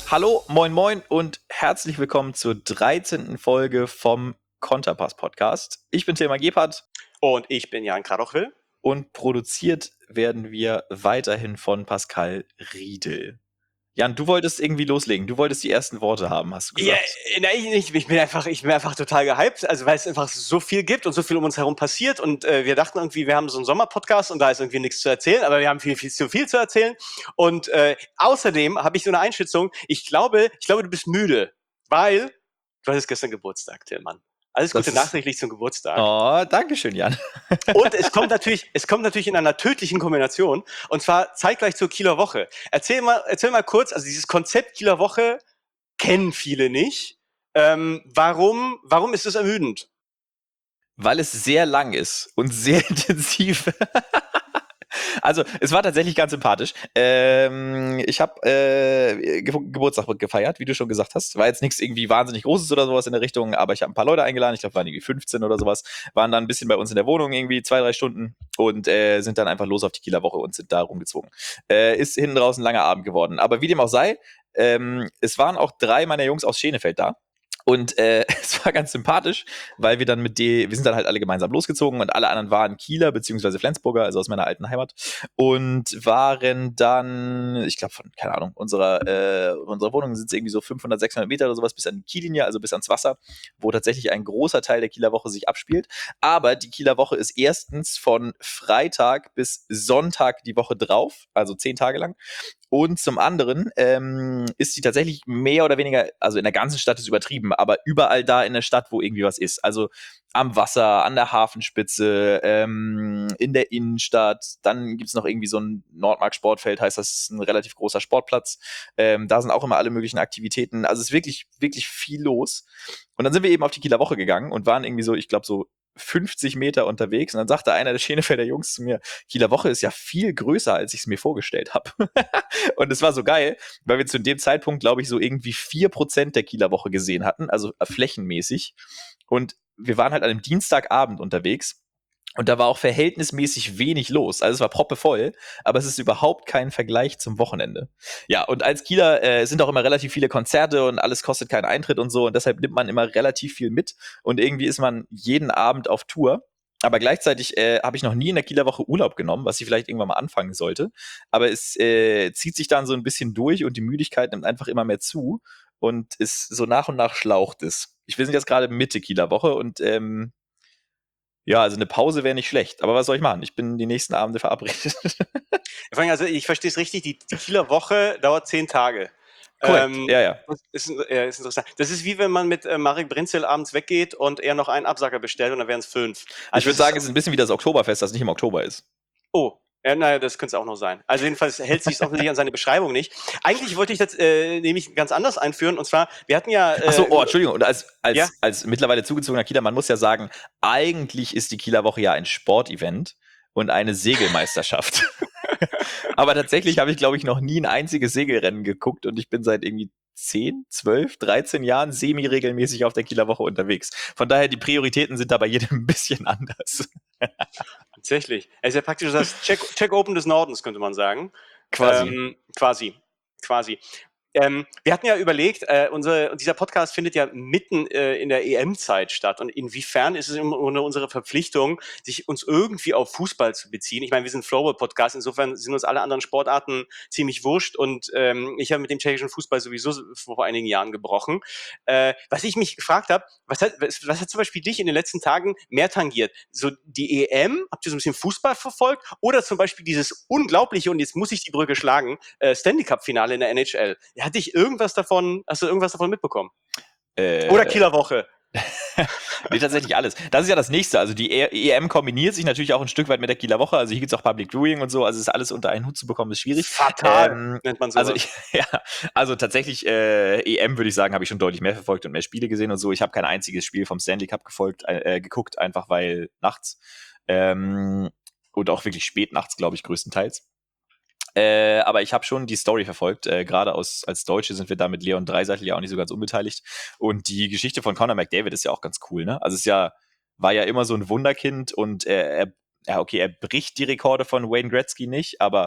Hallo, moin moin und herzlich willkommen zur 13. Folge vom Konterpass Podcast. Ich bin Tilman Gebhardt Und ich bin Jan Kradochwil. und produziert werden wir weiterhin von Pascal Riedel. Jan, du wolltest irgendwie loslegen. Du wolltest die ersten Worte haben, hast du Ja, gesagt. ich bin einfach total gehypt, also weil es einfach so viel gibt und so viel um uns herum passiert und wir dachten irgendwie, wir haben so einen Sommerpodcast und da ist irgendwie nichts zu erzählen, aber wir haben viel zu viel zu erzählen und außerdem habe ich so eine Einschätzung, ich glaube, du bist müde, weil du hattest gestern Geburtstag, Tillmann. Alles Das Gute ist. nachträglich zum Geburtstag. Oh, Dankeschön, Jan. Und es kommt natürlich in einer tödlichen Kombination und zwar zeitgleich zur Kieler Woche. Erzähl mal kurz, also dieses Konzept Kieler Woche kennen viele nicht. Warum ist es ermüdend? Weil es sehr lang ist und sehr intensiv. Also, es war tatsächlich ganz sympathisch. Ich habe Geburtstag gefeiert, wie du schon gesagt hast. War jetzt nichts irgendwie wahnsinnig Großes oder sowas in der Richtung, aber ich habe ein paar Leute eingeladen. Ich glaube, waren irgendwie 15 oder sowas. Waren dann ein bisschen bei uns in der Wohnung, irgendwie 2-3 Stunden und sind dann einfach los auf die Kieler Woche und sind da rumgezogen. Ist hinten draußen ein langer Abend geworden. Aber wie dem auch sei, es waren auch 3 meiner Jungs aus Schenefeld da. Und es war ganz sympathisch, weil wir sind dann halt alle gemeinsam losgezogen und alle anderen waren Kieler beziehungsweise Flensburger, also aus meiner alten Heimat, und waren dann, ich glaube von, keine Ahnung, unserer Wohnung sind es irgendwie so 500, 600 Meter oder sowas bis an die Kiellinie, also bis ans Wasser, wo tatsächlich ein großer Teil der Kieler Woche sich abspielt. Aber die Kieler Woche ist erstens von Freitag bis Sonntag die Woche drauf, also 10 Tage lang. Und zum anderen ist sie tatsächlich mehr oder weniger, also in der ganzen Stadt ist übertrieben, aber überall da in der Stadt, wo irgendwie was ist. Also am Wasser, an der Hafenspitze, in der Innenstadt. Dann gibt's noch irgendwie so ein Nordmark-Sportfeld, heißt das ist ein relativ großer Sportplatz. Da sind auch immer alle möglichen Aktivitäten. Also es ist wirklich, wirklich viel los. Und dann sind wir eben auf die Kieler Woche gegangen und waren irgendwie so, ich glaube, so 50 Meter unterwegs. Und dann sagte einer der Schenefelder Jungs zu mir, Kieler Woche ist ja viel größer, als ich es mir vorgestellt habe. Und es war so geil, weil wir zu dem Zeitpunkt, glaube ich, so irgendwie 4% der Kieler Woche gesehen hatten, also flächenmäßig. Und wir waren halt an einem Dienstagabend unterwegs. Und da war auch verhältnismäßig wenig los. Also es war proppevoll, aber es ist überhaupt kein Vergleich zum Wochenende. Ja, und als Kieler sind auch immer relativ viele Konzerte und alles kostet keinen Eintritt und so. Und deshalb nimmt man immer relativ viel mit. Und irgendwie ist man jeden Abend auf Tour. Aber gleichzeitig habe ich noch nie in der Kieler Woche Urlaub genommen, was ich vielleicht irgendwann mal anfangen sollte. Aber es zieht sich dann so ein bisschen durch und die Müdigkeit nimmt einfach immer mehr zu. Und ist so nach und nach schlaucht es. Wir sind jetzt gerade Mitte Kieler Woche und ja, also eine Pause wäre nicht schlecht. Aber was soll ich machen? Ich bin die nächsten Abende verabredet. Also ich verstehe es richtig, die Kieler Woche dauert 10 Tage. Korrekt, ja, ja. Das ist interessant. Das ist wie wenn man mit Marek Brinzel abends weggeht und er noch einen Absacker bestellt und dann wären es 5. Ich Also würde sagen, es ist ein bisschen wie das Oktoberfest, das nicht im Oktober ist. oh, ja, naja, das könnte es auch noch sein. Also jedenfalls hält sich offensichtlich an seine Beschreibung nicht. Eigentlich wollte ich das nämlich ganz anders einführen und zwar, wir hatten ja Ach so, oh, Entschuldigung. Und ja, als mittlerweile zugezogener Kieler, man muss ja sagen, eigentlich ist die Kieler Woche ja ein Sportevent und eine Segelmeisterschaft. Aber tatsächlich habe ich, glaube ich, noch nie ein einziges Segelrennen geguckt und ich bin seit irgendwie 10, 12, 13 Jahren semi-regelmäßig auf der Kieler Woche unterwegs. Von daher, die Prioritäten sind da bei jedem ein bisschen anders. tatsächlich. Es ist ja praktisch das Check Open des Nordens, könnte man sagen. Quasi. Quasi. Wir hatten ja überlegt, dieser Podcast findet ja mitten in der EM-Zeit statt. Und inwiefern ist es unsere Verpflichtung, uns irgendwie auf Fußball zu beziehen? Ich meine, wir sind Flowball-Podcast, insofern sind uns alle anderen Sportarten ziemlich wurscht. Und ich habe mit dem tschechischen Fußball sowieso vor einigen Jahren gebrochen. Was ich mich gefragt habe, was hat zum Beispiel dich in den letzten Tagen mehr tangiert? So die EM, habt ihr so ein bisschen Fußball verfolgt? Oder zum Beispiel dieses unglaubliche, und jetzt muss ich die Brücke schlagen, Stanley Cup-Finale in der NHL? Hast du irgendwas davon mitbekommen? Oder Äh, Kieler Woche? Nee, tatsächlich alles. Das ist ja das Nächste. Also die EM kombiniert sich natürlich auch ein Stück weit mit der Kieler Woche. Also hier gibt es auch Public Viewing und so. Also ist alles unter einen Hut zu bekommen, ist schwierig. Fatal nennt man Also sowas. ja, also tatsächlich EM würde ich sagen, habe ich schon deutlich mehr verfolgt und mehr Spiele gesehen und so. Ich habe kein einziges Spiel vom Stanley Cup geguckt, einfach weil nachts und auch wirklich spät nachts, glaube ich, größtenteils. Aber ich habe schon die Story verfolgt. Gerade als Deutsche sind wir da mit Leon Dreiseitel ja auch nicht so ganz unbeteiligt. Und die Geschichte von Conor McDavid ist ja auch ganz cool, ne? Also war ja immer so ein Wunderkind und okay, er bricht die Rekorde von Wayne Gretzky nicht, aber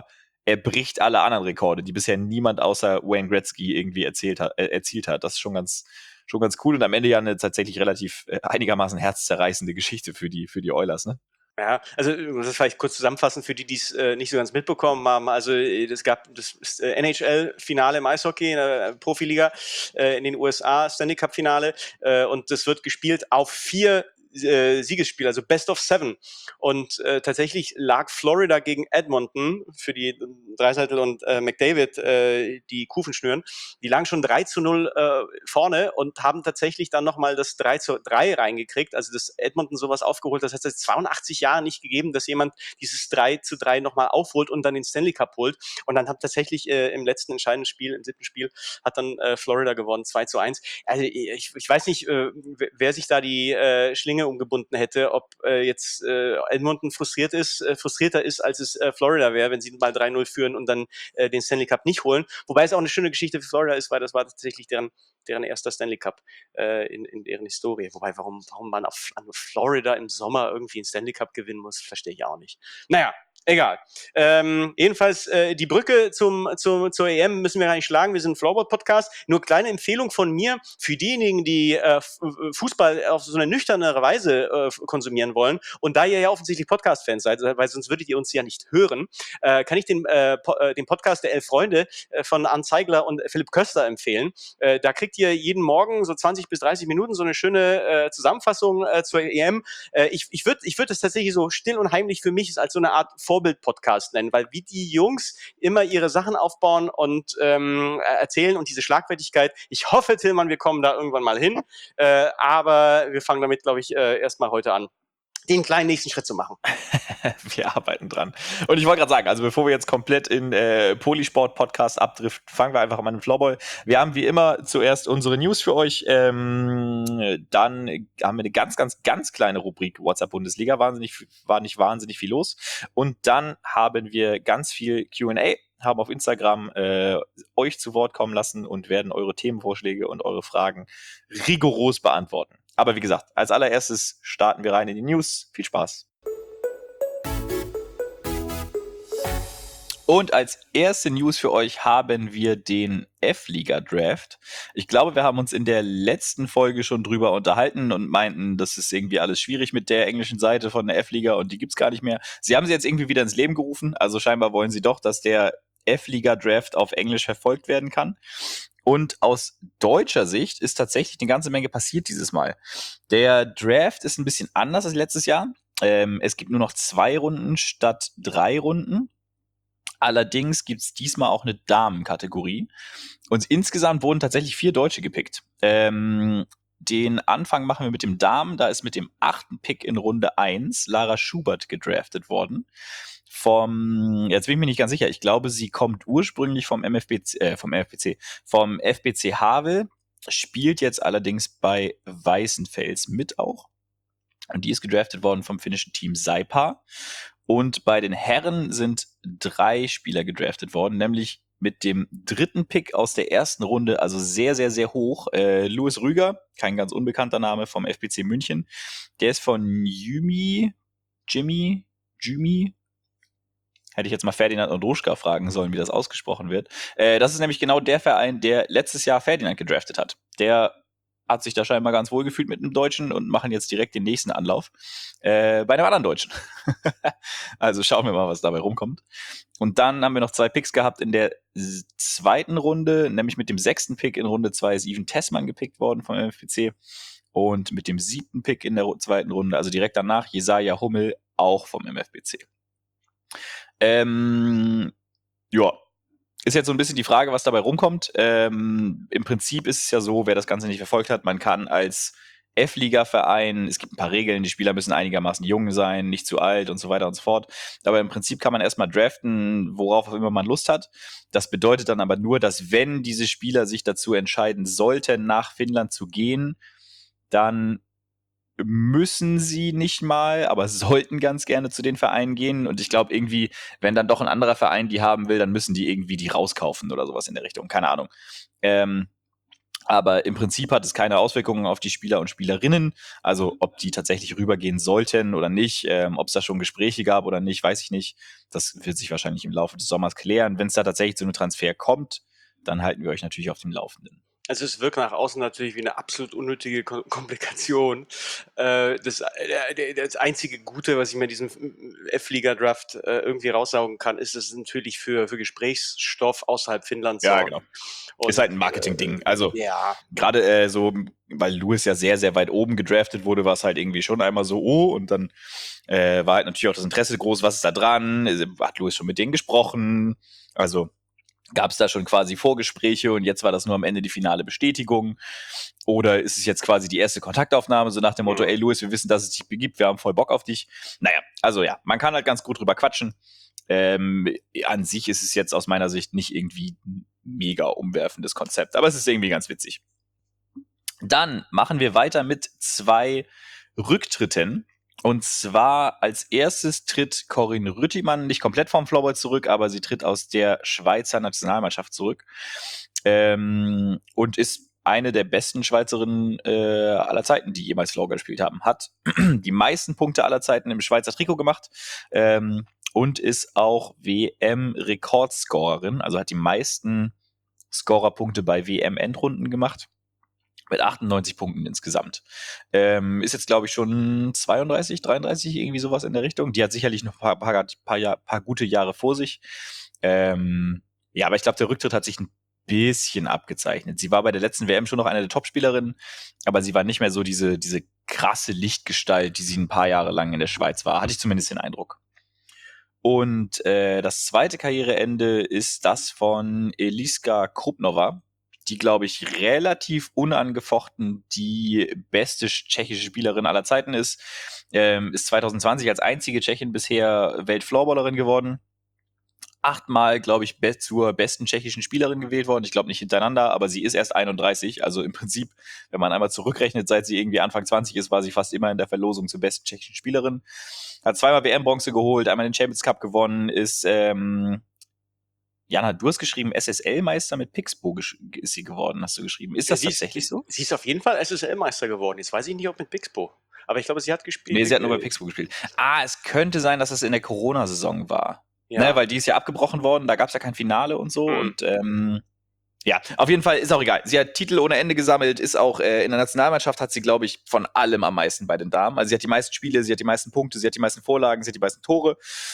er bricht alle anderen Rekorde, die bisher niemand außer Wayne Gretzky irgendwie erzielt hat. Das ist schon ganz cool und am Ende ja eine tatsächlich relativ einigermaßen herzzerreißende Geschichte für die Oilers, ne? Ja, also das vielleicht kurz zusammenfassen für die, die es nicht so ganz mitbekommen haben. Also es gab das NHL-Finale im Eishockey in der Profiliga in den USA, Stanley Cup-Finale und das wird gespielt auf 4 Siegesspiel, also Best of 7. Und tatsächlich lag Florida gegen Edmonton für die Draisaitl und McDavid die Kufen schnüren. Die lagen schon 3-0 vorne und haben tatsächlich dann nochmal das 3-3 reingekriegt. Also das Edmonton sowas aufgeholt. Das hat es seit 82 Jahren nicht gegeben, dass jemand dieses 3-3 nochmal aufholt und dann den Stanley Cup holt. Und dann hat tatsächlich im letzten entscheidenden Spiel, im 7. Spiel, hat dann Florida gewonnen, 2-1. Also ich weiß nicht, wer sich da die Schlinge umgebunden hätte, ob jetzt Edmonton frustrierter ist, als es Florida wäre, wenn sie mal 3-0 führen und dann den Stanley Cup nicht holen. Wobei es auch eine schöne Geschichte für Florida ist, weil das war tatsächlich deren erster Stanley Cup in deren Historie. Wobei, warum man an Florida im Sommer irgendwie einen Stanley Cup gewinnen muss, verstehe ich auch nicht. Naja, egal. Jedenfalls die Brücke zur EM müssen wir gar nicht schlagen. Wir sind ein Floorball-Podcast. Nur kleine Empfehlung von mir für diejenigen, die Fußball auf so eine nüchterne Weise konsumieren wollen. Und da ihr ja offensichtlich Podcast-Fans seid, weil sonst würdet ihr uns ja nicht hören, kann ich den Podcast der 11 Freunde von Arndt Zeigler und Philipp Köster empfehlen. Da kriegt ihr jeden Morgen so 20 bis 30 Minuten so eine schöne Zusammenfassung zur EM. Ich würde das tatsächlich so still und heimlich für mich als so eine Art Vorbild-Podcast nennen, weil wie die Jungs immer ihre Sachen aufbauen und erzählen und diese Schlagfertigkeit. Ich hoffe, Tillmann, wir kommen da irgendwann mal hin, aber wir fangen damit, glaube ich, erstmal heute an, den kleinen nächsten Schritt zu machen. Wir arbeiten dran. Und ich wollte gerade sagen, also bevor wir jetzt komplett in Polysport-Podcast abdriften, fangen wir einfach mal mit dem Floorball. Wir haben wie immer zuerst unsere News für euch. Dann haben wir eine ganz, ganz, ganz kleine Rubrik WhatsApp-Bundesliga. War nicht wahnsinnig viel los. Und dann haben wir ganz viel Q&A, haben auf Instagram euch zu Wort kommen lassen und werden eure Themenvorschläge und eure Fragen rigoros beantworten. Aber wie gesagt, als allererstes starten wir rein in die News. Viel Spaß. Und als erste News für euch haben wir den F-Liga-Draft. Ich glaube, wir haben uns in der letzten Folge schon drüber unterhalten und meinten, das ist irgendwie alles schwierig mit der englischen Seite von der F-Liga und die gibt's gar nicht mehr. Sie haben sie jetzt irgendwie wieder ins Leben gerufen, also scheinbar wollen sie doch, dass der F-Liga-Draft auf Englisch verfolgt werden kann. Und aus deutscher Sicht ist tatsächlich eine ganze Menge passiert dieses Mal. Der Draft ist ein bisschen anders als letztes Jahr. Es gibt nur noch 2 Runden statt 3 Runden. Allerdings gibt's diesmal auch eine Damenkategorie. Und insgesamt wurden tatsächlich 4 Deutsche gepickt. Den Anfang machen wir mit dem Damen. Da ist mit dem 8. Pick in Runde 1 Lara Schubert gedraftet worden. Jetzt bin ich mir nicht ganz sicher, ich glaube, sie kommt ursprünglich vom FBC Havel, spielt jetzt allerdings bei Weißenfels mit auch. Und die ist gedraftet worden vom finnischen Team Saipa. Und bei den Herren sind 3 Spieler gedraftet worden, nämlich mit dem 3. Pick aus der ersten Runde, also sehr, sehr, sehr hoch. Louis Rüger, kein ganz unbekannter Name, vom FBC München. Der ist von Jimmy, hätte ich jetzt mal Ferdinand Ondruschka fragen sollen, wie das ausgesprochen wird. Das ist nämlich genau der Verein, der letztes Jahr Ferdinand gedraftet hat. Der hat sich da scheinbar ganz wohl gefühlt mit einem Deutschen und machen jetzt direkt den nächsten Anlauf bei einem anderen Deutschen. Also schauen wir mal, was dabei rumkommt. Und dann haben wir noch 2 Picks gehabt in der 2. Runde, nämlich mit dem 6. Pick in Runde 2 ist Steven Tessmann gepickt worden vom MFPC und mit dem 7. Pick in der 2. Runde, also direkt danach, Jesaja Hummel, auch vom MFPC. Ja, ist jetzt so ein bisschen die Frage, was dabei rumkommt. Im Prinzip ist es ja so, wer das Ganze nicht verfolgt hat, man kann als F-Liga-Verein, es gibt ein paar Regeln, die Spieler müssen einigermaßen jung sein, nicht zu alt und so weiter und so fort. Aber im Prinzip kann man erstmal draften, worauf auch immer man Lust hat. Das bedeutet dann aber nur, dass wenn diese Spieler sich dazu entscheiden sollten, nach Finnland zu gehen, dann müssen sie nicht mal, aber sollten ganz gerne zu den Vereinen gehen. Und ich glaube irgendwie, wenn dann doch ein anderer Verein die haben will, dann müssen die irgendwie die rauskaufen oder sowas in der Richtung. Keine Ahnung. Aber im Prinzip hat es keine Auswirkungen auf die Spieler und Spielerinnen. Also ob die tatsächlich rübergehen sollten oder nicht, ob es da schon Gespräche gab oder nicht, weiß ich nicht. Das wird sich wahrscheinlich im Laufe des Sommers klären. Wenn es da tatsächlich zu einem Transfer kommt, dann halten wir euch natürlich auf dem Laufenden. Also es wirkt nach außen natürlich wie eine absolut unnötige Komplikation. Das einzige Gute, was ich mir in diesem F-Liga-Draft irgendwie raussaugen kann, ist, dass es natürlich für Gesprächsstoff außerhalb Finnlands Ja, sorgt. genau. Ist Und halt ein Marketing-Ding. Also ja, gerade so, weil Lewis ja sehr, sehr weit oben gedraftet wurde, war es halt irgendwie schon einmal so, oh, und dann war halt natürlich auch das Interesse groß, was ist da dran? Hat Lewis schon mit denen gesprochen? Also gab es da schon quasi Vorgespräche und jetzt war das nur am Ende die finale Bestätigung? Oder ist es jetzt quasi die erste Kontaktaufnahme, so nach dem Motto, ey Louis, wir wissen, dass es dich gibt, wir haben voll Bock auf dich. Naja, also ja, man kann halt ganz gut drüber quatschen. An sich ist es jetzt aus meiner Sicht nicht irgendwie ein mega umwerfendes Konzept, aber es ist irgendwie ganz witzig. Dann machen wir weiter mit 2 Rücktritten. Und zwar als erstes tritt Corinne Rüttimann nicht komplett vom Floorball zurück, aber sie tritt aus der Schweizer Nationalmannschaft zurück und ist eine der besten Schweizerinnen aller Zeiten, die jemals Floorball gespielt haben. Hat die meisten Punkte aller Zeiten im Schweizer Trikot gemacht und ist auch WM-Rekordscorerin, also hat die meisten Scorerpunkte bei WM-Endrunden gemacht mit 98 Punkten insgesamt. Ist jetzt, glaube ich, schon 32, 33, irgendwie sowas in der Richtung. Die hat sicherlich noch ein paar gute Jahre vor sich. Ja, aber ich glaube, der Rücktritt hat sich ein bisschen abgezeichnet. Sie war bei der letzten WM schon noch eine der Topspielerinnen, aber sie war nicht mehr so diese krasse Lichtgestalt, die sie ein paar Jahre lang in der Schweiz war. Hatte ich zumindest den Eindruck. Und das zweite Karriereende ist das von Eliska Krupnova, die, glaube ich, relativ unangefochten die beste tschechische Spielerin aller Zeiten ist. Ist 2020 als einzige Tschechin bisher Weltfloorballerin geworden. 8-mal, glaube ich, zur besten tschechischen Spielerin gewählt worden. Ich glaube nicht hintereinander, aber sie ist erst 31. Also im Prinzip, wenn man einmal zurückrechnet, seit sie irgendwie Anfang 20 ist, war sie fast immer in der Verlosung zur besten tschechischen Spielerin. Hat 2-mal WM-Bronze geholt, einmal den Champions Cup gewonnen, ist Jana, du hast geschrieben, SSL-Meister mit Pixbo ist sie geworden, hast du geschrieben. Ist das tatsächlich so? Sie ist auf jeden Fall SSL-Meister geworden. Jetzt weiß ich nicht, ob mit Pixbo. Aber ich glaube, sie hat gespielt. Nee, sie hat nur bei Pixbo gespielt. Es könnte sein, dass es in der Corona-Saison war. Ja. Ne, weil die ist ja abgebrochen worden, da gab es ja kein Finale und so. Mhm. Und ja, auf jeden Fall ist auch egal. Sie hat Titel ohne Ende gesammelt, ist auch in der Nationalmannschaft hat sie, glaube ich, von allem am meisten bei den Damen. Also sie hat die meisten Spiele, sie hat die meisten Punkte, sie hat die meisten Vorlagen, sie hat die meisten Tore.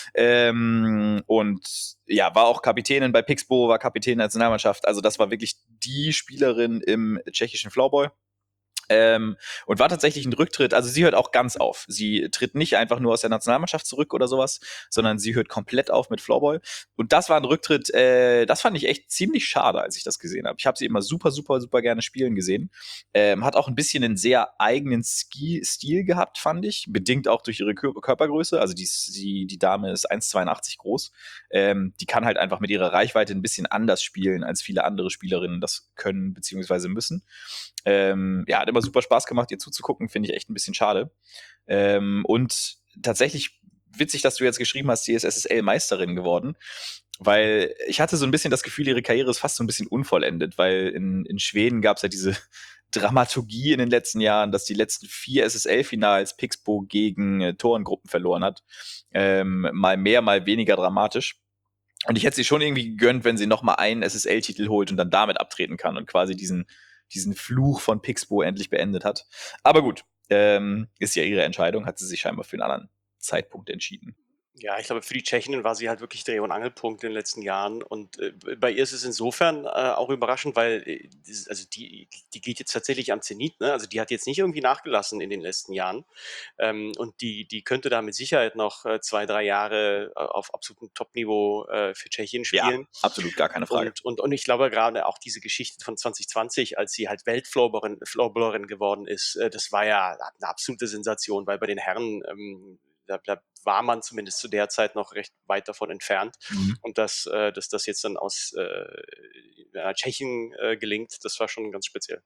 Und ja, war auch Kapitänin bei Pixbo, war Kapitän der Nationalmannschaft. Also das war wirklich die Spielerin im tschechischen Floorball. Und war tatsächlich ein Rücktritt. Also sie hört auch ganz auf. Sie tritt nicht einfach nur aus der Nationalmannschaft zurück oder sowas, sondern sie hört komplett auf mit Floorball. Und das war ein Rücktritt, das fand ich echt ziemlich schade, als ich das gesehen habe. Ich habe sie immer super, super, super gerne spielen gesehen. Hat auch ein bisschen einen sehr eigenen Stil gehabt, fand ich. Bedingt auch durch ihre Körpergröße. Also die Dame ist 1,82 groß. Die kann halt einfach mit ihrer Reichweite ein bisschen anders spielen, als viele andere Spielerinnen das können bzw. müssen. Ja, hat immer super Spaß gemacht, ihr zuzugucken, finde ich echt ein bisschen schade. Und tatsächlich witzig, dass du jetzt geschrieben hast, sie ist SSL-Meisterin geworden, weil ich hatte so ein bisschen das Gefühl, ihre Karriere ist fast so ein bisschen unvollendet, weil in Schweden gab es ja diese Dramaturgie in den letzten Jahren, dass die letzten 4 SSL-Finals Pixbo gegen Torengruppen verloren hat. Mal mehr, mal weniger dramatisch. Und ich hätte sie schon irgendwie gegönnt, wenn sie noch mal einen SSL-Titel holt und dann damit abtreten kann und quasi diesen Fluch von Pixbo endlich beendet hat. Aber gut, ist ja ihre Entscheidung, hat sie sich scheinbar für einen anderen Zeitpunkt entschieden. Ja, ich glaube, für die Tschechinnen war sie halt wirklich Dreh- und Angelpunkt in den letzten Jahren. Und bei ihr ist es insofern auch überraschend, weil die geht jetzt tatsächlich am Zenit. Ne? Also die hat jetzt nicht irgendwie nachgelassen in den letzten Jahren. Und die könnte da mit Sicherheit noch 2, 3 Jahre auf absolutem Top-Niveau für Tschechien Ja, spielen. absolut, gar keine Frage. Und ich glaube gerade auch diese Geschichte von 2020, als sie halt Weltfloorballerin geworden ist, das war ja eine absolute Sensation, weil bei den Herren da war man zumindest zu der Zeit noch recht weit davon entfernt. Mhm. Und dass das jetzt dann aus einer Tschechin gelingt, das war schon ganz speziell.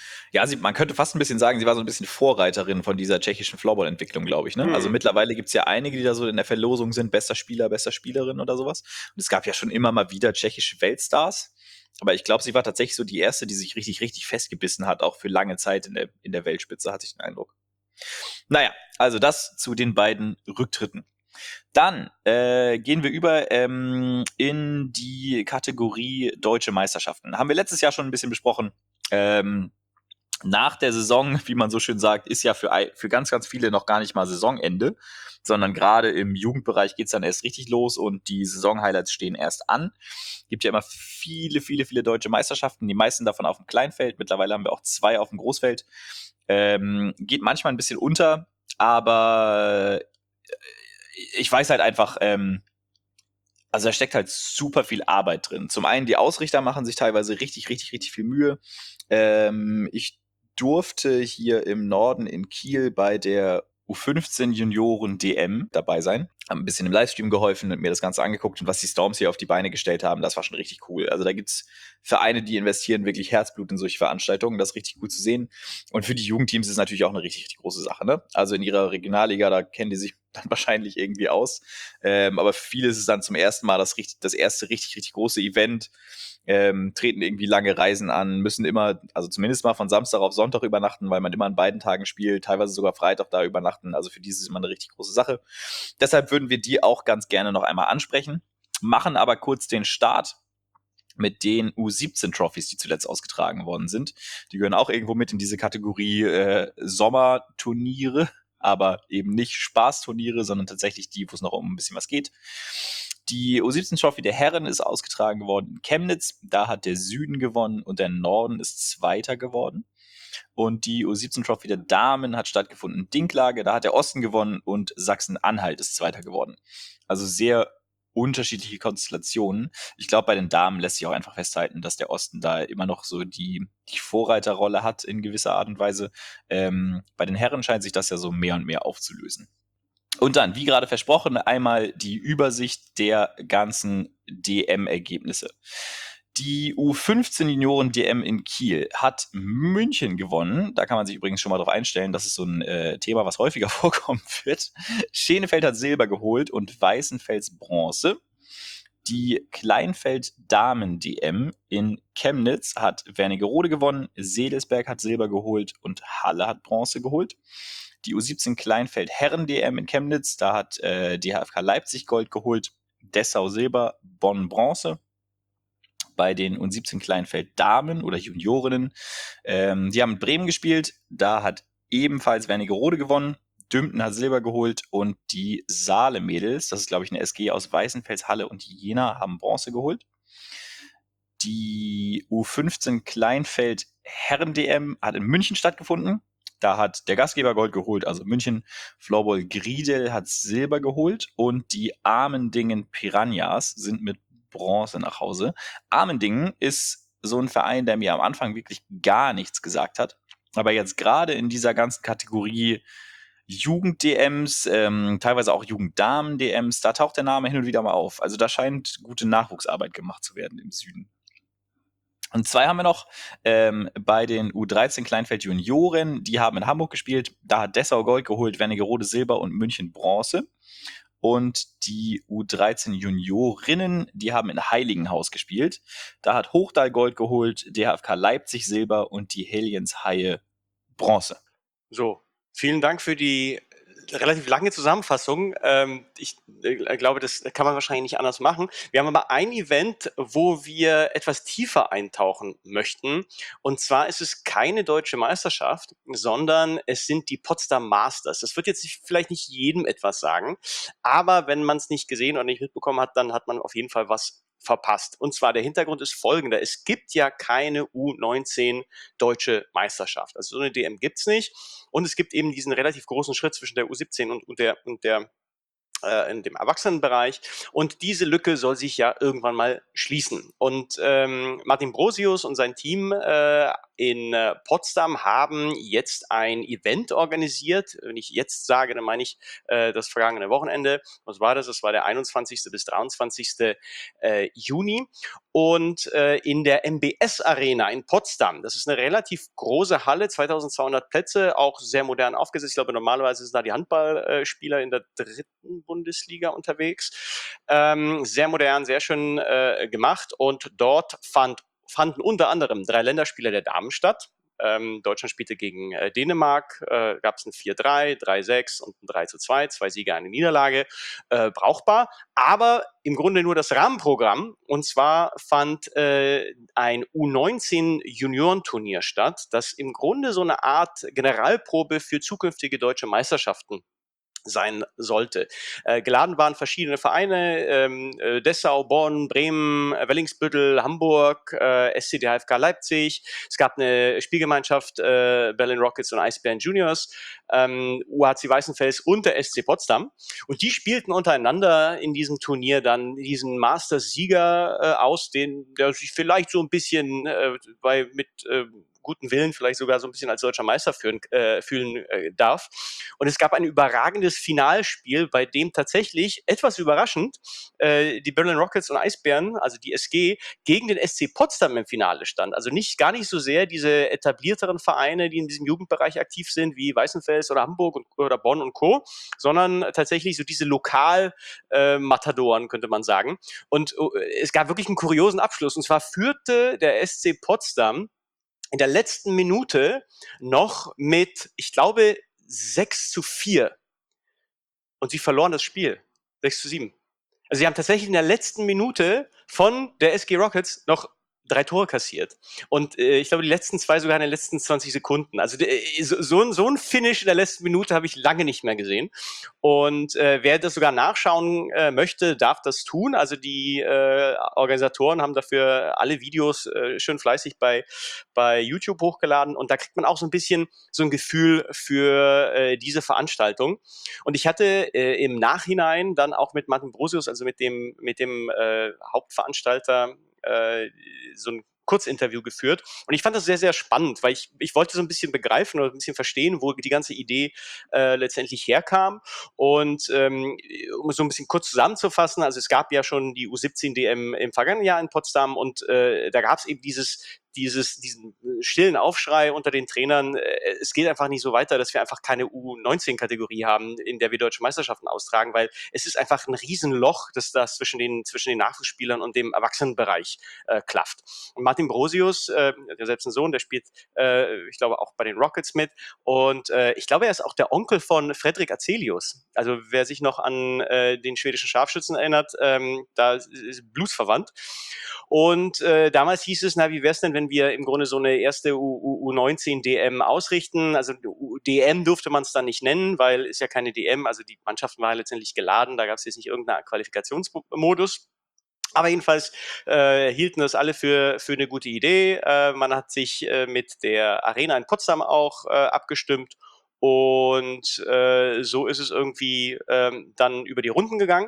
Ja, man könnte fast ein bisschen sagen, sie war so ein bisschen Vorreiterin von dieser tschechischen Floorball-Entwicklung, glaube ich. Ne? Also Hm. mittlerweile gibt es ja einige, die da so in der Verlosung sind, bester Spieler, bester Spielerin oder sowas. Und es gab ja schon immer mal wieder tschechische Weltstars. Aber ich glaube, sie war tatsächlich so die erste, die sich richtig, richtig festgebissen hat, auch für lange Zeit in der Weltspitze, hatte ich den Eindruck. Naja, also das zu den beiden Rücktritten. Dann gehen wir über in die Kategorie Deutsche Meisterschaften. Haben wir letztes Jahr schon ein bisschen besprochen. Nach der Saison, wie man so schön sagt, ist ja für ganz, ganz viele noch gar nicht mal Saisonende, sondern gerade im Jugendbereich geht's dann erst richtig los und die Saison-Highlights stehen erst an. Gibt ja immer viele, viele, viele deutsche Meisterschaften, die meisten davon auf dem Kleinfeld. Mittlerweile haben wir auch 2 auf dem Großfeld. Geht manchmal ein bisschen unter, aber ich weiß halt einfach, also da steckt halt super viel Arbeit drin. Zum einen, die Ausrichter machen sich teilweise richtig, richtig, richtig viel Mühe. Ich durfte hier im Norden in Kiel bei der U15 Junioren DM dabei sein. Haben ein bisschen im Livestream geholfen und mir das Ganze angeguckt und was die Storms hier auf die Beine gestellt haben, das war schon richtig cool. Also da gibt's Vereine, die investieren wirklich Herzblut in solche Veranstaltungen, das ist richtig gut zu sehen. Und für die Jugendteams ist es natürlich auch eine richtig, richtig große Sache. Ne? Also in ihrer Regionalliga, da kennen die sich dann wahrscheinlich irgendwie aus. Aber für viele ist es dann zum ersten Mal das erste richtig, richtig große Event. Treten irgendwie lange Reisen an, müssen immer, also zumindest mal von Samstag auf Sonntag übernachten, weil man immer an beiden Tagen spielt, teilweise sogar Freitag da übernachten. Also für die ist es immer eine richtig große Sache. Deshalb würden wir die auch ganz gerne noch einmal ansprechen, machen aber kurz den Start mit den U17-Trophys, die zuletzt ausgetragen worden sind. Die gehören auch irgendwo mit in diese Kategorie Sommerturniere, aber eben nicht Spaßturniere, sondern tatsächlich die, wo es noch um ein bisschen was geht. Die U17-Trophy der Herren ist ausgetragen worden in Chemnitz. Da hat der Süden gewonnen und der Norden ist Zweiter geworden. Und die U17-Trophy der Damen hat stattgefunden in Dinklage. Da hat der Osten gewonnen und Sachsen-Anhalt ist Zweiter geworden. Also sehr unterschiedliche Konstellationen. Ich glaube, bei den Damen lässt sich auch einfach festhalten, dass der Osten da immer noch so die Vorreiterrolle hat in gewisser Art und Weise. Bei den Herren scheint sich das ja so mehr und mehr aufzulösen. Und dann, wie gerade versprochen, einmal die Übersicht der ganzen DM-Ergebnisse. Die U15 Junioren DM in Kiel hat München gewonnen. Da kann man sich übrigens schon mal drauf einstellen. Das ist so ein Thema, was häufiger vorkommen wird. Schenefeld hat Silber geholt und Weißenfels Bronze. Die Kleinfeld-Damen-DM in Chemnitz hat Wernigerode gewonnen, Sedelsberg hat Silber geholt und Halle hat Bronze geholt. Die U17 Kleinfeld Herren-DM in Chemnitz, da hat die HFK Leipzig Gold geholt, Dessau Silber, Bonn Bronze. Bei den U17 Kleinfeld Damen oder Juniorinnen, die haben mit Bremen gespielt, da hat ebenfalls Wernigerode gewonnen, Dümpten hat Silber geholt und die Saale-Mädels, das ist glaube ich eine SG aus Weißenfels, Halle und Jena, haben Bronze geholt. Die U15 Kleinfeld Herren-DM hat in München stattgefunden. Da hat der Gastgeber Gold geholt, also München. Floorball Griedel hat Silber geholt und die Armendingen Piranhas sind mit Bronze nach Hause. Armendingen ist so ein Verein, der mir am Anfang wirklich gar nichts gesagt hat. Aber jetzt gerade in dieser ganzen Kategorie Jugend-DMs, teilweise auch Jugend-Damen-DMs, da taucht der Name hin und wieder mal auf. Also da scheint gute Nachwuchsarbeit gemacht zu werden im Süden. Und 2 haben wir noch bei den U13 Kleinfeld Junioren. Die haben in Hamburg gespielt. Da hat Dessau Gold geholt, Wernigerode Silber und München Bronze. Und die U13 Juniorinnen, die haben in Heiligenhaus gespielt. Da hat Hochdal Gold geholt, DHFK Leipzig Silber und die Hellions Haie Bronze. So, vielen Dank für die relativ lange Zusammenfassung. Ich glaube, das kann man wahrscheinlich nicht anders machen. Wir haben aber ein Event, wo wir etwas tiefer eintauchen möchten. Und zwar ist es keine deutsche Meisterschaft, sondern es sind die Potsdam Masters. Das wird jetzt vielleicht nicht jedem etwas sagen, aber wenn man es nicht gesehen oder nicht mitbekommen hat, dann hat man auf jeden Fall was verpasst. Und zwar der Hintergrund ist folgender. Es gibt ja keine U19 deutsche Meisterschaft. Also so eine DM gibt's nicht. Und es gibt eben diesen relativ großen Schritt zwischen der U17 und der in dem Erwachsenenbereich. Und diese Lücke soll sich ja irgendwann mal schließen. Und Martin Brosius und sein Team in Potsdam haben jetzt ein Event organisiert. Wenn ich jetzt sage, dann meine ich das vergangene Wochenende. Was war das? Das war der 21. bis 23. Juni. Und in der MBS Arena in Potsdam, das ist eine relativ große Halle, 2200 Plätze, auch sehr modern aufgesetzt. Ich glaube, normalerweise sind da die Handballspieler in der 3. Bundesliga unterwegs. Sehr modern, sehr schön gemacht. Und dort fanden unter anderem 3 Länderspiele der Damen statt. Deutschland spielte gegen Dänemark, gab es ein 4-3, 3-6 und ein 3-2, 2 Siege, eine Niederlage, brauchbar, aber im Grunde nur das Rahmenprogramm. Und zwar fand ein U19-Juniorenturnier statt, das im Grunde so eine Art Generalprobe für zukünftige deutsche Meisterschaften sein sollte. Geladen waren verschiedene Vereine, Dessau, Bonn, Bremen, Wellingsbüttel, Hamburg, SC HFK Leipzig. Es gab eine Spielgemeinschaft Berlin Rockets und Eisbären Juniors, UHC Weißenfels und der SC Potsdam. Und die spielten untereinander in diesem Turnier dann diesen Masters-Sieger aus, der sich vielleicht so ein bisschen mit guten Willen vielleicht sogar so ein bisschen als deutscher Meister fühlen darf. Und es gab ein überragendes Finalspiel, bei dem tatsächlich, etwas überraschend, die Berlin Rockets und Eisbären, also die SG, gegen den SC Potsdam im Finale stand. Also gar nicht so sehr diese etablierteren Vereine, die in diesem Jugendbereich aktiv sind, wie Weißenfels oder Hamburg oder Bonn und Co., sondern tatsächlich so diese Lokal-Matadoren, könnte man sagen. Und es gab wirklich einen kuriosen Abschluss. Und zwar führte der SC Potsdam in der letzten Minute noch mit, ich glaube, 6-4. Und sie verloren das Spiel. 6-7. Also sie haben tatsächlich in der letzten Minute von der SG Rockets noch 3 Tore kassiert. Und ich glaube, die letzten 2 sogar in den letzten 20 Sekunden. Also so ein Finish in der letzten Minute habe ich lange nicht mehr gesehen. Und wer das sogar nachschauen möchte, darf das tun. Also die Organisatoren haben dafür alle Videos schön fleißig bei YouTube hochgeladen. Und da kriegt man auch so ein bisschen so ein Gefühl für diese Veranstaltung. Und ich hatte im Nachhinein dann auch mit Martin Brosius, also mit dem Hauptveranstalter, so ein Kurzinterview geführt. Und ich fand das sehr, sehr spannend, weil ich wollte so ein bisschen begreifen oder ein bisschen verstehen, wo die ganze Idee letztendlich herkam. Und um es so ein bisschen kurz zusammenzufassen, also es gab ja schon die U17-DM im vergangenen Jahr in Potsdam und da gab es eben diesen stillen Aufschrei unter den Trainern, es geht einfach nicht so weiter, dass wir einfach keine U19-Kategorie haben, in der wir deutsche Meisterschaften austragen, weil es ist einfach ein Riesenloch, das zwischen den Nachwuchsspielern und dem Erwachsenenbereich klafft. Und Martin Brosius, der selbst ein Sohn, der spielt, ich glaube, auch bei den Rockets mit. Und ich glaube, er ist auch der Onkel von Fredrik Azelius. Also wer sich noch an den schwedischen Scharfschützen erinnert, da ist blutsverwandt. Und damals hieß es, wie wäre es denn, wenn wir im Grunde so eine erste U19-DM ausrichten? Also DM durfte man es dann nicht nennen, weil ist ja keine DM, also die Mannschaften waren letztendlich geladen, da gab es jetzt nicht irgendeinen Qualifikationsmodus. Aber jedenfalls hielten das alle für eine gute Idee. Man hat sich mit der Arena in Potsdam auch abgestimmt. Und so ist es irgendwie dann über die Runden gegangen.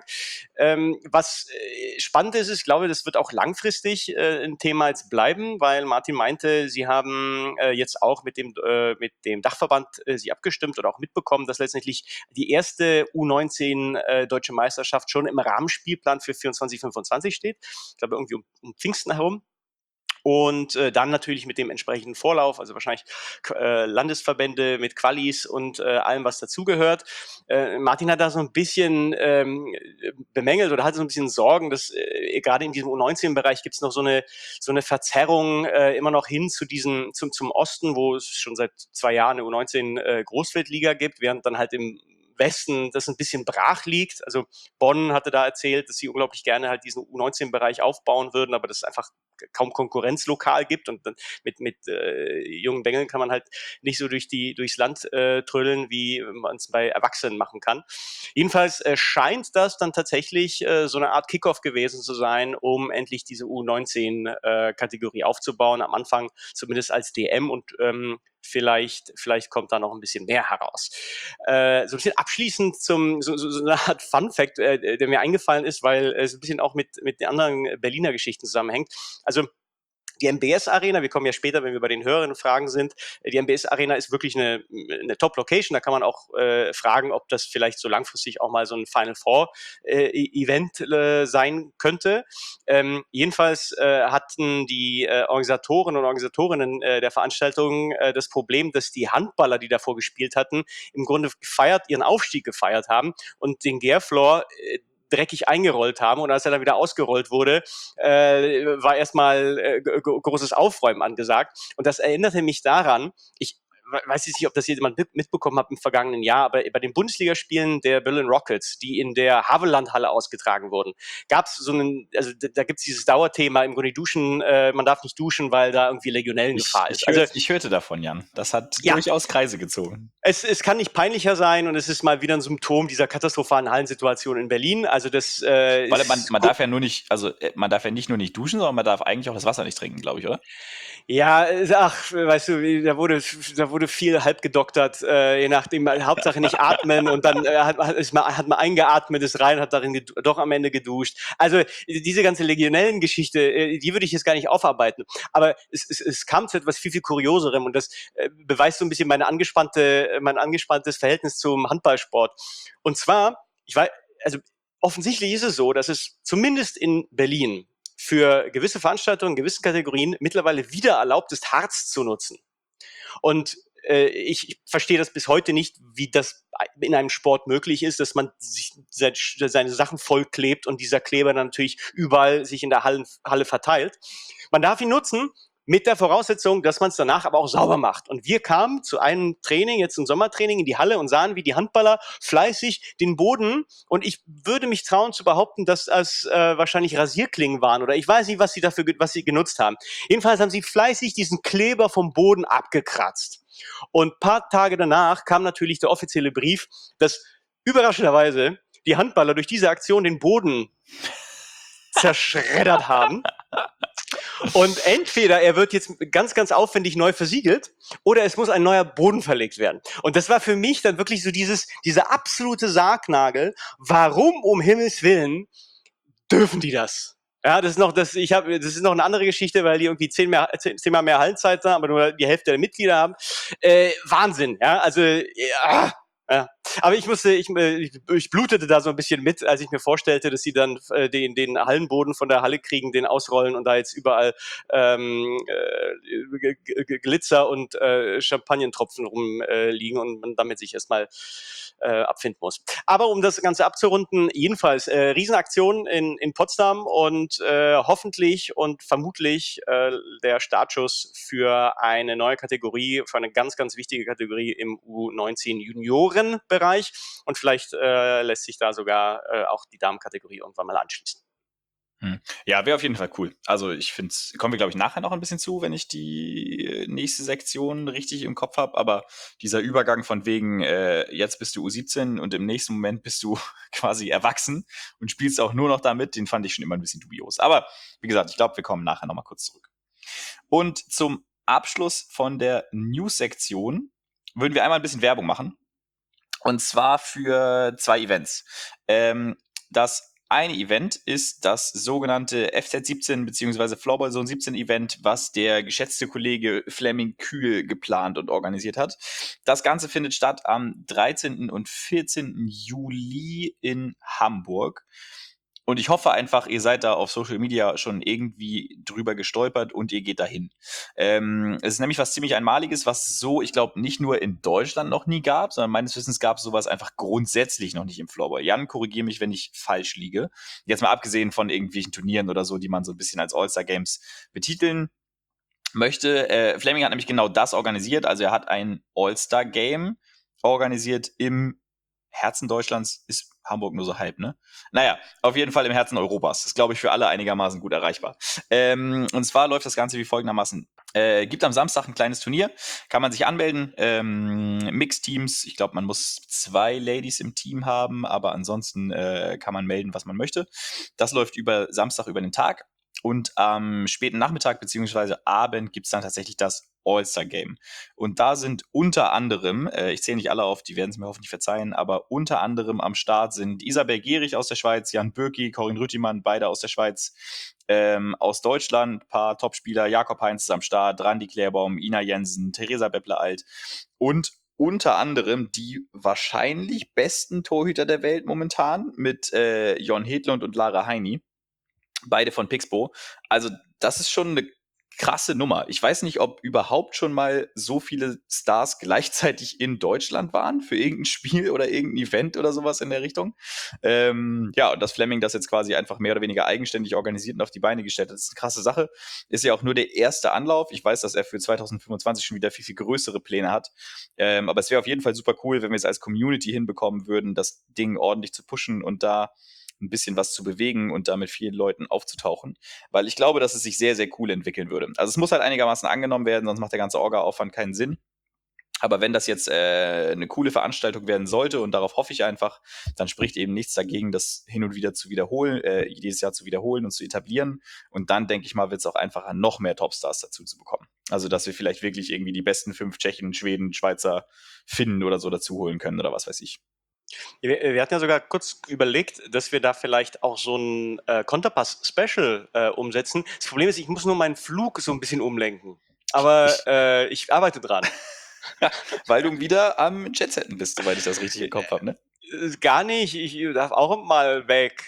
Was spannend ist, ich glaube, das wird auch langfristig ein Thema jetzt bleiben, weil Martin meinte, sie haben jetzt auch mit dem Dachverband sie abgestimmt oder auch mitbekommen, dass letztendlich die erste U19 Deutsche Meisterschaft schon im Rahmenspielplan für 24-25 steht. Ich glaube, irgendwie um Pfingsten herum. Und dann natürlich mit dem entsprechenden Vorlauf, also wahrscheinlich Landesverbände mit Qualis und allem, was dazugehört. Martin hat da so ein bisschen bemängelt oder hatte so ein bisschen Sorgen, dass gerade in diesem U19-Bereich gibt es noch so eine Verzerrung immer noch hin zum Osten, wo es schon seit 2 Jahren eine U19 Großfeldliga gibt, während dann halt im Westen das ein bisschen brach liegt. Also Bonn hatte da erzählt, dass sie unglaublich gerne halt diesen U19-Bereich aufbauen würden, aber dass es einfach kaum Konkurrenz lokal gibt und dann mit jungen Bengeln kann man halt nicht so durchs Land trödeln, wie man es bei Erwachsenen machen kann. Jedenfalls scheint das dann tatsächlich so eine Art Kickoff gewesen zu sein, um endlich diese U19-Kategorie aufzubauen, am Anfang zumindest als DM und vielleicht kommt da noch ein bisschen mehr heraus. So ein bisschen abschließend so eine Art Fun-Fact, der mir eingefallen ist, weil es ein bisschen auch mit den anderen Berliner Geschichten zusammenhängt. Also Die MBS-Arena, wir kommen ja später, wenn wir bei den höheren Fragen sind, die MBS-Arena ist wirklich eine Top-Location. Da kann man auch fragen, ob das vielleicht so langfristig auch mal so ein Final Four-Event sein könnte. Jedenfalls hatten die Organisatoren und Organisatorinnen der Veranstaltung das Problem, dass die Handballer, die davor gespielt hatten, im Grunde ihren Aufstieg gefeiert haben und den Gärfloor dreckig eingerollt haben. Und als er dann wieder ausgerollt wurde, war erstmal großes Aufräumen angesagt. Und das erinnerte mich daran, ich weiß jetzt nicht, ob das jemand mitbekommen hat im vergangenen Jahr, aber bei den Bundesligaspielen der Berlin Rockets, die in der Havelland-Halle ausgetragen wurden, gab es also da gibt es dieses Dauerthema, im Grunde duschen, man darf nicht duschen, weil da irgendwie Legionellengefahr ist. Ich hörte davon, Jan. Das hat durchaus Kreise gezogen. Es kann nicht peinlicher sein und es ist mal wieder ein Symptom dieser katastrophalen Hallensituation in Berlin. Also das Weil man darf ja man darf ja nicht nur nicht duschen, sondern man darf eigentlich auch das Wasser nicht trinken, glaube ich, oder? Ja, ach, weißt du, da wurde viel halb gedoktert, je nachdem, Hauptsache nicht atmen und dann hat man eingeatmet, ist rein, hat darin doch am Ende geduscht. Also diese ganze Legionellen-Geschichte, die würde ich jetzt gar nicht aufarbeiten. Aber es kam zu etwas viel, viel Kurioserem und das beweist so ein bisschen mein angespanntes Verhältnis zum Handballsport. Und zwar, offensichtlich ist es so, dass es zumindest in Berlin für gewisse Veranstaltungen, gewissen Kategorien mittlerweile wieder erlaubt ist, Harz zu nutzen. Und ich verstehe das bis heute nicht, wie das in einem Sport möglich ist, dass man sich seine Sachen vollklebt und dieser Kleber dann natürlich überall sich in der Halle verteilt. Man darf ihn nutzen, mit der Voraussetzung, dass man es danach aber auch sauber macht. Und wir kamen zu einem Training, jetzt ein Sommertraining, in die Halle und sahen, wie die Handballer fleißig den Boden, und ich würde mich trauen zu behaupten, dass das wahrscheinlich Rasierklingen waren oder ich weiß nicht, was sie genutzt haben. Jedenfalls haben sie fleißig diesen Kleber vom Boden abgekratzt. Und ein paar Tage danach kam natürlich der offizielle Brief, dass überraschenderweise die Handballer durch diese Aktion den Boden zerschreddert haben. Und entweder er wird jetzt ganz, ganz aufwendig neu versiegelt oder es muss ein neuer Boden verlegt werden. Und das war für mich dann wirklich so dieser absolute Sargnagel. Warum um Himmels Willen dürfen die das? Ja, das ist noch eine andere Geschichte, weil die irgendwie zehnmal mehr Hallenzeit haben, aber nur die Hälfte der Mitglieder haben. Wahnsinn, ja, also, ja. Aber ich blutete da so ein bisschen mit, als ich mir vorstellte, dass sie dann den Hallenboden von der Halle kriegen, den ausrollen und da jetzt überall Glitzer und Champagnentropfen rumliegen und man damit sich erstmal abfinden muss. Aber um das Ganze abzurunden, jedenfalls Riesenaktion in Potsdam und hoffentlich und vermutlich der Startschuss für eine neue Kategorie, für eine ganz, ganz wichtige Kategorie im U19 Juniorenbereich und vielleicht lässt sich da sogar auch die Damenkategorie irgendwann mal anschließen. Ja, wäre auf jeden Fall cool. Also ich finde, kommen wir, glaube ich, nachher noch ein bisschen zu, wenn ich die nächste Sektion richtig im Kopf habe. Aber dieser Übergang von wegen, jetzt bist du U17 und im nächsten Moment bist du quasi erwachsen und spielst auch nur noch damit, den fand ich schon immer ein bisschen dubios. Aber wie gesagt, ich glaube, wir kommen nachher noch mal kurz zurück. Und zum Abschluss von der News-Sektion würden wir einmal ein bisschen Werbung machen. Und zwar für 2 Events. Das eine Event ist das sogenannte FZ17 bzw. Floorball Zone 17 Event, was der geschätzte Kollege Flemming Kühl geplant und organisiert hat. Das Ganze findet statt am 13. und 14. Juli in Hamburg. Und ich hoffe einfach, ihr seid da auf Social Media schon irgendwie drüber gestolpert und ihr geht dahin. Es ist nämlich was ziemlich Einmaliges, was es so, ich glaube, nicht nur in Deutschland noch nie gab, sondern meines Wissens gab es sowas einfach grundsätzlich noch nicht im Floorball. Jan, korrigiere mich, wenn ich falsch liege. Jetzt mal abgesehen von irgendwelchen Turnieren oder so, die man so ein bisschen als All-Star-Games betiteln möchte. Flemming hat nämlich genau das organisiert. Also er hat ein All-Star-Game organisiert im Herzen Deutschlands. Ist Hamburg nur so halb, ne? Naja, auf jeden Fall im Herzen Europas. Das ist, glaube ich, für alle einigermaßen gut erreichbar. Und zwar läuft das Ganze wie folgendermaßen. Gibt am Samstag ein kleines Turnier, kann man sich anmelden. Mixteams, ich glaube, man muss 2 Ladies im Team haben, aber ansonsten kann man melden, was man möchte. Das läuft über Samstag über den Tag. Und am späten Nachmittag bzw. Abend gibt es dann tatsächlich das All-Star-Game. Und da sind unter anderem, ich zähle nicht alle auf, die werden es mir hoffentlich verzeihen, aber unter anderem am Start sind Isabel Gehrig aus der Schweiz, Jan Bürki, Corinne Rüttimann, beide aus der Schweiz. Aus Deutschland ein paar Topspieler, Jakob Heinz ist am Start, Randi Klärbaum, Ina Jensen, Theresa Beppler-Alt und unter anderem die wahrscheinlich besten Torhüter der Welt momentan mit Jon Hedlund und Lara Heini. Beide von Pixbo. Also das ist schon eine krasse Nummer. Ich weiß nicht, ob überhaupt schon mal so viele Stars gleichzeitig in Deutschland waren für irgendein Spiel oder irgendein Event oder sowas in der Richtung. Ja, und dass Fleming das jetzt quasi einfach mehr oder weniger eigenständig organisiert und auf die Beine gestellt hat, das ist eine krasse Sache. Ist ja auch nur der erste Anlauf. Ich weiß, dass er für 2025 schon wieder viel, viel größere Pläne hat. Aber es wäre auf jeden Fall super cool, wenn wir es als Community hinbekommen würden, das Ding ordentlich zu pushen und da ein bisschen was zu bewegen und da mit vielen Leuten aufzutauchen, weil ich glaube, dass es sich sehr, sehr cool entwickeln würde. Also es muss halt einigermaßen angenommen werden, sonst macht der ganze Orga-Aufwand keinen Sinn. Aber wenn das jetzt eine coole Veranstaltung werden sollte, und darauf hoffe ich einfach, dann spricht eben nichts dagegen, das hin und wieder zu wiederholen, jedes Jahr zu wiederholen und zu etablieren. Und dann, denke ich mal, wird es auch einfacher, noch mehr Topstars dazu zu bekommen. Also, dass wir vielleicht wirklich irgendwie die besten 5 Tschechen, Schweden, Schweizer, Finnen oder so dazu holen können oder was weiß ich. Wir hatten ja sogar kurz überlegt, dass wir da vielleicht auch so ein Konterpass-Special umsetzen. Das Problem ist, ich muss nur meinen Flug so ein bisschen umlenken. Aber ich arbeite dran. Weil du wieder am Jetsetten bist, soweit ich das richtig im Kopf habe, ne? Gar nicht, ich darf auch mal weg.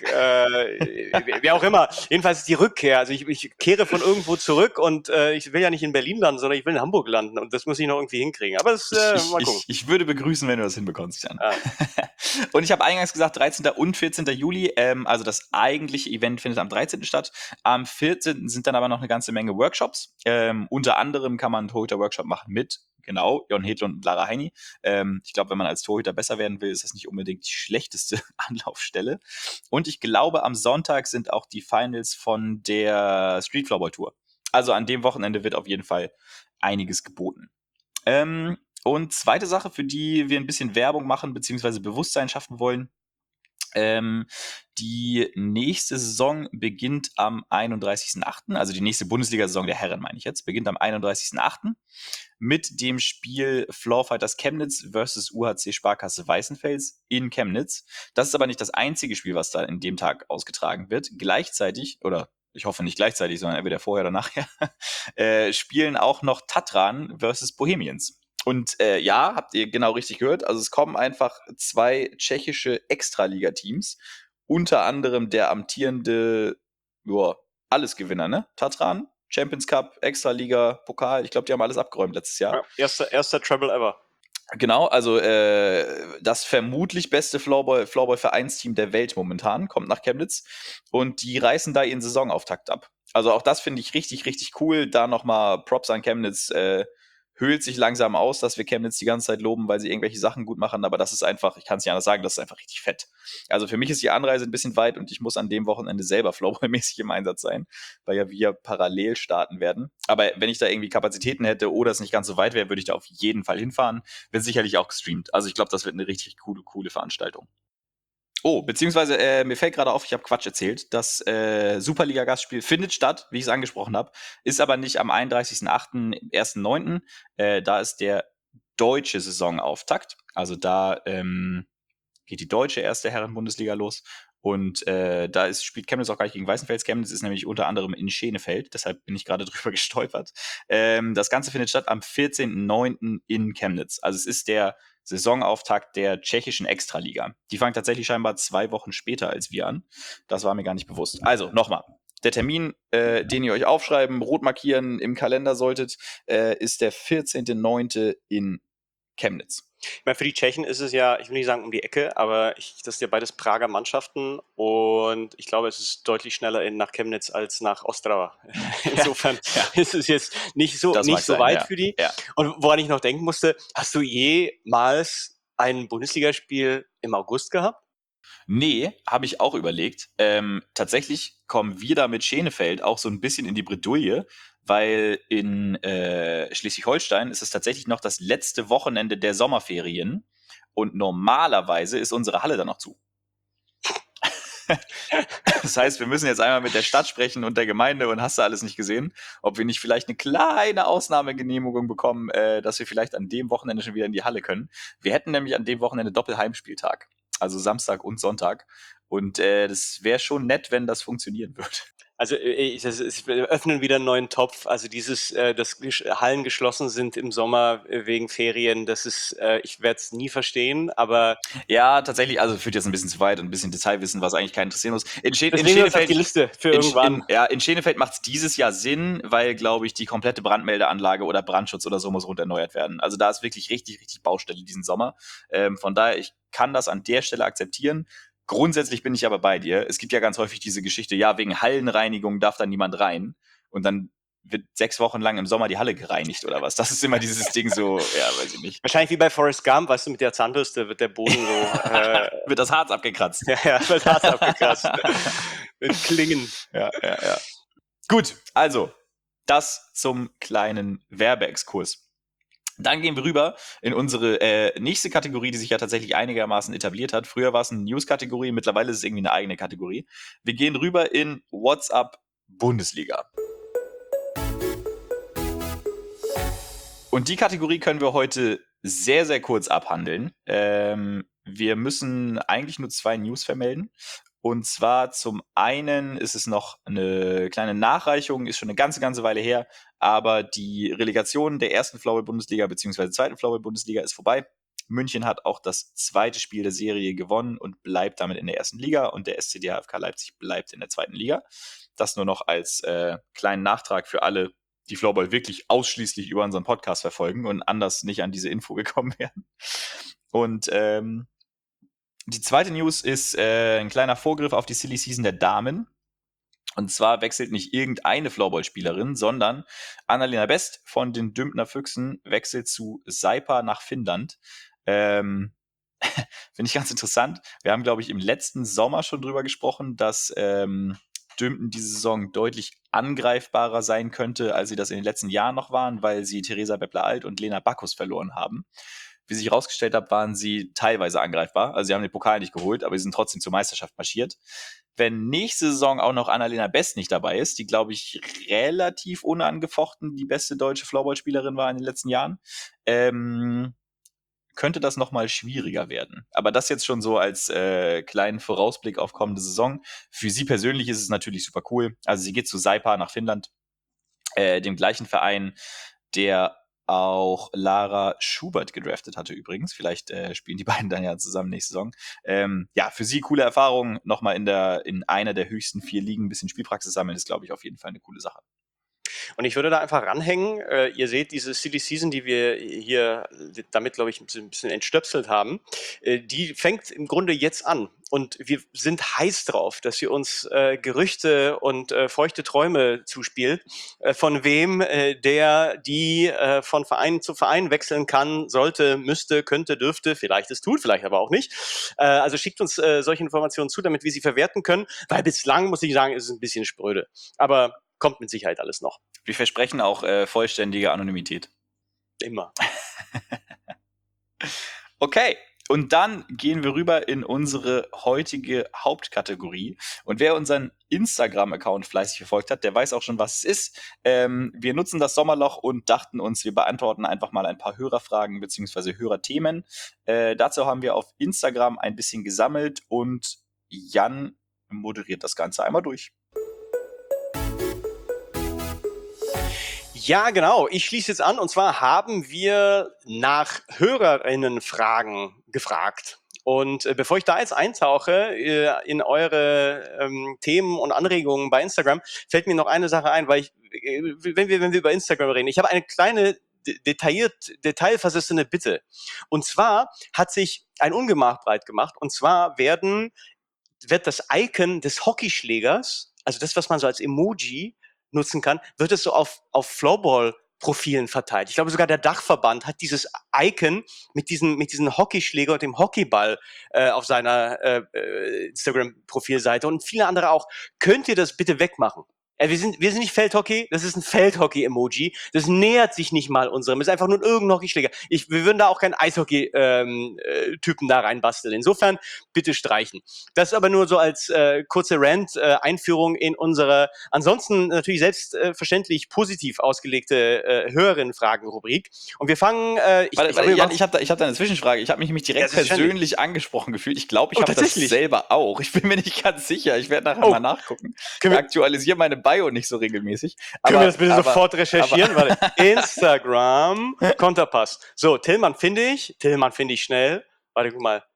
Wie auch immer. Jedenfalls die Rückkehr. Also ich kehre von irgendwo zurück und ich will ja nicht in Berlin landen, sondern ich will in Hamburg landen. Und das muss ich noch irgendwie hinkriegen. Aber das mal gucken. Ich würde begrüßen, wenn du das hinbekommst, Jan. Ah. Und ich habe eingangs gesagt, 13. und 14. Juli, also das eigentliche Event findet am 13. statt. Am 14. sind dann aber noch eine ganze Menge Workshops. Unter anderem kann man einen Torhüter-Workshop machen mit, genau, Jon Hedlund und Lara Heini. Ich glaube, wenn man als Torhüter besser werden will, ist das nicht unbedingt die schlechteste Anlaufstelle. Und ich glaube, am Sonntag sind auch die Finals von der Street Floorball Tour. Also an dem Wochenende wird auf jeden Fall einiges geboten. Und zweite Sache, für die wir ein bisschen Werbung machen, beziehungsweise Bewusstsein schaffen wollen. Die nächste Saison beginnt am 31.8., also die nächste Bundesliga-Saison der Herren, meine ich jetzt, beginnt am 31.8. mit dem Spiel Floorfighters Chemnitz versus UHC Sparkasse Weißenfels in Chemnitz. Das ist aber nicht das einzige Spiel, was da in dem Tag ausgetragen wird. Gleichzeitig, oder ich hoffe nicht gleichzeitig, sondern entweder vorher oder nachher, spielen auch noch Tatran versus Bohemians. Und ja, habt ihr genau richtig gehört. Also es kommen einfach 2 tschechische Extraliga-Teams. Unter anderem der amtierende, Allesgewinner, ne? Tatran, Champions Cup, Extraliga, Pokal. Ich glaube, die haben alles abgeräumt letztes Jahr. Ja, erster Treble ever. Genau, also das vermutlich beste Floorball-Vereinsteam der Welt momentan kommt nach Chemnitz und die reißen da ihren Saisonauftakt ab. Also auch das finde ich richtig, richtig cool. Da nochmal Props an Chemnitz. Höhlt sich langsam aus, dass wir Chemnitz die ganze Zeit loben, weil sie irgendwelche Sachen gut machen, aber das ist einfach, ich kann es nicht anders sagen, das ist einfach richtig fett. Also für mich ist die Anreise ein bisschen weit und ich muss an dem Wochenende selber Floorball-mäßig im Einsatz sein, weil ja wir parallel starten werden. Aber wenn ich da irgendwie Kapazitäten hätte oder es nicht ganz so weit wäre, würde ich da auf jeden Fall hinfahren. Wird sicherlich auch gestreamt. Also ich glaube, das wird eine richtig coole Veranstaltung. Oh, beziehungsweise mir fällt gerade auf, ich habe Quatsch erzählt. Das Superliga-Gastspiel findet statt, wie ich es angesprochen habe, ist aber nicht am 31.08., 1.9. Da ist der deutsche Saisonauftakt. Also da geht die deutsche erste Herren-Bundesliga los. Und da spielt Chemnitz auch gleich gegen Weißenfels. Chemnitz ist nämlich unter anderem in Schenefeld, deshalb bin ich gerade drüber gestolpert. Das Ganze findet statt am 14.09. in Chemnitz. Also es ist der Saisonauftakt der tschechischen Extraliga. Die fangen tatsächlich scheinbar 2 Wochen später als wir an. Das war mir gar nicht bewusst. Also, nochmal. Der Termin, den ihr euch aufschreiben, rot markieren im Kalender solltet, ist der 14.09. in Chemnitz. Ich meine, für die Tschechen ist es ja, ich will nicht sagen um die Ecke, aber das sind ja beides Prager Mannschaften und ich glaube, es ist deutlich schneller nach Chemnitz als nach Ostrava. Insofern ist es jetzt nicht so weit für die. Ja. Und woran ich noch denken musste, hast du jemals ein Bundesligaspiel im August gehabt? Nee, habe ich auch überlegt. Tatsächlich kommen wir da mit Schenefeld auch so ein bisschen in die Bredouille, weil in Schleswig-Holstein ist es tatsächlich noch das letzte Wochenende der Sommerferien und normalerweise ist unsere Halle dann noch zu. Das heißt, wir müssen jetzt einmal mit der Stadt sprechen und der Gemeinde und hast du alles nicht gesehen, ob wir nicht vielleicht eine kleine Ausnahmegenehmigung bekommen, dass wir vielleicht an dem Wochenende schon wieder in die Halle können. Wir hätten nämlich an dem Wochenende Doppelheimspieltag, also Samstag und Sonntag. Und das wäre schon nett, wenn das funktionieren würde. Also wir öffnen wieder einen neuen Topf. Also dass Hallen geschlossen sind im Sommer wegen Ferien, das ist, ich werde es nie verstehen, aber Ja, tatsächlich, also führt jetzt ein bisschen zu weit und ein bisschen Detailwissen, was eigentlich keinen interessieren muss. das legen wir uns auf die Liste für irgendwann. In Schenefeld macht es dieses Jahr Sinn, weil, glaube ich, die komplette Brandmeldeanlage oder Brandschutz oder so muss erneuert werden. Also da ist wirklich richtig, richtig Baustelle diesen Sommer. Von daher, ich kann das an der Stelle akzeptieren. Grundsätzlich bin ich aber bei dir. Es gibt ja ganz häufig diese Geschichte, ja, wegen Hallenreinigung darf da niemand rein. Und dann wird 6 Wochen lang im Sommer die Halle gereinigt oder was. Das ist immer dieses Ding so, ja, weiß ich nicht. Wahrscheinlich wie bei Forrest Gump, weißt du, mit der Zahnbürste wird der Boden so... wird das Harz abgekratzt. Ja, wird Harz abgekratzt. Mit Klingen. Ja. Gut, also, das zum kleinen Werbeexkurs. Dann gehen wir rüber in unsere nächste Kategorie, die sich ja tatsächlich einigermaßen etabliert hat. Früher war es eine News-Kategorie, mittlerweile ist es irgendwie eine eigene Kategorie. Wir gehen rüber in WhatsApp Bundesliga. Und die Kategorie können wir heute sehr, sehr kurz abhandeln. Wir müssen eigentlich nur 2 News vermelden. Und zwar zum einen ist es noch eine kleine Nachreichung, ist schon eine ganze Weile her, aber die Relegation der ersten Floorball-Bundesliga bzw. zweiten Floorball-Bundesliga ist vorbei. München hat auch das zweite Spiel der Serie gewonnen und bleibt damit in der ersten Liga und der SC HFK Leipzig bleibt in der zweiten Liga. Das nur noch als kleinen Nachtrag für alle, die Floorball wirklich ausschließlich über unseren Podcast verfolgen und anders nicht an diese Info gekommen wären. Und die zweite News ist ein kleiner Vorgriff auf die Silly Season der Damen. Und zwar wechselt nicht irgendeine Floorball-Spielerin, sondern Annalena Best von den Dümpner Füchsen wechselt zu Saipa nach Finnland. Finde ich ganz interessant. Wir haben, glaube ich, im letzten Sommer schon drüber gesprochen, dass Dümpen diese Saison deutlich angreifbarer sein könnte, als sie das in den letzten Jahren noch waren, weil sie Theresa Beppler-Alt und Lena Backus verloren haben. Wie sich herausgestellt hat, waren sie teilweise angreifbar. Also sie haben den Pokal nicht geholt, aber sie sind trotzdem zur Meisterschaft marschiert. Wenn nächste Saison auch noch Annalena Best nicht dabei ist, die, glaube ich, relativ unangefochten die beste deutsche Floorball-Spielerin war in den letzten Jahren, könnte das nochmal schwieriger werden. Aber das jetzt schon so als kleinen Vorausblick auf kommende Saison. Für sie persönlich ist es natürlich super cool. Also sie geht zu Saipa nach Finnland, dem gleichen Verein, der auch Lara Schubert gedraftet hatte übrigens. Vielleicht spielen die beiden dann ja zusammen nächste Saison. Ja, für sie coole Erfahrung. Nochmal in einer der höchsten 4 Ligen ein bisschen Spielpraxis sammeln, ist, glaube ich, auf jeden Fall eine coole Sache. Und ich würde da einfach ranhängen. Ihr seht diese Silly Season, die wir hier damit, glaube ich, ein bisschen entstöpselt haben. Die fängt im Grunde jetzt an. Und wir sind heiß drauf, dass ihr uns Gerüchte und feuchte Träume zuspielt, von wem die von Verein zu Verein wechseln kann, sollte, müsste, könnte, dürfte, vielleicht es tut, vielleicht aber auch nicht. Also schickt uns solche Informationen zu, damit wir sie verwerten können, weil bislang, muss ich sagen, ist es ein bisschen spröde. Aber kommt mit Sicherheit alles noch. Wir versprechen auch vollständige Anonymität. Immer. Okay, und dann gehen wir rüber in unsere heutige Hauptkategorie. Und wer unseren Instagram-Account fleißig verfolgt hat, der weiß auch schon, was es ist. Wir nutzen das Sommerloch und dachten uns, wir beantworten einfach mal ein paar Hörerfragen bzw. Hörerthemen. Dazu haben wir auf Instagram ein bisschen gesammelt und Jan moderiert das Ganze einmal durch. Ja, genau. Ich schließe jetzt an. Und zwar haben wir nach Hörerinnenfragen gefragt. Und bevor ich da jetzt eintauche in eure Themen und Anregungen bei Instagram, fällt mir noch eine Sache ein, weil wenn wir über Instagram reden, ich habe eine kleine detailversessene Bitte. Und zwar hat sich ein Ungemach breit gemacht. Und zwar wird das Icon des Hockeyschlägers, also das, was man so als Emoji nutzen kann, wird es so auf Floorball-Profilen verteilt. Ich glaube, sogar der Dachverband hat dieses Icon mit diesem Hockeyschläger und dem Hockeyball auf seiner Instagram-Profilseite und viele andere auch. Könnt ihr das bitte wegmachen? Wir sind nicht Feldhockey, das ist ein Feldhockey-Emoji. Das nähert sich nicht mal unserem. Das ist einfach nur irgendein Hockeyschläger. Wir würden da auch keinen Eishockey-Typen da reinbasteln. Insofern bitte streichen. Das aber nur so als kurze Rant-Einführung in unsere ansonsten natürlich selbstverständlich positiv ausgelegte Hörerinnen-Fragen-Rubrik. Und wir fangen. Jan, ich hab da eine Zwischenfrage. Ich habe mich nämlich direkt persönlich angesprochen gefühlt. Ich glaube, ich habe das selber auch. Ich bin mir nicht ganz sicher. Ich werde nachher mal nachgucken. Ich aktualisiere meine Bio nicht so regelmäßig. Können wir das bitte sofort recherchieren? Warte. Instagram, Konterpass. So, Tillmann finde ich schnell. Warte, guck mal.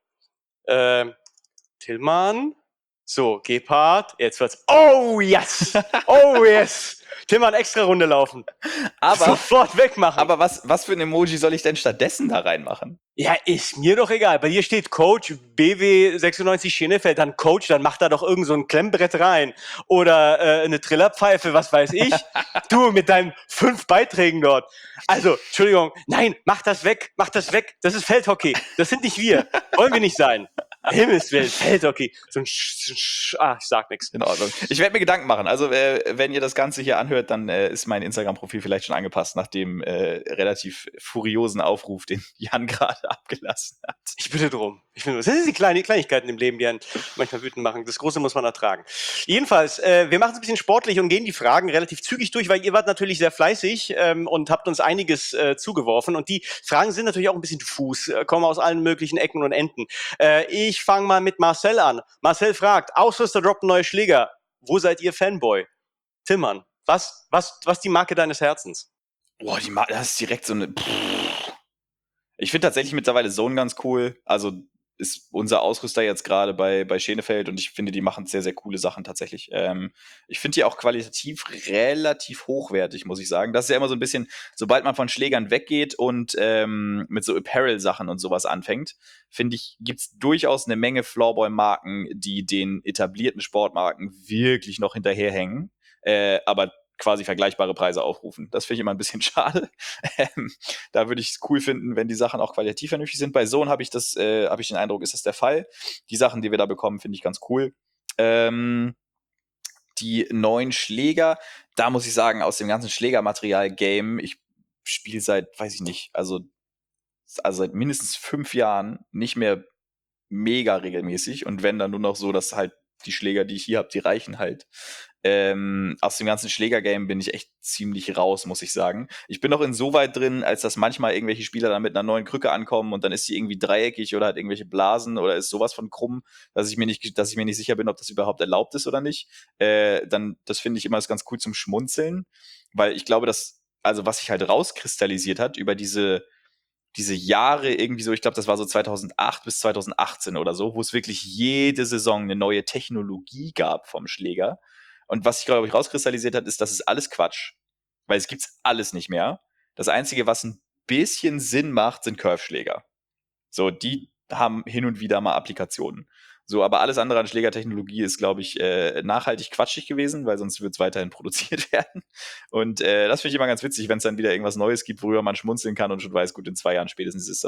Tillmann. So, Gebhardt. Jetzt wird's. Oh, yes! Oh, yes! Tillmann, extra Runde laufen. Aber sofort wegmachen. Aber was für ein Emoji soll ich denn stattdessen da reinmachen? Ja, ist mir doch egal. Bei dir steht Coach BW96 Schenefeld, dann Coach, dann mach da doch irgend so ein Klemmbrett rein. Oder eine Trillerpfeife, was weiß ich. Du mit deinen 5 Beiträgen dort. Also, Entschuldigung, nein, mach das weg. Das ist Feldhockey. Das sind nicht wir. Wollen wir nicht sein. Himmelswillen, Feldhockey. Ich sag nichts. In Ordnung. Ich werde mir Gedanken machen. Also, wenn ihr das Ganze hier anhört, dann ist mein Instagram-Profil vielleicht schon angepasst nach dem relativ furiosen Aufruf, den Jan gerade abgelassen hat. Ich bitte drum. Das sind die Kleinigkeiten im Leben, die einen manchmal wütend machen. Das Große muss man ertragen. Jedenfalls, wir machen es ein bisschen sportlich und gehen die Fragen relativ zügig durch, weil ihr wart natürlich sehr fleißig und habt uns einiges zugeworfen. Und die Fragen sind natürlich auch ein bisschen diffus, kommen aus allen möglichen Ecken und Enden. Ich fange mal mit Marcel an. Marcel fragt, Ausrüster droppt neue Schläger. Wo seid ihr Fanboy? Tillmann, was die Marke deines Herzens? Boah, die Marke, das ist direkt so eine... Ich finde tatsächlich mittlerweile Zone ganz cool. Also ist unser Ausrüster jetzt gerade bei Schenefeld und ich finde, die machen sehr, sehr coole Sachen tatsächlich. Ich finde die auch qualitativ relativ hochwertig, muss ich sagen. Das ist ja immer so ein bisschen, sobald man von Schlägern weggeht und mit so Apparel-Sachen und sowas anfängt, finde ich, gibt's durchaus eine Menge Floorball-Marken, die den etablierten Sportmarken wirklich noch hinterherhängen. Aber quasi vergleichbare Preise aufrufen. Das finde ich immer ein bisschen schade. Da würde ich es cool finden, wenn die Sachen auch qualitativ vernünftig sind. Bei Zone habe ich den Eindruck, ist das der Fall. Die Sachen, die wir da bekommen, finde ich ganz cool. Die neuen Schläger, da muss ich sagen, aus dem ganzen Schlägermaterial-Game, ich spiele seit, weiß ich nicht, also seit mindestens 5 Jahren nicht mehr mega regelmäßig und wenn dann nur noch so, dass halt die Schläger, die ich hier habe, die reichen halt. Aus dem ganzen Schlägergame bin ich echt ziemlich raus, muss ich sagen. Ich bin noch insoweit drin, als dass manchmal irgendwelche Spieler dann mit einer neuen Krücke ankommen und dann ist sie irgendwie dreieckig oder hat irgendwelche Blasen oder ist sowas von krumm, dass ich mir nicht sicher bin, ob das überhaupt erlaubt ist oder nicht. Das finde ich immer ganz cool zum Schmunzeln, weil ich glaube, also was sich halt rauskristallisiert hat über diese Jahre irgendwie so, ich glaube, das war so 2008 bis 2018 oder so, wo es wirklich jede Saison eine neue Technologie gab vom Schläger. Und was sich, glaube ich, rauskristallisiert hat, ist, das ist alles Quatsch. Weil es gibt's alles nicht mehr. Das Einzige, was ein bisschen Sinn macht, sind Curve-Schläger. So, die haben hin und wieder mal Applikationen. So, aber alles andere an Schlägertechnologie ist, glaube ich, nachhaltig quatschig gewesen, weil sonst wird es weiterhin produziert werden. Und das finde ich immer ganz witzig, wenn es dann wieder irgendwas Neues gibt, worüber man schmunzeln kann und schon weiß, gut, in 2 Jahren spätestens ist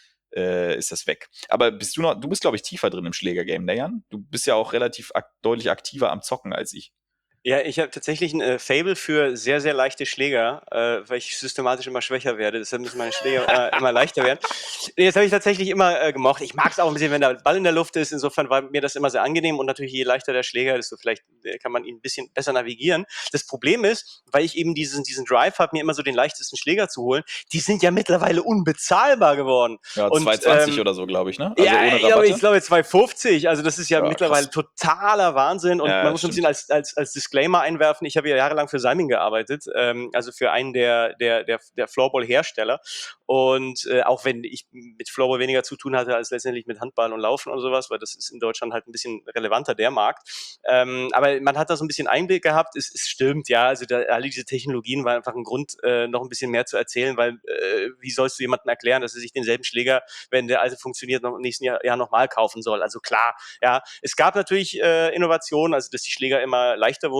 das weg. Aber du bist, glaube ich, tiefer drin im Schlägergame, ne, Jan? Du bist ja auch relativ deutlich aktiver am Zocken als ich. Ja, ich habe tatsächlich ein Faible für sehr, sehr leichte Schläger, weil ich systematisch immer schwächer werde. Deshalb müssen meine Schläger immer leichter werden. Jetzt habe ich tatsächlich immer gemocht. Ich mag es auch ein bisschen, wenn der Ball in der Luft ist. Insofern war mir das immer sehr angenehm. Und natürlich, je leichter der Schläger, desto vielleicht kann man ihn ein bisschen besser navigieren. Das Problem ist, weil ich eben diesen Drive habe, mir immer so den leichtesten Schläger zu holen, die sind ja mittlerweile unbezahlbar geworden. Ja, und 2,20 oder so, glaube ich, ne? Also ja, ohne Rabatte? Ich glaube 2,50. Also das ist ja mittlerweile krass. Totaler Wahnsinn. Und man muss ein bisschen als Disclaimer einwerfen, ich habe ja jahrelang für Simon gearbeitet, also für einen der Floorball-Hersteller. Und auch wenn ich mit Floorball weniger zu tun hatte als letztendlich mit Handball und Laufen und sowas, weil das ist in Deutschland halt ein bisschen relevanter, der Markt. Aber man hat da so ein bisschen Einblick gehabt. Es stimmt, ja, also alle diese Technologien waren einfach ein Grund, noch ein bisschen mehr zu erzählen, weil wie sollst du jemandem erklären, dass er sich denselben Schläger, wenn der alte funktioniert, noch im nächsten Jahr nochmal kaufen soll? Also klar, ja, es gab natürlich Innovationen, also dass die Schläger immer leichter wurden,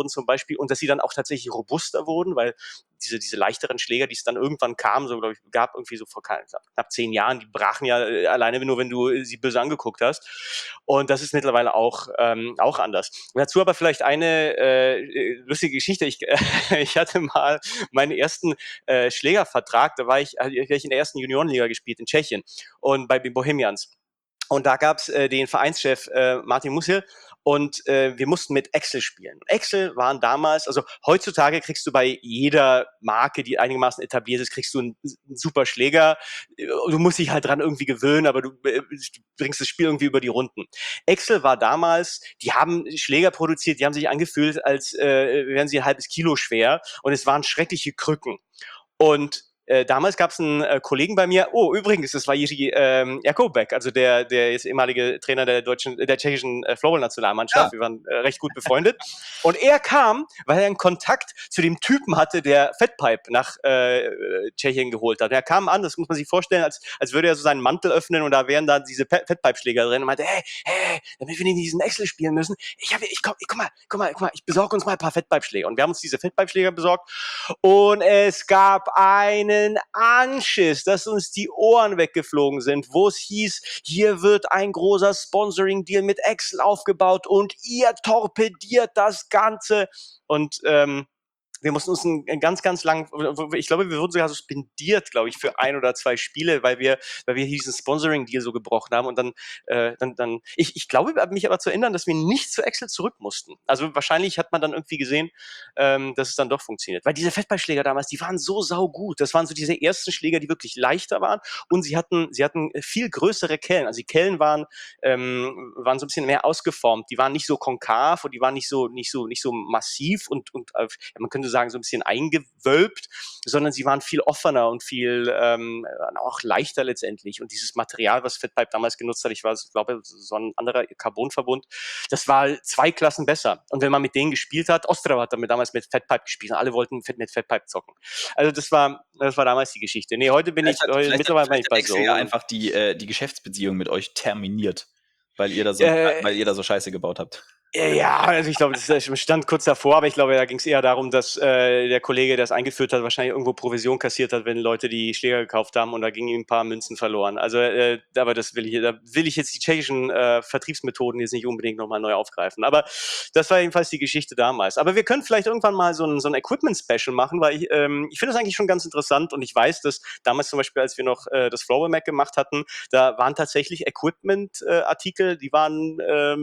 wurden zum Beispiel und dass sie dann auch tatsächlich robuster wurden, weil diese leichteren Schläger, die es dann irgendwann kamen, so glaube ich, gab irgendwie so vor knapp 10 Jahren, die brachen ja alleine nur, wenn du sie böse angeguckt hast. Und das ist mittlerweile auch anders. Und dazu aber vielleicht eine lustige Geschichte. Ich hatte mal meinen ersten Schlägervertrag, da war ich in der ersten Juniorenliga gespielt in Tschechien und bei den Bohemians. Und da gab's den Vereinschef Martin Musil und wir mussten mit Excel spielen. Excel waren damals, also heutzutage kriegst du bei jeder Marke, die einigermaßen etabliert ist, kriegst du einen super Schläger. Du musst dich halt dran irgendwie gewöhnen, aber du bringst das Spiel irgendwie über die Runden. Excel war damals, die haben Schläger produziert, die haben sich angefühlt, als wären sie ein halbes Kilo schwer und es waren schreckliche Krücken. Und damals gab es einen Kollegen bei mir, oh, übrigens, das war Jiří Jakobek, also der jetzt ehemalige Trainer der tschechischen Floorball-Nationalmannschaft. Ja. Wir waren recht gut befreundet. Und er kam, weil er einen Kontakt zu dem Typen hatte, der Fatpipe nach Tschechien geholt hat. Er kam an, das muss man sich vorstellen, als würde er so seinen Mantel öffnen und da wären da diese Fatpipe-Schläger drin und meinte, hey, damit wir nicht diesen Excel spielen müssen, guck mal, ich besorge uns mal ein paar Fatpipe-Schläger. Und wir haben uns diese Fatpipe-Schläger besorgt und es gab einen Anschiss, dass uns die Ohren weggeflogen sind, wo es hieß, hier wird ein großer Sponsoring-Deal mit Excel aufgebaut und ihr torpediert das Ganze. Und wir mussten uns einen ganz, ganz lang, ich glaube, wir wurden sogar suspendiert, glaube ich, für 1 oder 2 Spiele, weil wir diesen Sponsoring-Deal so gebrochen haben. Und ich glaube, mich aber zu erinnern, dass wir nicht zu Excel zurück mussten. Also wahrscheinlich hat man dann irgendwie gesehen, dass es dann doch funktioniert. Weil diese Fettballschläger damals, die waren so saugut. Das waren so diese ersten Schläger, die wirklich leichter waren. Und sie hatten viel größere Kellen. Also die Kellen waren so ein bisschen mehr ausgeformt. Die waren nicht so konkav und die waren nicht so massiv und man könnte sagen, so ein bisschen eingewölbt, sondern sie waren viel offener und viel auch leichter letztendlich. Und dieses Material, was Fatpipe damals genutzt hat, ich glaube, so ein anderer Carbonverbund, das war 2 Klassen besser. Und wenn man mit denen gespielt hat, Ostrava hat damit damals mit Fatpipe gespielt und alle wollten mit Fatpipe zocken. Also das war damals die Geschichte. Nee, heute mittlerweile bin ich bei Excel ja einfach die Geschäftsbeziehung mit euch terminiert, weil ihr da so Scheiße gebaut habt. Ja, also ich glaube, das stand kurz davor, aber ich glaube, da ging es eher darum, dass der Kollege, der es eingeführt hat, wahrscheinlich irgendwo Provision kassiert hat, wenn Leute die Schläger gekauft haben und da gingen ihm ein paar Münzen verloren. Also, aber da will ich jetzt die tschechischen Vertriebsmethoden jetzt nicht unbedingt nochmal neu aufgreifen. Aber das war jedenfalls die Geschichte damals. Aber wir können vielleicht irgendwann mal so ein Equipment-Special machen, weil ich finde das eigentlich schon ganz interessant und ich weiß, dass damals zum Beispiel, als wir noch das Floorball Mac gemacht hatten, da waren tatsächlich Equipment-Artikel, die waren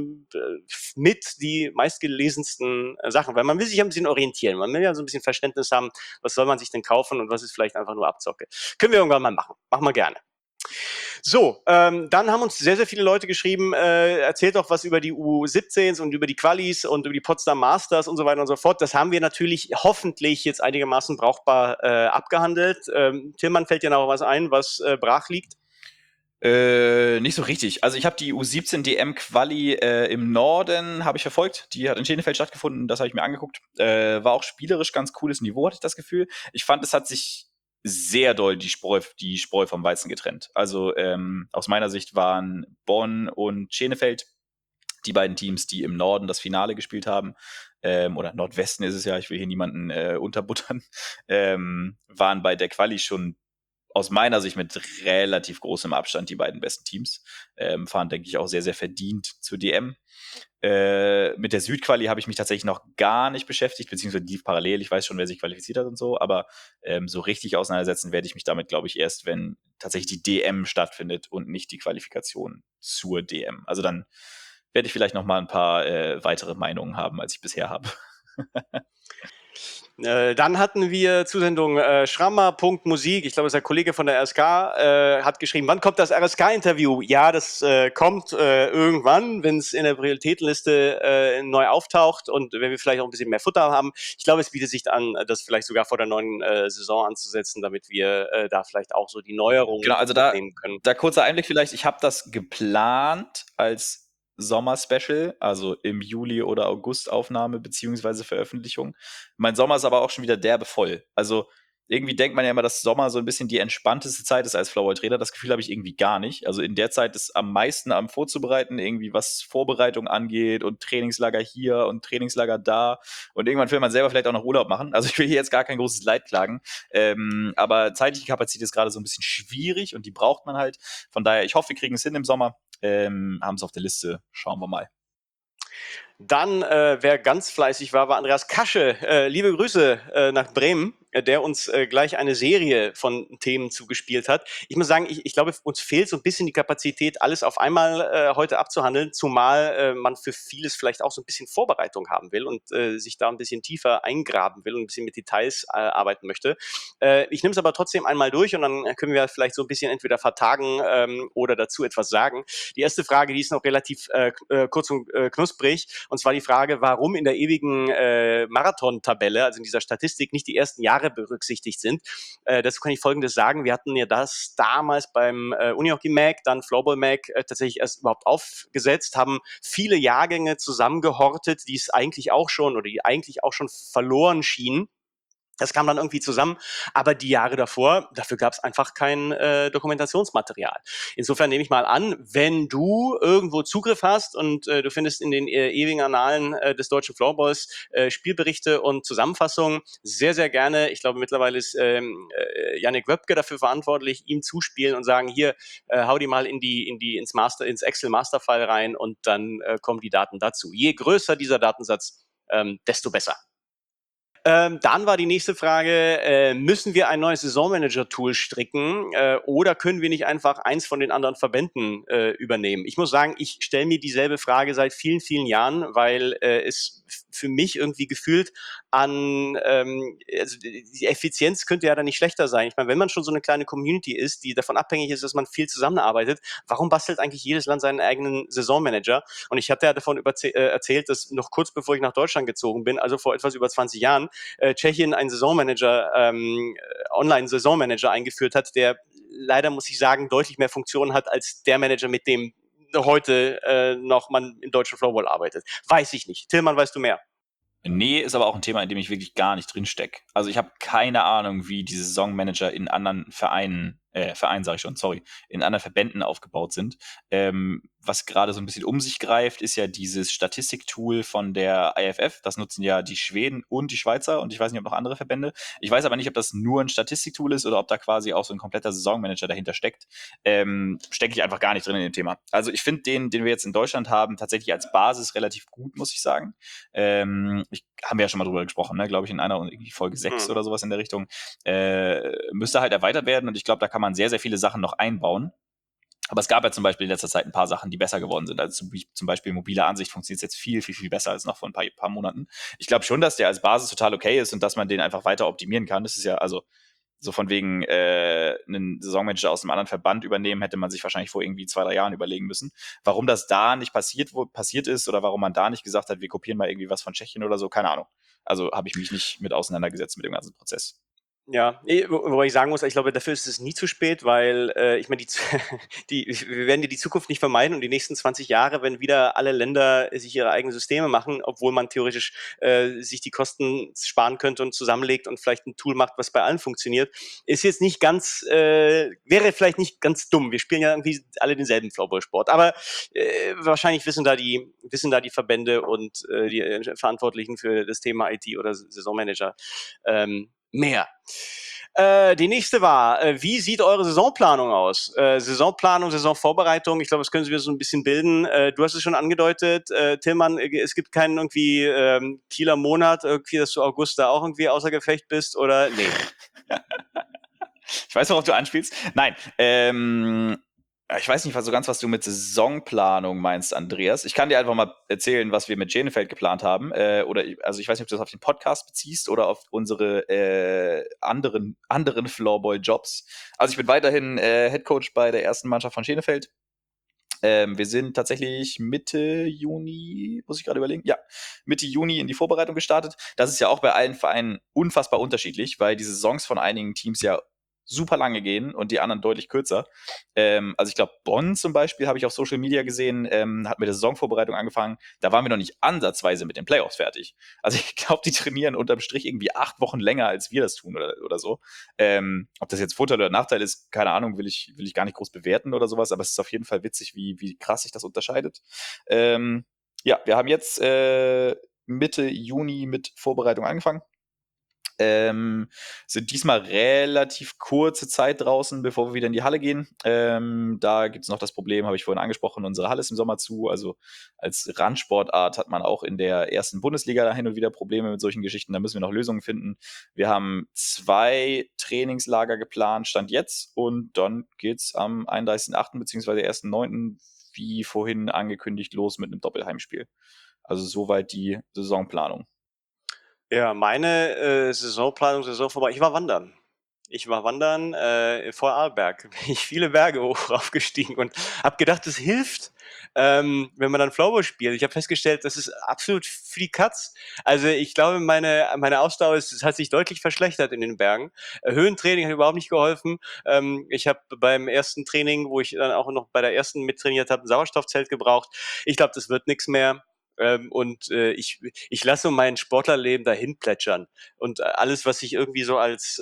mit die meistgelesensten Sachen, weil man will sich ja ein bisschen orientieren, man will ja so ein bisschen Verständnis haben, was soll man sich denn kaufen und was ist vielleicht einfach nur Abzocke. Können wir irgendwann mal machen wir gerne. So, dann haben uns sehr, sehr viele Leute geschrieben, erzählt doch was über die U17s und über die Qualis und über die Potsdam Masters und so weiter und so fort. Das haben wir natürlich hoffentlich jetzt einigermaßen brauchbar abgehandelt. Tillmann, fällt dir noch was ein, was brach liegt? Nicht so richtig. Also ich habe die U17 DM Quali im Norden habe ich verfolgt. Die hat in Schenefeld stattgefunden. Das habe ich mir angeguckt. War auch spielerisch ganz cooles Niveau, hatte ich das Gefühl. Ich fand, es hat sich sehr doll die Spreu vom Weizen getrennt. Also aus meiner Sicht waren Bonn und Schenefeld die beiden Teams, die im Norden das Finale gespielt haben, oder Nordwesten ist es ja, ich will hier niemanden unterbuttern, waren bei der Quali schon aus meiner Sicht mit relativ großem Abstand die beiden besten Teams. Fahren, denke ich, auch sehr, sehr verdient zur DM. Mit der Südquali habe ich mich tatsächlich noch gar nicht beschäftigt, beziehungsweise lief parallel. Ich weiß schon, wer sich qualifiziert hat und so, aber so richtig auseinandersetzen werde ich mich damit, glaube ich, erst, wenn tatsächlich die DM stattfindet und nicht die Qualifikation zur DM. Also dann werde ich vielleicht noch mal ein paar weitere Meinungen haben, als ich bisher habe. Dann hatten wir Zusendung Schrammer.musik, ich glaube, das ist der Kollege von der RSK, hat geschrieben, wann kommt das RSK-Interview? Ja, das kommt irgendwann, wenn es in der Prioritätenliste neu auftaucht und wenn wir vielleicht auch ein bisschen mehr Futter haben. Ich glaube, es bietet sich an, das vielleicht sogar vor der neuen Saison anzusetzen, damit wir da vielleicht auch so die Neuerungen Genau, also nehmen können. da kurzer Einblick vielleicht. Ich habe das geplant als Sommer-Special, also im Juli oder August Aufnahme beziehungsweise Veröffentlichung. Mein Sommer ist aber auch schon wieder derbe voll. Also Irgendwie denkt man ja immer, dass Sommer so ein bisschen die entspannteste Zeit ist als Floorball-Trainer. Das Gefühl habe ich irgendwie gar nicht. Also in der Zeit ist am meisten am Vorzubereiten, irgendwie was Vorbereitung angeht und Trainingslager hier und Trainingslager da. Und irgendwann will man selber vielleicht auch noch Urlaub machen. Also ich will hier jetzt gar kein großes Leid klagen. Aber zeitliche Kapazität ist gerade so ein bisschen schwierig und die braucht man halt. Von daher, ich hoffe, wir kriegen es hin im Sommer. Haben es auf der Liste. Schauen wir mal. Dann, wer ganz fleißig war Andreas Kasche. Liebe Grüße nach Bremen, der uns gleich eine Serie von Themen zugespielt hat. Ich muss sagen, ich glaube, uns fehlt so ein bisschen die Kapazität, alles auf einmal heute abzuhandeln, zumal man für vieles vielleicht auch so ein bisschen Vorbereitung haben will und sich da ein bisschen tiefer eingraben will und ein bisschen mit Details arbeiten möchte. Ich nehme es aber trotzdem einmal durch und dann können wir vielleicht so ein bisschen entweder vertagen oder dazu etwas sagen. Die erste Frage, die ist noch relativ kurz und knusprig. Und zwar die Frage, warum in der ewigen Marathon-Tabelle, also in dieser Statistik, nicht die ersten Jahre berücksichtigt sind. Dazu kann ich Folgendes sagen. Wir hatten ja das damals beim Unihockey Mag, dann Floorball Mag tatsächlich erst überhaupt aufgesetzt, haben viele Jahrgänge zusammengehortet, die es eigentlich auch schon oder die eigentlich auch schon verloren schienen. Das kam dann irgendwie zusammen, aber die Jahre davor, dafür gab es einfach kein Dokumentationsmaterial. Insofern nehme ich mal an, wenn du irgendwo Zugriff hast und du findest in den ewigen Annalen des deutschen Floorballs Spielberichte und Zusammenfassungen, sehr, sehr gerne. Ich glaube, mittlerweile ist Yannick Wöpke dafür verantwortlich, ihm zuspielen und sagen, hier, hau die mal ins Excel Masterfile rein und dann kommen die Daten dazu. Je größer dieser Datensatz, desto besser. Dann war die nächste Frage, müssen wir ein neues Saisonmanager-Tool stricken oder können wir nicht einfach eins von den anderen Verbänden übernehmen? Ich muss sagen, ich stelle mir dieselbe Frage seit vielen, vielen Jahren, weil es für mich irgendwie gefühlt also die Effizienz könnte ja dann nicht schlechter sein. Ich meine, wenn man schon so eine kleine Community ist, die davon abhängig ist, dass man viel zusammenarbeitet, warum bastelt eigentlich jedes Land seinen eigenen Saisonmanager? Und ich hatte ja davon erzählt, dass noch kurz bevor ich nach Deutschland gezogen bin, also vor etwas über 20 Jahren, Tschechien einen Online-Saisonmanager eingeführt hat, der leider, muss ich sagen, deutlich mehr Funktionen hat als der Manager, mit dem heute noch man im deutschen Floorball arbeitet. Weiß ich nicht. Tillmann, weißt du mehr? Nee, ist aber auch ein Thema, in dem ich wirklich gar nicht drin stecke. Also ich habe keine Ahnung, wie die Saisonmanager in anderen Vereinen sage ich schon, sorry, in anderen Verbänden aufgebaut sind. Was gerade so ein bisschen um sich greift, ist ja dieses Statistiktool von der IFF. Das nutzen ja die Schweden und die Schweizer und ich weiß nicht, ob noch andere Verbände. Ich weiß aber nicht, ob das nur ein Statistiktool ist oder ob da quasi auch so ein kompletter Saisonmanager dahinter steckt. Stecke ich einfach gar nicht drin in dem Thema. Also ich finde den wir jetzt in Deutschland haben, tatsächlich als Basis relativ gut, muss ich sagen. Haben wir ja schon mal drüber gesprochen, ne? Glaube ich, in einer irgendwie Folge 6 oder sowas in der Richtung. Müsste halt erweitert werden und ich glaube, da kann man sehr, sehr viele Sachen noch einbauen. Aber es gab ja zum Beispiel in letzter Zeit ein paar Sachen, die besser geworden sind. Also zum Beispiel mobile Ansicht funktioniert jetzt viel, viel, viel besser als noch vor ein paar Monaten. Ich glaube schon, dass der als Basis total okay ist und dass man den einfach weiter optimieren kann. Das ist ja, also so von wegen einen Saisonmanager aus einem anderen Verband übernehmen, hätte man sich wahrscheinlich vor irgendwie 2, 3 Jahren überlegen müssen. Warum das da nicht passiert ist oder warum man da nicht gesagt hat, wir kopieren mal irgendwie was von Tschechien oder so, keine Ahnung. Also habe ich mich nicht mit auseinandergesetzt mit dem ganzen Prozess. Ja, wobei ich sagen muss, ich glaube, dafür ist es nie zu spät, weil ich meine, wir werden die Zukunft nicht vermeiden und die nächsten 20 Jahre, wenn wieder alle Länder sich ihre eigenen Systeme machen, obwohl man theoretisch sich die Kosten sparen könnte und zusammenlegt und vielleicht ein Tool macht, was bei allen funktioniert, ist jetzt nicht ganz, wäre vielleicht nicht ganz dumm. Wir spielen ja irgendwie alle denselben Floorball-Sport, aber wahrscheinlich wissen da die Verbände und die Verantwortlichen für das Thema IT oder Saisonmanager mehr. Die nächste war, wie sieht eure Saisonplanung aus? Saisonplanung, Saisonvorbereitung, ich glaube, das können Sie wieder so ein bisschen bilden. Du hast es schon angedeutet, Tillmann, es gibt keinen irgendwie Kieler Monat, irgendwie, dass du August da auch irgendwie außer Gefecht bist oder nee? Ich weiß, worauf du anspielst. Nein, ich weiß nicht so ganz, was du mit Saisonplanung meinst, Andreas. Ich kann dir einfach mal erzählen, was wir mit Jenefeld geplant haben. Also ich weiß nicht, ob du das auf den Podcast beziehst oder auf unsere anderen Floorball-Jobs. Also ich bin weiterhin Headcoach bei der ersten Mannschaft von Jenefeld. Wir sind tatsächlich Mitte Juni, muss ich gerade überlegen, ja, Mitte Juni in die Vorbereitung gestartet. Das ist ja auch bei allen Vereinen unfassbar unterschiedlich, weil die Saisons von einigen Teams ja super lange gehen und die anderen deutlich kürzer. Also ich glaube, Bonn zum Beispiel habe ich auf Social Media gesehen, hat mit der Saisonvorbereitung angefangen. Da waren wir noch nicht ansatzweise mit den Playoffs fertig. Also ich glaube, die trainieren unterm Strich irgendwie 8 Wochen länger, als wir das tun oder so. Ob das jetzt Vorteil oder Nachteil ist, keine Ahnung, will ich gar nicht groß bewerten oder sowas, aber es ist auf jeden Fall witzig, wie krass sich das unterscheidet. Ja, wir haben jetzt Mitte Juni mit Vorbereitung angefangen. Sind diesmal relativ kurze Zeit draußen, bevor wir wieder in die Halle gehen. Da gibt es noch das Problem, habe ich vorhin angesprochen, unsere Halle ist im Sommer zu. Also als Randsportart hat man auch in der ersten Bundesliga da hin und wieder Probleme mit solchen Geschichten. Da müssen wir noch Lösungen finden. Wir haben 2 Trainingslager geplant, Stand jetzt. Und dann geht's am 31.8. bzw. 1.9. wie vorhin angekündigt los mit einem Doppelheimspiel. Also soweit die Saisonplanung. Ja, meine Saisonplanung, Saison vorbei. Ich war wandern. Vor Arlberg. Bin ich viele Berge hoch raufgestiegen und habe gedacht, das hilft, wenn man dann Floorball spielt. Ich habe festgestellt, das ist absolut für die Katz. Also ich glaube, meine Ausdauer hat sich deutlich verschlechtert in den Bergen. Höhentraining hat überhaupt nicht geholfen. Ich habe beim ersten Training, wo ich dann auch noch bei der ersten mittrainiert habe, ein Sauerstoffzelt gebraucht. Ich glaube, das wird nichts mehr. Ich lasse so mein Sportlerleben dahin plätschern. Und alles, was ich irgendwie so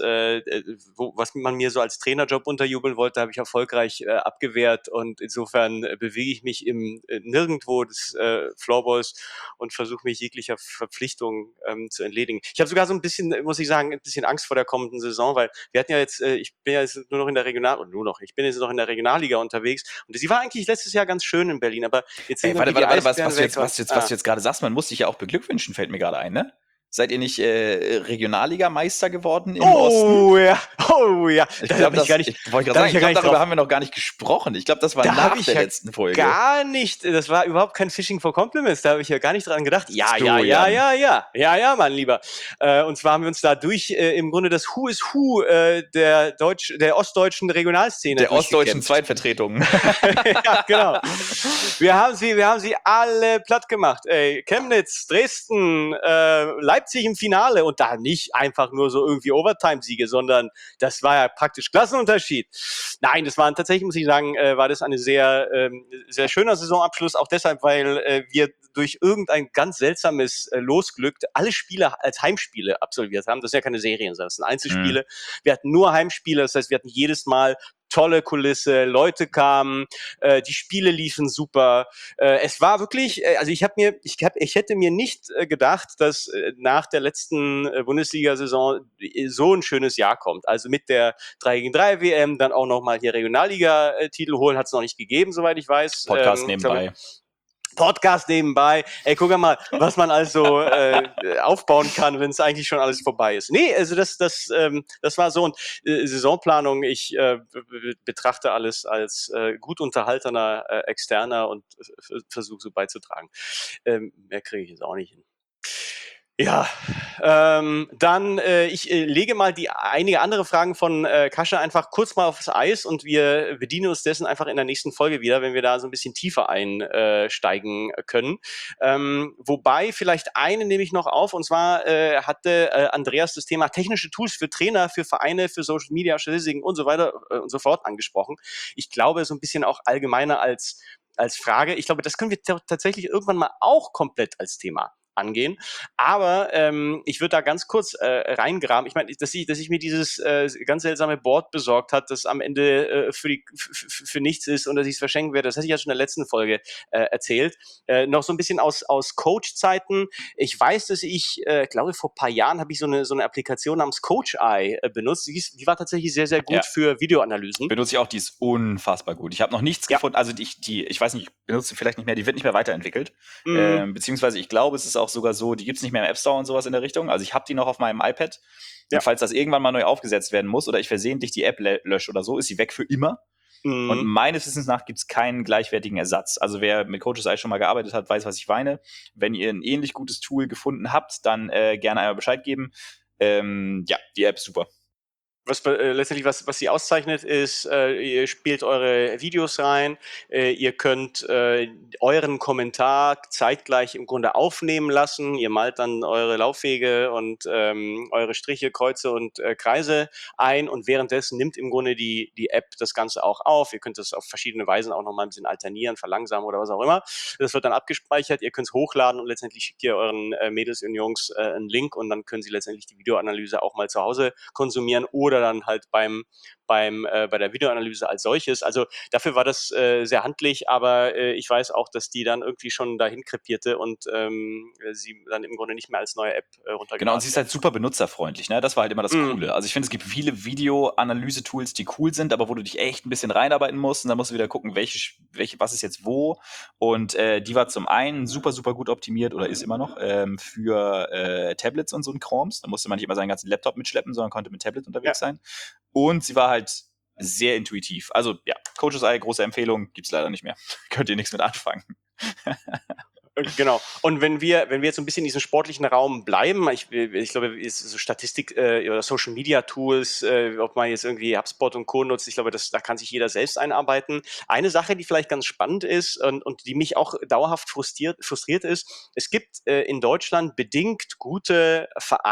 was man mir so als Trainerjob unterjubeln wollte, habe ich erfolgreich abgewehrt. Und insofern bewege ich mich nirgendwo des Floorballs und versuche mich jeglicher Verpflichtung zu entledigen. Ich habe sogar so ein bisschen, muss ich sagen, ein bisschen Angst vor der kommenden Saison, weil wir hatten ja jetzt, ich bin ja jetzt nur noch in der ich bin jetzt noch in der Regionalliga unterwegs und sie war eigentlich letztes Jahr ganz schön in Berlin, aber jetzt sehen wir, wie die Eisbären weg waren. Was du jetzt gerade sagst, man muss dich ja auch beglückwünschen, fällt mir gerade ein, ne? Seid ihr nicht Regionalliga-Meister geworden im Osten? Ja, oh ja. Ich glaube, darüber haben wir noch gar nicht gesprochen. Ich glaube, das war nach der letzten Folge. Gar nicht. Das war überhaupt kein Fishing for Compliments. Da habe ich ja gar nicht dran gedacht. Ja, mein Lieber. Und zwar haben wir uns da im Grunde das Who is Who der ostdeutschen Regionalszene. Der ostdeutschen Zweitvertretung. Ja, genau. Wir haben sie alle platt gemacht. Ey, Chemnitz, Dresden, Leipzig im Finale und da nicht einfach nur so irgendwie Overtime-Siege, sondern das war ja praktisch Klassenunterschied. Nein, das waren tatsächlich, muss ich sagen, war das eine sehr, sehr schöner Saisonabschluss, auch deshalb, weil wir durch irgendein ganz seltsames Losglück alle Spiele als Heimspiele absolviert haben. Das sind ja keine Serien, sondern das sind Einzelspiele. Wir hatten nur Heimspiele, das heißt, wir hatten jedes Mal tolle Kulisse, Leute kamen, die Spiele liefen super. Es war wirklich, also ich hätte mir nicht gedacht, dass nach der letzten Bundesliga-Saison so ein schönes Jahr kommt. Also mit der 3-gegen-3 WM, dann auch nochmal hier Regionalliga-Titel holen, hat es noch nicht gegeben, soweit ich weiß. Podcast nebenbei. Ey, guck mal, was man also aufbauen kann, wenn es eigentlich schon alles vorbei ist. Nee, also das war so. Und Saisonplanung, ich betrachte alles als gut unterhaltener Externer und versuche so beizutragen. Mehr kriege ich jetzt auch nicht hin. Ja, dann ich lege mal einige andere Fragen von Kascha einfach kurz mal aufs Eis und wir bedienen uns dessen einfach in der nächsten Folge wieder, wenn wir da so ein bisschen tiefer einsteigen können. Wobei vielleicht eine nehme ich noch auf und zwar hatte Andreas das Thema technische Tools für Trainer, für Vereine, für Social Media, Statistiken und so weiter und so fort angesprochen. Ich glaube so ein bisschen auch allgemeiner als Frage. Ich glaube, das können wir tatsächlich irgendwann mal auch komplett als Thema angehen. Aber ich würde da ganz kurz reingraben. Ich meine, dass ich mir dieses ganz seltsame Board besorgt hat, das am Ende für nichts ist und dass ich es verschenken werde, das hatte ich ja schon in der letzten Folge erzählt. Noch so ein bisschen aus Coach-Zeiten. Ich weiß, dass ich glaube, vor ein paar Jahren habe ich so eine Applikation namens CoachEye benutzt. Die war tatsächlich sehr, sehr gut für Videoanalysen. Benutze ich auch, die ist unfassbar gut. Ich habe noch nichts gefunden, also ich weiß nicht, ich benutze sie vielleicht nicht mehr, die wird nicht mehr weiterentwickelt. Beziehungsweise ich glaube, es ist auch sogar so, die gibt es nicht mehr im App Store und sowas in der Richtung. Also ich habe die noch auf meinem iPad. Und falls das irgendwann mal neu aufgesetzt werden muss oder ich versehentlich die App lösche oder so, ist sie weg für immer. Und meines Wissens nach gibt es keinen gleichwertigen Ersatz. Also wer mit CoachEye schon mal gearbeitet hat, weiß, was ich meine. Wenn ihr ein ähnlich gutes Tool gefunden habt, dann gerne einmal Bescheid geben. Die App ist super. Was sie auszeichnet, ist, ihr spielt eure Videos rein, ihr könnt euren Kommentar zeitgleich im Grunde aufnehmen lassen, ihr malt dann eure Laufwege und eure Striche, Kreuze und Kreise ein und währenddessen nimmt im Grunde die App das Ganze auch auf. Ihr könnt das auf verschiedene Weisen auch nochmal ein bisschen alternieren, verlangsamen oder was auch immer. Das wird dann abgespeichert, ihr könnt es hochladen und letztendlich schickt ihr euren Mädels und Jungs einen Link und dann können sie letztendlich die Videoanalyse auch mal zu Hause konsumieren oder dann halt bei der Videoanalyse als solches. Also dafür war das sehr handlich, aber ich weiß auch, dass die dann irgendwie schon dahin krepierte und sie dann im Grunde nicht mehr als neue App runtergeladen Genau, und sie ist halt super benutzerfreundlich, ne? Das war halt immer das Coole. Also ich finde, es gibt viele Video-Analyse-Tools, die cool sind, aber wo du dich echt ein bisschen reinarbeiten musst und dann musst du wieder gucken, was ist jetzt wo. Und die war zum einen super, super gut optimiert oder ist immer noch für Tablets und so ein Krams. Da musste man nicht immer seinen ganzen Laptop mitschleppen, sondern konnte mit Tablet unterwegs sein. Und sie war halt sehr intuitiv. Also ja, Coaches Eye, große Empfehlung, gibt's leider nicht mehr. Könnt ihr nichts mit anfangen. Genau. Und wenn wir jetzt so ein bisschen in diesem sportlichen Raum bleiben, ich glaube, so Statistik oder Social Media Tools, ob man jetzt irgendwie HubSpot und Co. nutzt, ich glaube, da kann sich jeder selbst einarbeiten. Eine Sache, die vielleicht ganz spannend ist und die mich auch dauerhaft frustriert ist, es gibt in Deutschland bedingt gute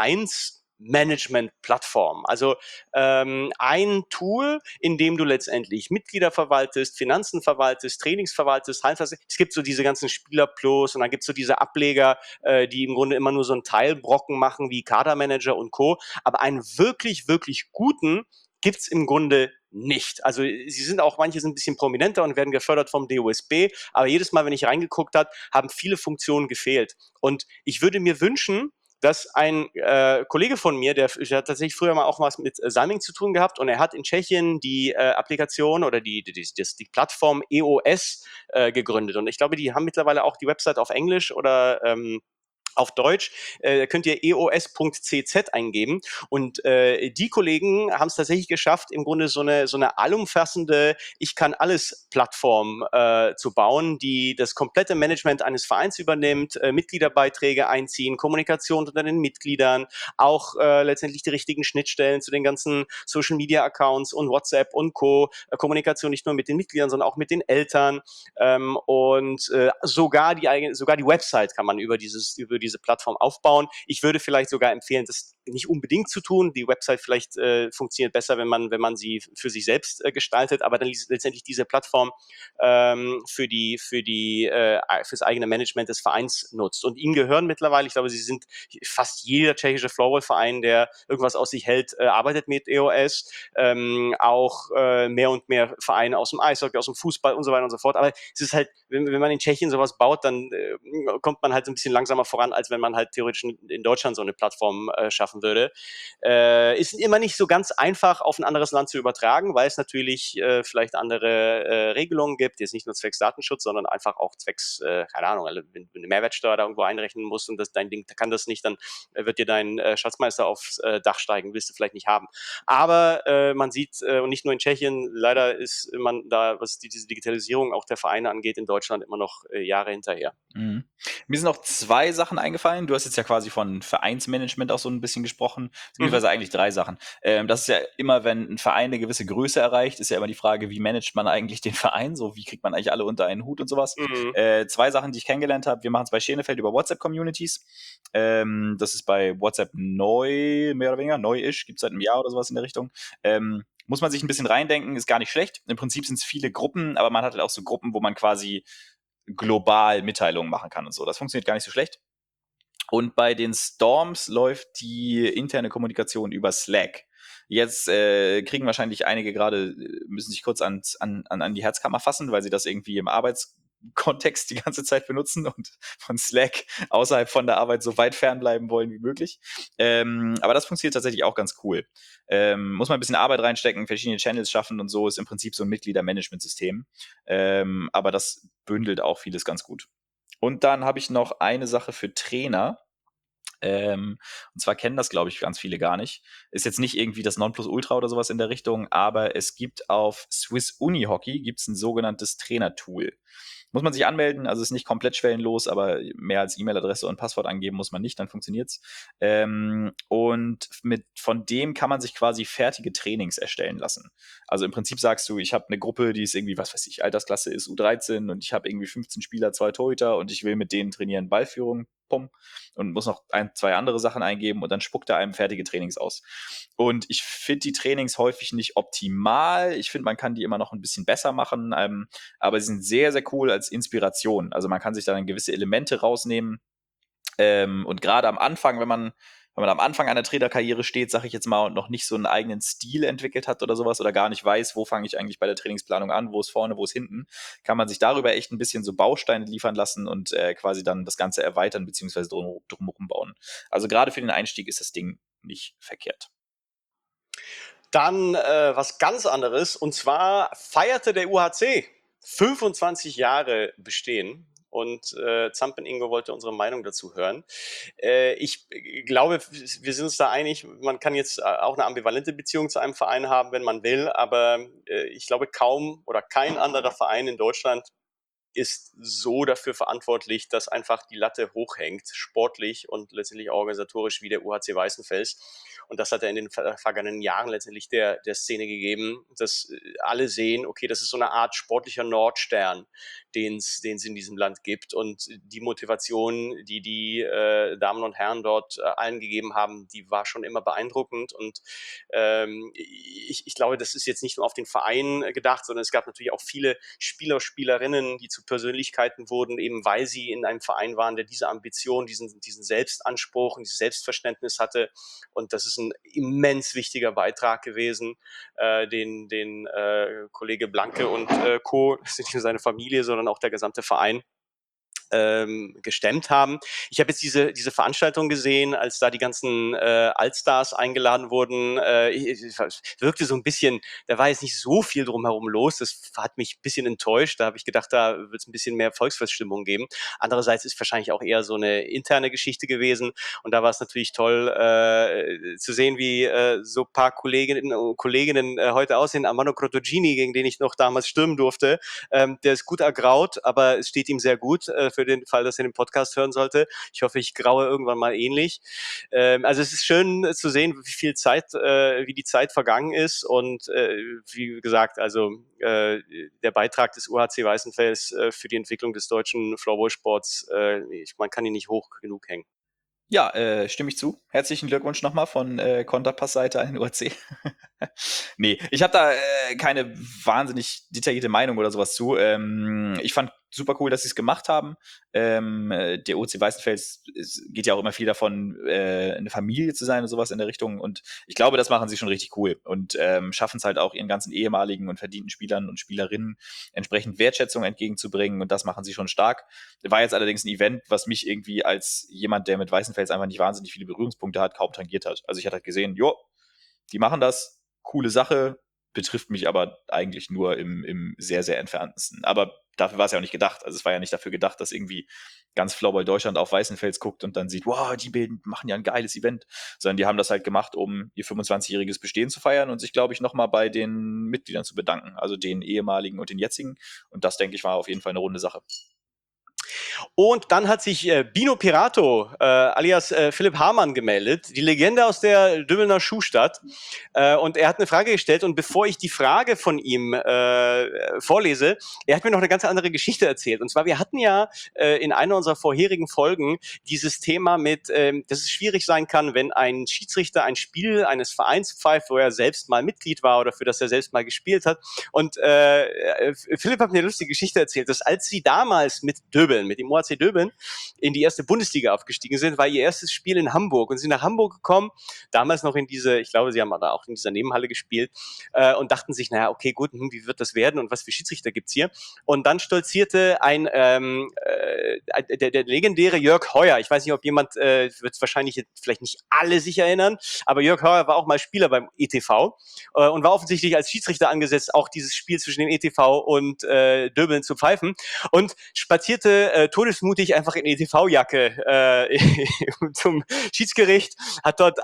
Vereinsmanagement-Plattformen. Also ein Tool, in dem du letztendlich Mitglieder verwaltest, Finanzen verwaltest, Trainings verwaltest, Hallenverwaltest. Es gibt so diese ganzen Spieler-Plus und dann gibt es so diese Ableger, die im Grunde immer nur so einen Teilbrocken machen wie Kadermanager und Co. Aber einen wirklich, wirklich guten gibt es im Grunde nicht. Also manche sind ein bisschen prominenter und werden gefördert vom DOSB, aber jedes Mal, wenn ich reingeguckt habe, haben viele Funktionen gefehlt. Und ich würde mir wünschen, dass ein Kollege von mir, der hat tatsächlich früher mal auch was mit Salming zu tun gehabt und er hat in Tschechien die Applikation oder die Plattform EOS gegründet. Und ich glaube, die haben mittlerweile auch die Website auf Englisch oder auf Deutsch, könnt ihr eos.cz eingeben und die Kollegen haben es tatsächlich geschafft, im Grunde so eine allumfassende Ich-kann-alles-Plattform zu bauen, die das komplette Management eines Vereins übernimmt, Mitgliederbeiträge einziehen, Kommunikation unter den Mitgliedern, auch letztendlich die richtigen Schnittstellen zu den ganzen Social-Media-Accounts und WhatsApp und Co., Kommunikation nicht nur mit den Mitgliedern, sondern auch mit den Eltern und sogar die Website kann man über diese Plattform aufbauen. Ich würde vielleicht sogar empfehlen, das nicht unbedingt zu tun. Die Website vielleicht funktioniert besser, wenn man sie für sich selbst gestaltet, aber dann letztendlich diese Plattform fürs eigene Management des Vereins nutzt. Und ihnen gehören mittlerweile, ich glaube, sie sind fast jeder tschechische Floorball-Verein, der irgendwas aus sich hält, arbeitet mit EOS. Auch mehr und mehr Vereine aus dem Eishockey, aus dem Fußball und so weiter und so fort. Aber es ist halt, wenn man in Tschechien sowas baut, dann kommt man halt ein bisschen langsamer voran, als wenn man halt theoretisch in Deutschland so eine Plattform schaffen würde. Ist immer nicht so ganz einfach auf ein anderes Land zu übertragen, weil es natürlich vielleicht andere Regelungen gibt, jetzt nicht nur zwecks Datenschutz, sondern einfach auch zwecks, keine Ahnung, wenn du eine Mehrwertsteuer da irgendwo einrechnen musst und dein Ding kann das nicht, dann wird dir dein Schatzmeister aufs Dach steigen, willst du vielleicht nicht haben. Aber man sieht, und nicht nur in Tschechien, leider ist man da, was diese Digitalisierung auch der Vereine angeht, in Deutschland immer noch Jahre hinterher. Mhm. Mir sind auch zwei Sachen eingefallen. Du hast jetzt ja quasi von Vereinsmanagement auch so ein bisschen gesprochen, beziehungsweise eigentlich drei Sachen. Das ist ja immer, wenn ein Verein eine gewisse Größe erreicht, ist ja immer die Frage, wie managt man eigentlich den Verein? So, wie kriegt man eigentlich alle unter einen Hut und sowas? Zwei Sachen, die ich kennengelernt habe. Wir machen es bei Schenefeld über WhatsApp-Communities. Das ist bei WhatsApp neu, mehr oder weniger, neu-ish, gibt es seit einem Jahr oder sowas in der Richtung. Muss man sich ein bisschen reindenken, ist gar nicht schlecht. Im Prinzip sind es viele Gruppen, aber man hat halt auch so Gruppen, wo man quasi global Mitteilungen machen kann und so. Das funktioniert gar nicht so schlecht. Und bei den Storms läuft die interne Kommunikation über Slack. Jetzt kriegen wahrscheinlich einige gerade, müssen sich kurz an die Herzkammer fassen, weil sie das irgendwie im Arbeitskontext die ganze Zeit benutzen und von Slack außerhalb von der Arbeit so weit fernbleiben wollen wie möglich. Aber das funktioniert tatsächlich auch ganz cool. Muss man ein bisschen Arbeit reinstecken, verschiedene Channels schaffen und so, ist im Prinzip so ein Mitgliedermanagementsystem. Aber das bündelt auch vieles ganz gut. Und dann habe ich noch eine Sache für Trainer. Und zwar kennen das, glaube ich, ganz viele gar nicht. Ist jetzt nicht irgendwie das Nonplusultra oder sowas in der Richtung, aber es gibt auf Swiss Uni Hockey gibt's ein sogenanntes Trainertool. Muss man sich anmelden, also ist nicht komplett schwellenlos, aber mehr als E-Mail-Adresse und Passwort angeben muss man nicht, dann funktioniert's. Und von dem kann man sich quasi fertige Trainings erstellen lassen. Also im Prinzip sagst du, ich habe eine Gruppe, die ist irgendwie, was weiß ich, Altersklasse ist U13 und ich habe irgendwie 15 Spieler, 2 Torhüter und ich will mit denen trainieren Ballführung, pum, und muss noch 2 andere Sachen eingeben und dann spuckt er einem fertige Trainings aus. Und ich finde die Trainings häufig nicht optimal. Ich finde, man kann die immer noch ein bisschen besser machen, aber sie sind sehr, sehr cool als Inspiration. Also man kann sich dann gewisse Elemente rausnehmen. Und gerade am Anfang, wenn man am Anfang einer Trainerkarriere steht, sage ich jetzt mal, und noch nicht so einen eigenen Stil entwickelt hat oder sowas oder gar nicht weiß, wo fange ich eigentlich bei der Trainingsplanung an, wo ist vorne, wo ist hinten, kann man sich darüber echt ein bisschen so Bausteine liefern lassen und quasi dann das Ganze erweitern bzw. drumherum bauen. Also gerade für den Einstieg ist das Ding nicht verkehrt. Dann was ganz anderes, und zwar feierte der UHC 25 Jahre Bestehen. Und Zampen Ingo wollte unsere Meinung dazu hören. Ich glaube, wir sind uns da einig, man kann jetzt auch eine ambivalente Beziehung zu einem Verein haben, wenn man will, aber ich glaube, kaum oder kein anderer Verein in Deutschland ist so dafür verantwortlich, dass einfach die Latte hochhängt, sportlich und letztendlich organisatorisch wie der UHC Weißenfels. Und das hat er in den vergangenen Jahren letztendlich der Szene gegeben, dass alle sehen, okay, das ist so eine Art sportlicher Nordstern, den es in diesem Land gibt. Und die Motivation, die die Damen und Herren dort allen gegeben haben, die war schon immer beeindruckend. Und ich glaube, das ist jetzt nicht nur auf den Verein gedacht, sondern es gab natürlich auch viele Spieler, Spielerinnen, die zu Persönlichkeiten wurden, eben weil sie in einem Verein waren, der diese Ambition, diesen Selbstanspruch und dieses Selbstverständnis hatte. Und das ist ein immens wichtiger Beitrag gewesen, den Kollege Blanke und Co., das ist nicht nur seine Familie, sondern auch der gesamte Verein gestemmt haben. Ich habe jetzt diese Veranstaltung gesehen, als da die ganzen Allstars eingeladen wurden. Wirkte so ein bisschen, da war jetzt nicht so viel drumherum los. Das hat mich ein bisschen enttäuscht. Da habe ich gedacht, da wird es ein bisschen mehr Volksfeststimmung geben. Andererseits ist wahrscheinlich auch eher so eine interne Geschichte gewesen. Und da war es natürlich toll zu sehen, wie so ein paar Kolleginnen und Kolleginnen heute aussehen. Armando Crotogini, gegen den ich noch damals stürmen durfte, der ist gut ergraut, aber es steht ihm sehr gut für den Fall, dass er den Podcast hören sollte. Ich hoffe, ich graue irgendwann mal ähnlich. Also es ist schön zu sehen, wie die Zeit vergangen ist und wie gesagt, also der Beitrag des UHC Weißenfels für die Entwicklung des deutschen Floorball-Sports, man kann ihn nicht hoch genug hängen. Ja, stimme ich zu. Herzlichen Glückwunsch nochmal von Konterpass-Seite an den UAC. Nee, ich habe da keine wahnsinnig detaillierte Meinung oder sowas zu. Ich fand super cool, dass sie es gemacht haben. Der OC Weißenfels geht ja auch immer viel davon, eine Familie zu sein und sowas in der Richtung. Und ich glaube, das machen sie schon richtig cool und schaffen es halt auch ihren ganzen ehemaligen und verdienten Spielern und Spielerinnen entsprechend Wertschätzung entgegenzubringen. Und das machen sie schon stark. War jetzt allerdings ein Event, was mich irgendwie als jemand, der mit Weißenfels einfach nicht wahnsinnig viele Berührungspunkte hat, kaum tangiert hat. Also ich hatte halt gesehen, jo, die machen das, coole Sache, betrifft mich aber eigentlich nur im sehr, sehr entferntesten. Aber dafür war es ja auch nicht gedacht. Also es war ja nicht dafür gedacht, dass irgendwie ganz Floorball Deutschland auf Weißenfels guckt und dann sieht, wow, die machen ja ein geiles Event. Sondern die haben das halt gemacht, um ihr 25-jähriges Bestehen zu feiern und sich, glaube ich, nochmal bei den Mitgliedern zu bedanken. Also den ehemaligen und den jetzigen. Und das, denke ich, war auf jeden Fall eine runde Sache. Und dann hat sich Bino Pirato, alias Philipp Hamann, gemeldet, die Legende aus der Döbelner Schuhstadt. Und er hat eine Frage gestellt. Und bevor ich die Frage von ihm vorlese, er hat mir noch eine ganz andere Geschichte erzählt. Und zwar, wir hatten ja in einer unserer vorherigen Folgen dieses Thema mit, dass es schwierig sein kann, wenn ein Schiedsrichter ein Spiel eines Vereins pfeift, wo er selbst mal Mitglied war oder für das er selbst mal gespielt hat. Und Philipp hat mir eine lustige Geschichte erzählt, dass als sie damals mit Döbeln, mit dem OHC Döbeln, in die erste Bundesliga aufgestiegen sind, war ihr erstes Spiel in Hamburg und sind nach Hamburg gekommen, damals noch in diese, ich glaube, sie haben da auch in dieser Nebenhalle gespielt und dachten sich, naja, okay, gut, wie wird das werden und was für Schiedsrichter gibt's hier? Und dann stolzierte der legendäre Jörg Heuer, ich weiß nicht, ob jemand, wird es wahrscheinlich vielleicht nicht alle sich erinnern, aber Jörg Heuer war auch mal Spieler beim ETV und war offensichtlich als Schiedsrichter angesetzt, auch dieses Spiel zwischen dem ETV und Döbeln zu pfeifen und spazierte todesmutig einfach in ETV-Jacke zum Schiedsgericht, hat dort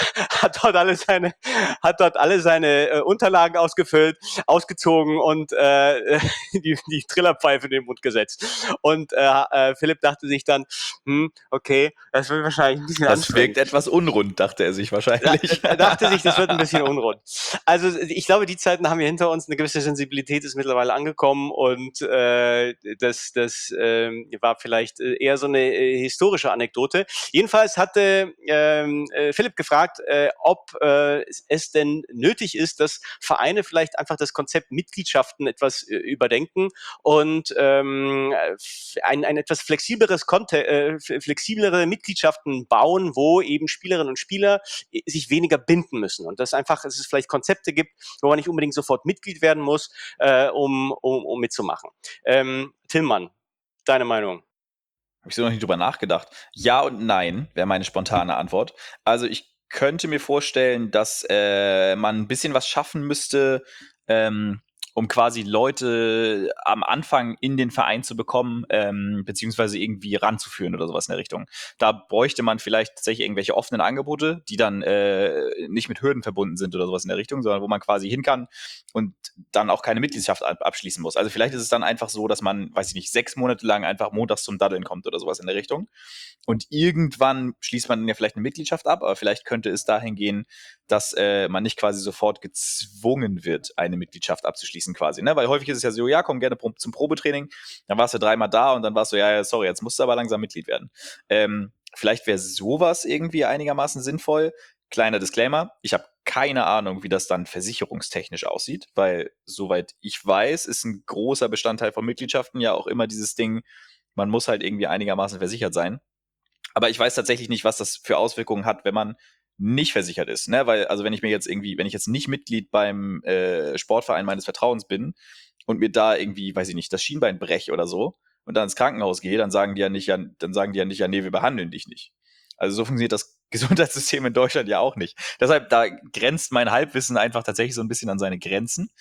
alle seine Unterlagen ausgezogen und die Trillerpfeife in den Mund gesetzt. Und Philipp dachte sich dann, okay, das wird wahrscheinlich ein bisschen Das anstrengend. wirkt etwas unrund, dachte er sich wahrscheinlich. Er dachte sich, das wird ein bisschen unrund. Also ich glaube, die Zeiten haben wir hinter uns. Eine gewisse Sensibilität ist mittlerweile angekommen und das war vielleicht eher so eine historische Anekdote. Jedenfalls hatte Philipp gefragt, ob es denn nötig ist, dass Vereine vielleicht einfach das Konzept Mitgliedschaften etwas überdenken und ein etwas flexiblere Mitgliedschaften bauen, wo eben Spielerinnen und Spieler sich weniger binden müssen und dass es vielleicht Konzepte gibt, wo man nicht unbedingt sofort Mitglied werden muss, um mitzumachen. Tillmann, deine Meinung? Habe ich so noch nicht drüber nachgedacht. Ja und nein wäre meine spontane Antwort. Also ich könnte mir vorstellen, dass man ein bisschen was schaffen müsste, um quasi Leute am Anfang in den Verein zu bekommen, beziehungsweise irgendwie ranzuführen oder sowas in der Richtung. Da bräuchte man vielleicht tatsächlich irgendwelche offenen Angebote, die dann nicht mit Hürden verbunden sind oder sowas in der Richtung, sondern wo man quasi hin kann und dann auch keine Mitgliedschaft abschließen muss. Also vielleicht ist es dann einfach so, dass man, weiß ich nicht, 6 Monate lang einfach montags zum Daddeln kommt oder sowas in der Richtung. Und irgendwann schließt man ja vielleicht eine Mitgliedschaft ab, aber vielleicht könnte es dahin gehen, dass man nicht quasi sofort gezwungen wird, eine Mitgliedschaft abzuschließen quasi. Ne? Weil häufig ist es ja so, ja, komm gerne zum Probetraining, dann warst du 3-mal da und dann warst du, ja, sorry, jetzt musst du aber langsam Mitglied werden. Vielleicht wäre sowas irgendwie einigermaßen sinnvoll. Kleiner Disclaimer, ich habe keine Ahnung, wie das dann versicherungstechnisch aussieht, weil soweit ich weiß, ist ein großer Bestandteil von Mitgliedschaften ja auch immer dieses Ding, man muss halt irgendwie einigermaßen versichert sein. Aber ich weiß tatsächlich nicht, was das für Auswirkungen hat, wenn man nicht versichert ist. Ne? Weil, also wenn ich jetzt nicht Mitglied beim Sportverein meines Vertrauens bin und mir da irgendwie, weiß ich nicht, das Schienbein breche oder so und dann ins Krankenhaus gehe, dann sagen die ja nicht, ja, nee, wir behandeln dich nicht. Also so funktioniert das Gesundheitssystem in Deutschland ja auch nicht. Deshalb, da grenzt mein Halbwissen einfach tatsächlich so ein bisschen an seine Grenzen.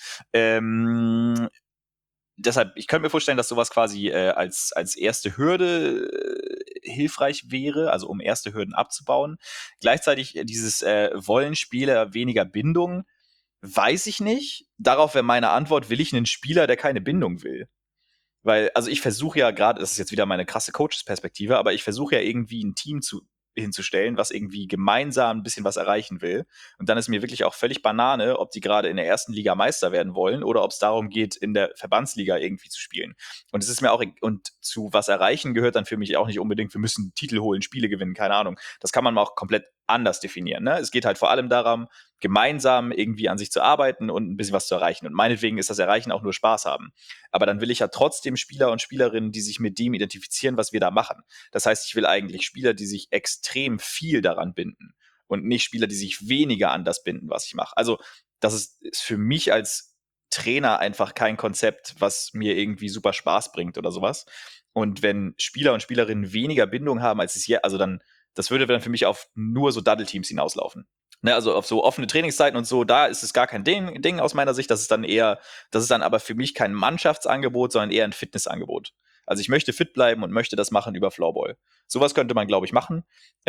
Deshalb, ich könnte mir vorstellen, dass sowas quasi als erste Hürde hilfreich wäre, also um erste Hürden abzubauen. Gleichzeitig dieses wollen Spieler weniger Bindung, weiß ich nicht. Darauf wäre meine Antwort, will ich einen Spieler, der keine Bindung will? Weil, also ich versuche ja gerade, das ist jetzt wieder meine krasse Coaches-Perspektive, aber ich versuche ja irgendwie ein Team hinzustellen, was irgendwie gemeinsam ein bisschen was erreichen will. Und dann ist mir wirklich auch völlig Banane, ob die gerade in der ersten Liga Meister werden wollen oder ob es darum geht, in der Verbandsliga irgendwie zu spielen. Und es ist mir auch, und zu was erreichen gehört dann für mich auch nicht unbedingt, wir müssen Titel holen, Spiele gewinnen, keine Ahnung. Das kann man auch komplett anders definieren. Ne? Es geht halt vor allem darum, gemeinsam irgendwie an sich zu arbeiten und ein bisschen was zu erreichen. Und meinetwegen ist das Erreichen auch nur Spaß haben. Aber dann will ich ja trotzdem Spieler und Spielerinnen, die sich mit dem identifizieren, was wir da machen. Das heißt, ich will eigentlich Spieler, die sich extrem viel daran binden und nicht Spieler, die sich weniger an das binden, was ich mache. Also das ist für mich als Trainer einfach kein Konzept, was mir irgendwie super Spaß bringt oder sowas. Und wenn Spieler und Spielerinnen weniger Bindung haben, als es hier, also dann, das würde dann für mich auf nur so Double-Teams hinauslaufen. Ne, also auf so offene Trainingszeiten und so, da ist es gar kein Ding aus meiner Sicht. Das ist dann aber für mich kein Mannschaftsangebot, sondern eher ein Fitnessangebot. Also ich möchte fit bleiben und möchte das machen über Floorball. Sowas könnte man, glaube ich, machen.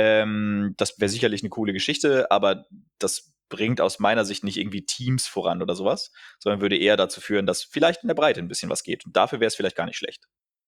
Das wäre sicherlich eine coole Geschichte, aber das bringt aus meiner Sicht nicht irgendwie Teams voran oder sowas, sondern würde eher dazu führen, dass vielleicht in der Breite ein bisschen was geht. Und dafür wäre es vielleicht gar nicht schlecht.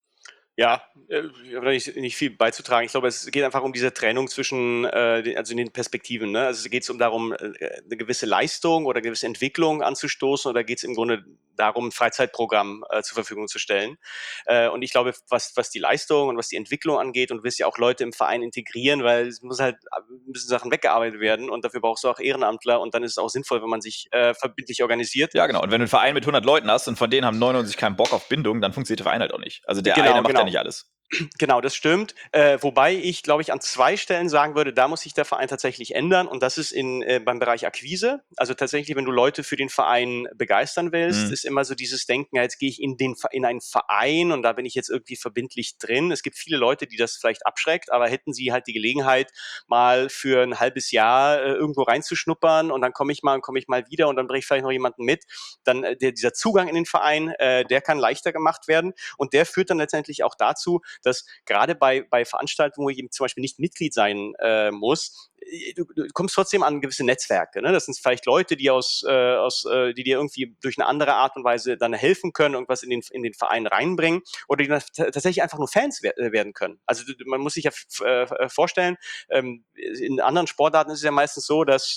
Ja, ich habe da nicht viel beizutragen. Ich glaube, es geht einfach um diese Trennung zwischen, also in den Perspektiven. Ne? Also geht es darum, eine gewisse Leistung oder eine gewisse Entwicklung anzustoßen oder geht es im Grunde darum, ein Freizeitprogramm zur Verfügung zu stellen? Und ich glaube, was die Leistung und was die Entwicklung angeht, und du wirst ja auch Leute im Verein integrieren, weil es muss halt müssen Sachen weggearbeitet werden und dafür brauchst du auch Ehrenamtler und dann ist es auch sinnvoll, wenn man sich verbindlich organisiert. Ja, genau. Und wenn du einen Verein mit 100 Leuten hast und von denen haben 99 keinen Bock auf Bindung, dann funktioniert der Verein halt auch nicht. Also der eine macht ja nicht alles. Genau, das stimmt. Wobei ich, glaube ich, an 2 Stellen sagen würde, da muss sich der Verein tatsächlich ändern. Und das ist beim Bereich Akquise. Also tatsächlich, wenn du Leute für den Verein begeistern willst, ist immer so dieses Denken, ja, jetzt gehe ich in einen Verein und da bin ich jetzt irgendwie verbindlich drin. Es gibt viele Leute, die das vielleicht abschreckt, aber hätten sie halt die Gelegenheit, mal für ein halbes Jahr irgendwo reinzuschnuppern und dann komme ich mal wieder und dann bringe ich vielleicht noch jemanden mit, dann dieser Zugang in den Verein, der kann leichter gemacht werden und der führt dann letztendlich auch dazu, dass gerade bei Veranstaltungen, wo ich eben zum Beispiel nicht Mitglied sein muss, du kommst trotzdem an gewisse Netzwerke. Ne? Das sind vielleicht Leute, die die dir irgendwie durch eine andere Art und Weise dann helfen können, irgendwas in den Verein reinbringen oder die dann tatsächlich einfach nur Fans werden können. Also man muss sich ja vorstellen, in anderen Sportarten ist es ja meistens so, dass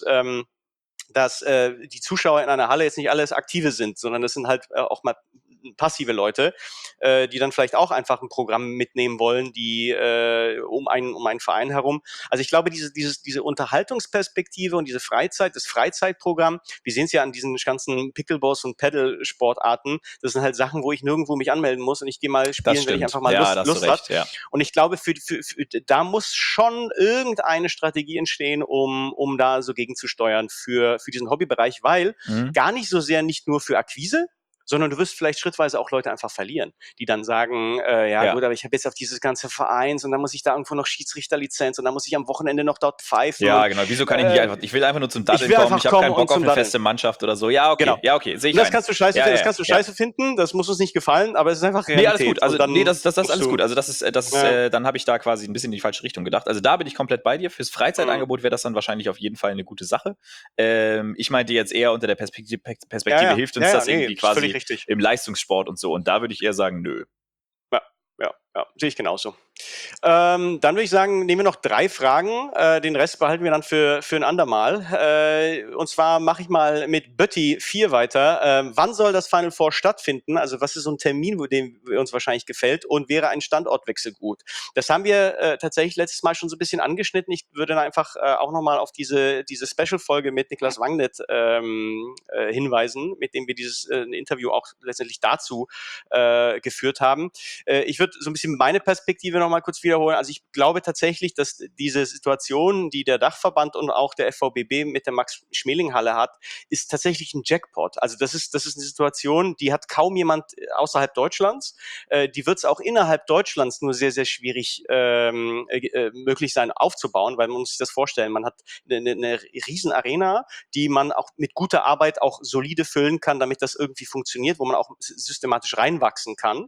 die Zuschauer in einer Halle jetzt nicht alles Aktive sind, sondern das sind halt auch mal passive Leute, die dann vielleicht auch einfach ein Programm mitnehmen wollen, die um einen Verein herum. Also ich glaube, diese Unterhaltungsperspektive und das Freizeitprogramm, wir sehen es ja an diesen ganzen Pickleballs und Paddle-Sportarten, das sind halt Sachen, wo ich nirgendwo mich anmelden muss und ich gehe mal spielen, wenn ich einfach mal ja, Lust habe. Ja. Und ich glaube, da muss schon irgendeine Strategie entstehen, um da so gegenzusteuern für diesen Hobbybereich, weil gar nicht so sehr nicht nur für Akquise, sondern du wirst vielleicht schrittweise auch Leute einfach verlieren, die dann sagen, gut, aber ich habe jetzt auf dieses ganze Vereins und dann muss ich da irgendwo noch Schiedsrichterlizenz und dann muss ich am Wochenende noch dort pfeifen. Ja, genau. Wieso kann ich nicht einfach, ich will einfach nur zum Daddeln kommen, ich habe keinen Bock auf eine feste Mannschaft oder so. Ja, okay, genau. Ja, okay, sehe ich. Und das kannst du scheiße finden, das muss uns nicht gefallen, aber es ist einfach Realität. Nee, alles gut. Also, das ist alles gut. Also, dann habe ich da quasi ein bisschen in die falsche Richtung gedacht. Also, da bin ich komplett bei dir. Fürs Freizeitangebot wäre das dann wahrscheinlich auf jeden Fall eine gute Sache. Ich meinte jetzt eher unter der Perspektive hilft uns das irgendwie quasi im Leistungssport und so. Und da würde ich eher sagen, nö. Ja, sehe ich genauso. Dann würde ich sagen, nehmen wir noch 3 Fragen. Den Rest behalten wir dann für ein andermal. Und zwar mache ich mal mit Bötti 4 weiter. Wann soll das Final Four stattfinden? Also was ist so ein Termin, dem uns wahrscheinlich gefällt? Und wäre ein Standortwechsel gut? Das haben wir tatsächlich letztes Mal schon so ein bisschen angeschnitten. Ich würde dann einfach auch nochmal auf diese Special-Folge mit Niklas Wangnet hinweisen, mit dem wir dieses Interview auch letztendlich dazu geführt haben. Ich würde so ein bisschen meine Perspektive noch mal kurz wiederholen. Also ich glaube tatsächlich, dass diese Situation, die der Dachverband und auch der FVBB mit der Max-Schmeling-Halle hat, ist tatsächlich ein Jackpot. Also das ist eine Situation, die hat kaum jemand außerhalb Deutschlands. Die wird es auch innerhalb Deutschlands nur sehr, sehr schwierig möglich sein aufzubauen, weil man muss sich das vorstellen, man hat eine riesen Arena, die man auch mit guter Arbeit auch solide füllen kann, damit das irgendwie funktioniert, wo man auch systematisch reinwachsen kann.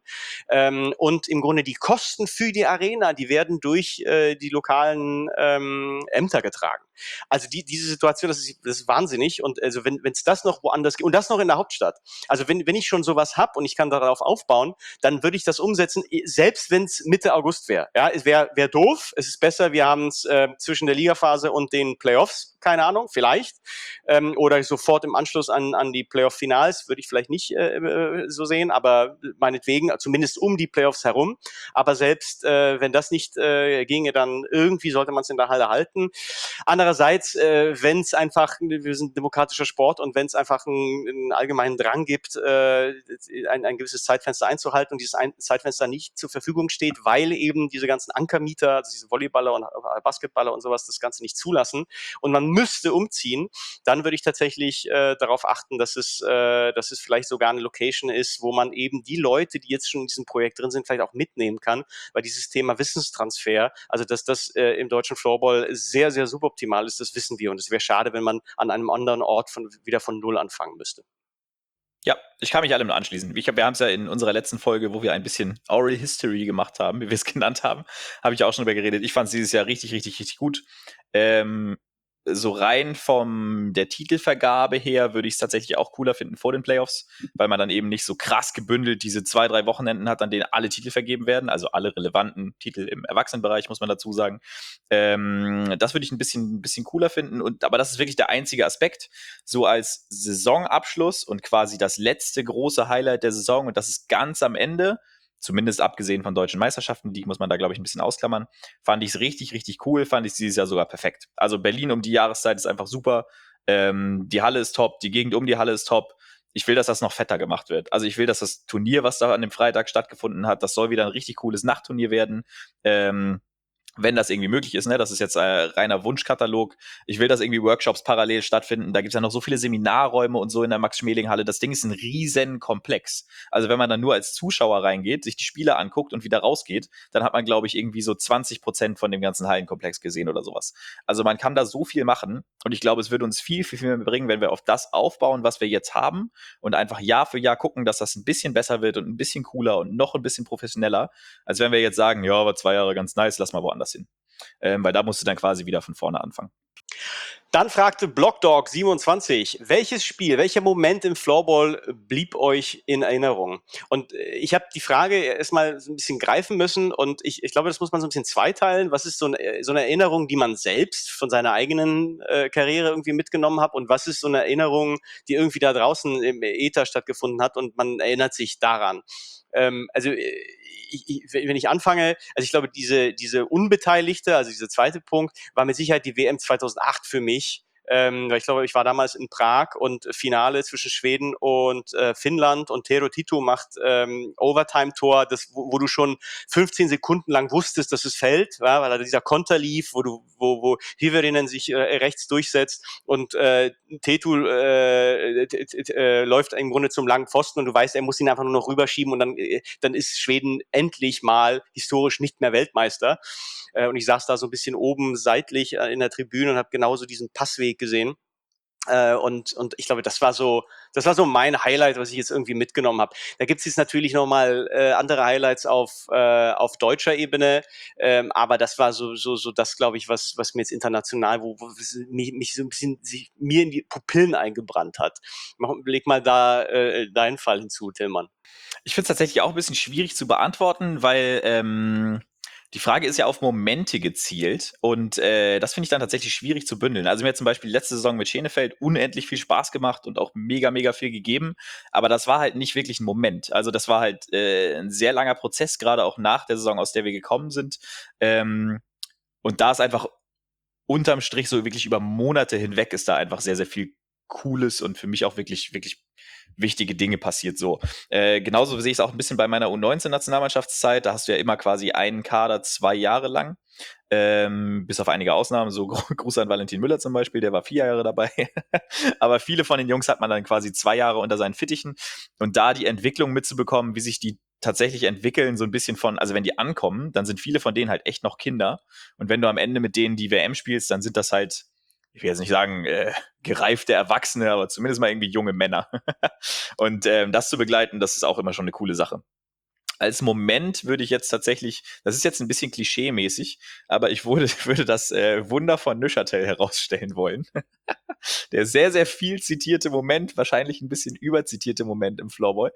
Und im Grunde die Kosten für die Arena, die werden durch die lokalen Ämter getragen. Also diese Situation, das ist wahnsinnig. Und also wenn es das noch woanders gibt, und das noch in der Hauptstadt. Also wenn ich schon sowas habe und ich kann darauf aufbauen, dann würde ich das umsetzen, selbst wenn es Mitte August wäre. Ja, es wäre doof. Es ist besser, wir haben es zwischen der Ligaphase und den Playoffs, keine Ahnung, vielleicht. Oder sofort im Anschluss an die Playoff-Finals, würde ich vielleicht nicht so sehen, aber meinetwegen, zumindest um die Playoffs herum. Aber selbst wenn das nicht ginge, dann irgendwie sollte man es in der Halle halten. Andererseits, wenn es einfach, wir sind ein demokratischer Sport und wenn es einfach einen allgemeinen Drang gibt, ein gewisses Zeitfenster einzuhalten und dieses Zeitfenster nicht zur Verfügung steht, weil eben diese ganzen Ankermieter, also diese Volleyballer und Basketballer und sowas, das Ganze nicht zulassen und man müsste umziehen, dann würde ich tatsächlich darauf achten, dass es vielleicht sogar eine Location ist, wo man eben die Leute, die jetzt schon in diesem Projekt drin sind, vielleicht auch mitnehmen kann, weil dieses Thema Wissenstransfer, also dass das im deutschen Floorball sehr, sehr suboptimal ist, das wissen wir und es wäre schade, wenn man an einem anderen Ort wieder von Null anfangen müsste. Ja, ich kann mich allem nur anschließen. Wir haben es ja in unserer letzten Folge, wo wir ein bisschen Oral History gemacht haben, wie wir es genannt haben, habe ich auch schon drüber geredet. Ich fand es dieses Jahr richtig, richtig, richtig gut. So rein von der Titelvergabe her würde ich es tatsächlich auch cooler finden vor den Playoffs, weil man dann eben nicht so krass gebündelt diese 2, 3 Wochenenden hat, an denen alle Titel vergeben werden, also alle relevanten Titel im Erwachsenenbereich, muss man dazu sagen. Das würde ich ein bisschen cooler finden, aber das ist wirklich der einzige Aspekt, so als Saisonabschluss und quasi das letzte große Highlight der Saison und das ist ganz am Ende, zumindest abgesehen von deutschen Meisterschaften, die muss man da, glaube ich, ein bisschen ausklammern, fand ich es richtig, richtig cool, fand ich es dieses Jahr sogar perfekt. Also Berlin um die Jahreszeit ist einfach super, die Halle ist top, die Gegend um die Halle ist top. Ich will, dass das noch fetter gemacht wird. Also ich will, dass das Turnier, was da an dem Freitag stattgefunden hat, das soll wieder ein richtig cooles Nachtturnier werden. wenn das irgendwie möglich ist, ne? Das ist jetzt reiner Wunschkatalog. Ich will, dass irgendwie Workshops parallel stattfinden. Da gibt's ja noch so viele Seminarräume und so in der Max-Schmeling-Halle. Das Ding ist ein riesen Komplex. Also wenn man dann nur als Zuschauer reingeht, sich die Spiele anguckt und wieder rausgeht, dann hat man, glaube ich, irgendwie so 20% von dem ganzen Hallenkomplex gesehen oder sowas. Also man kann da so viel machen und ich glaube, es würde uns viel, viel, viel mehr bringen, wenn wir auf das aufbauen, was wir jetzt haben und einfach Jahr für Jahr gucken, dass das ein bisschen besser wird und ein bisschen cooler und noch ein bisschen professioneller, als wenn wir jetzt sagen, ja, war 2 Jahre ganz nice, lass mal woanders hin. Weil da musst du dann quasi wieder von vorne anfangen. Dann fragte Blockdog27, welches Spiel, welcher Moment im Floorball blieb euch in Erinnerung? Und ich habe die Frage erstmal so ein bisschen greifen müssen und ich glaube, das muss man so ein bisschen zweiteilen. Was ist so eine Erinnerung, die man selbst von seiner eigenen Karriere irgendwie mitgenommen hat und was ist so eine Erinnerung, die irgendwie da draußen im Äther stattgefunden hat und man erinnert sich daran? Also wenn ich anfange, also ich glaube, diese Unbeteiligte, also dieser zweite Punkt, war mit Sicherheit die WM 2008 für mich. Weil ich glaube, ich war damals in Prag und Finale zwischen Schweden und Finnland und Tero Tito macht Overtime-Tor, wo du schon 15 Sekunden lang wusstest, dass es fällt, ja, weil da dieser Konter lief, wo Hyvärinen sich rechts durchsetzt und Tetu läuft im Grunde zum langen Pfosten und du weißt, er muss ihn einfach nur noch rüberschieben und dann ist Schweden endlich mal historisch nicht mehr Weltmeister. Und ich saß da so ein bisschen oben seitlich in der Tribüne und habe genauso diesen Passweg gesehen. Und ich glaube, das war so mein Highlight, was ich jetzt irgendwie mitgenommen habe. Da gibt es jetzt natürlich nochmal andere Highlights auf deutscher Ebene, aber das war so das, glaube ich, was mir jetzt international, wo mich so ein bisschen mir in die Pupillen eingebrannt hat. Leg mal da deinen Fall hinzu, Tillmann. Ich finde es tatsächlich auch ein bisschen schwierig zu beantworten, weil die Frage ist ja auf Momente gezielt und das finde ich dann tatsächlich schwierig zu bündeln. Also mir hat zum Beispiel letzte Saison mit Schenefeld unendlich viel Spaß gemacht und auch mega, mega viel gegeben, aber das war halt nicht wirklich ein Moment. Also das war halt ein sehr langer Prozess, gerade auch nach der Saison, aus der wir gekommen sind. Und da ist einfach unterm Strich so wirklich über Monate hinweg ist da einfach sehr, sehr viel Cooles und für mich auch wirklich, wirklich wichtige Dinge passiert so. Genauso sehe ich es auch ein bisschen bei meiner U19-Nationalmannschaftszeit. Da hast du ja immer quasi einen Kader 2 Jahre lang. Bis auf einige Ausnahmen, so Gruß an Valentin Müller zum Beispiel, der war 4 Jahre dabei. Aber viele von den Jungs hat man dann quasi 2 Jahre unter seinen Fittichen. Und da die Entwicklung mitzubekommen, wie sich die tatsächlich entwickeln, so ein bisschen von, also wenn die ankommen, dann sind viele von denen halt echt noch Kinder. Und wenn du am Ende mit denen die WM spielst, dann sind das halt, ich will jetzt nicht sagen, gereifte Erwachsene, aber zumindest mal irgendwie junge Männer. Und das zu begleiten, das ist auch immer schon eine coole Sache. Als Moment würde ich jetzt tatsächlich, das ist jetzt ein bisschen klischee-mäßig, aber ich würde das Wunder von Neuchâtel herausstellen wollen. Der sehr, sehr viel zitierte Moment, wahrscheinlich ein bisschen überzitierte Moment im Floorball.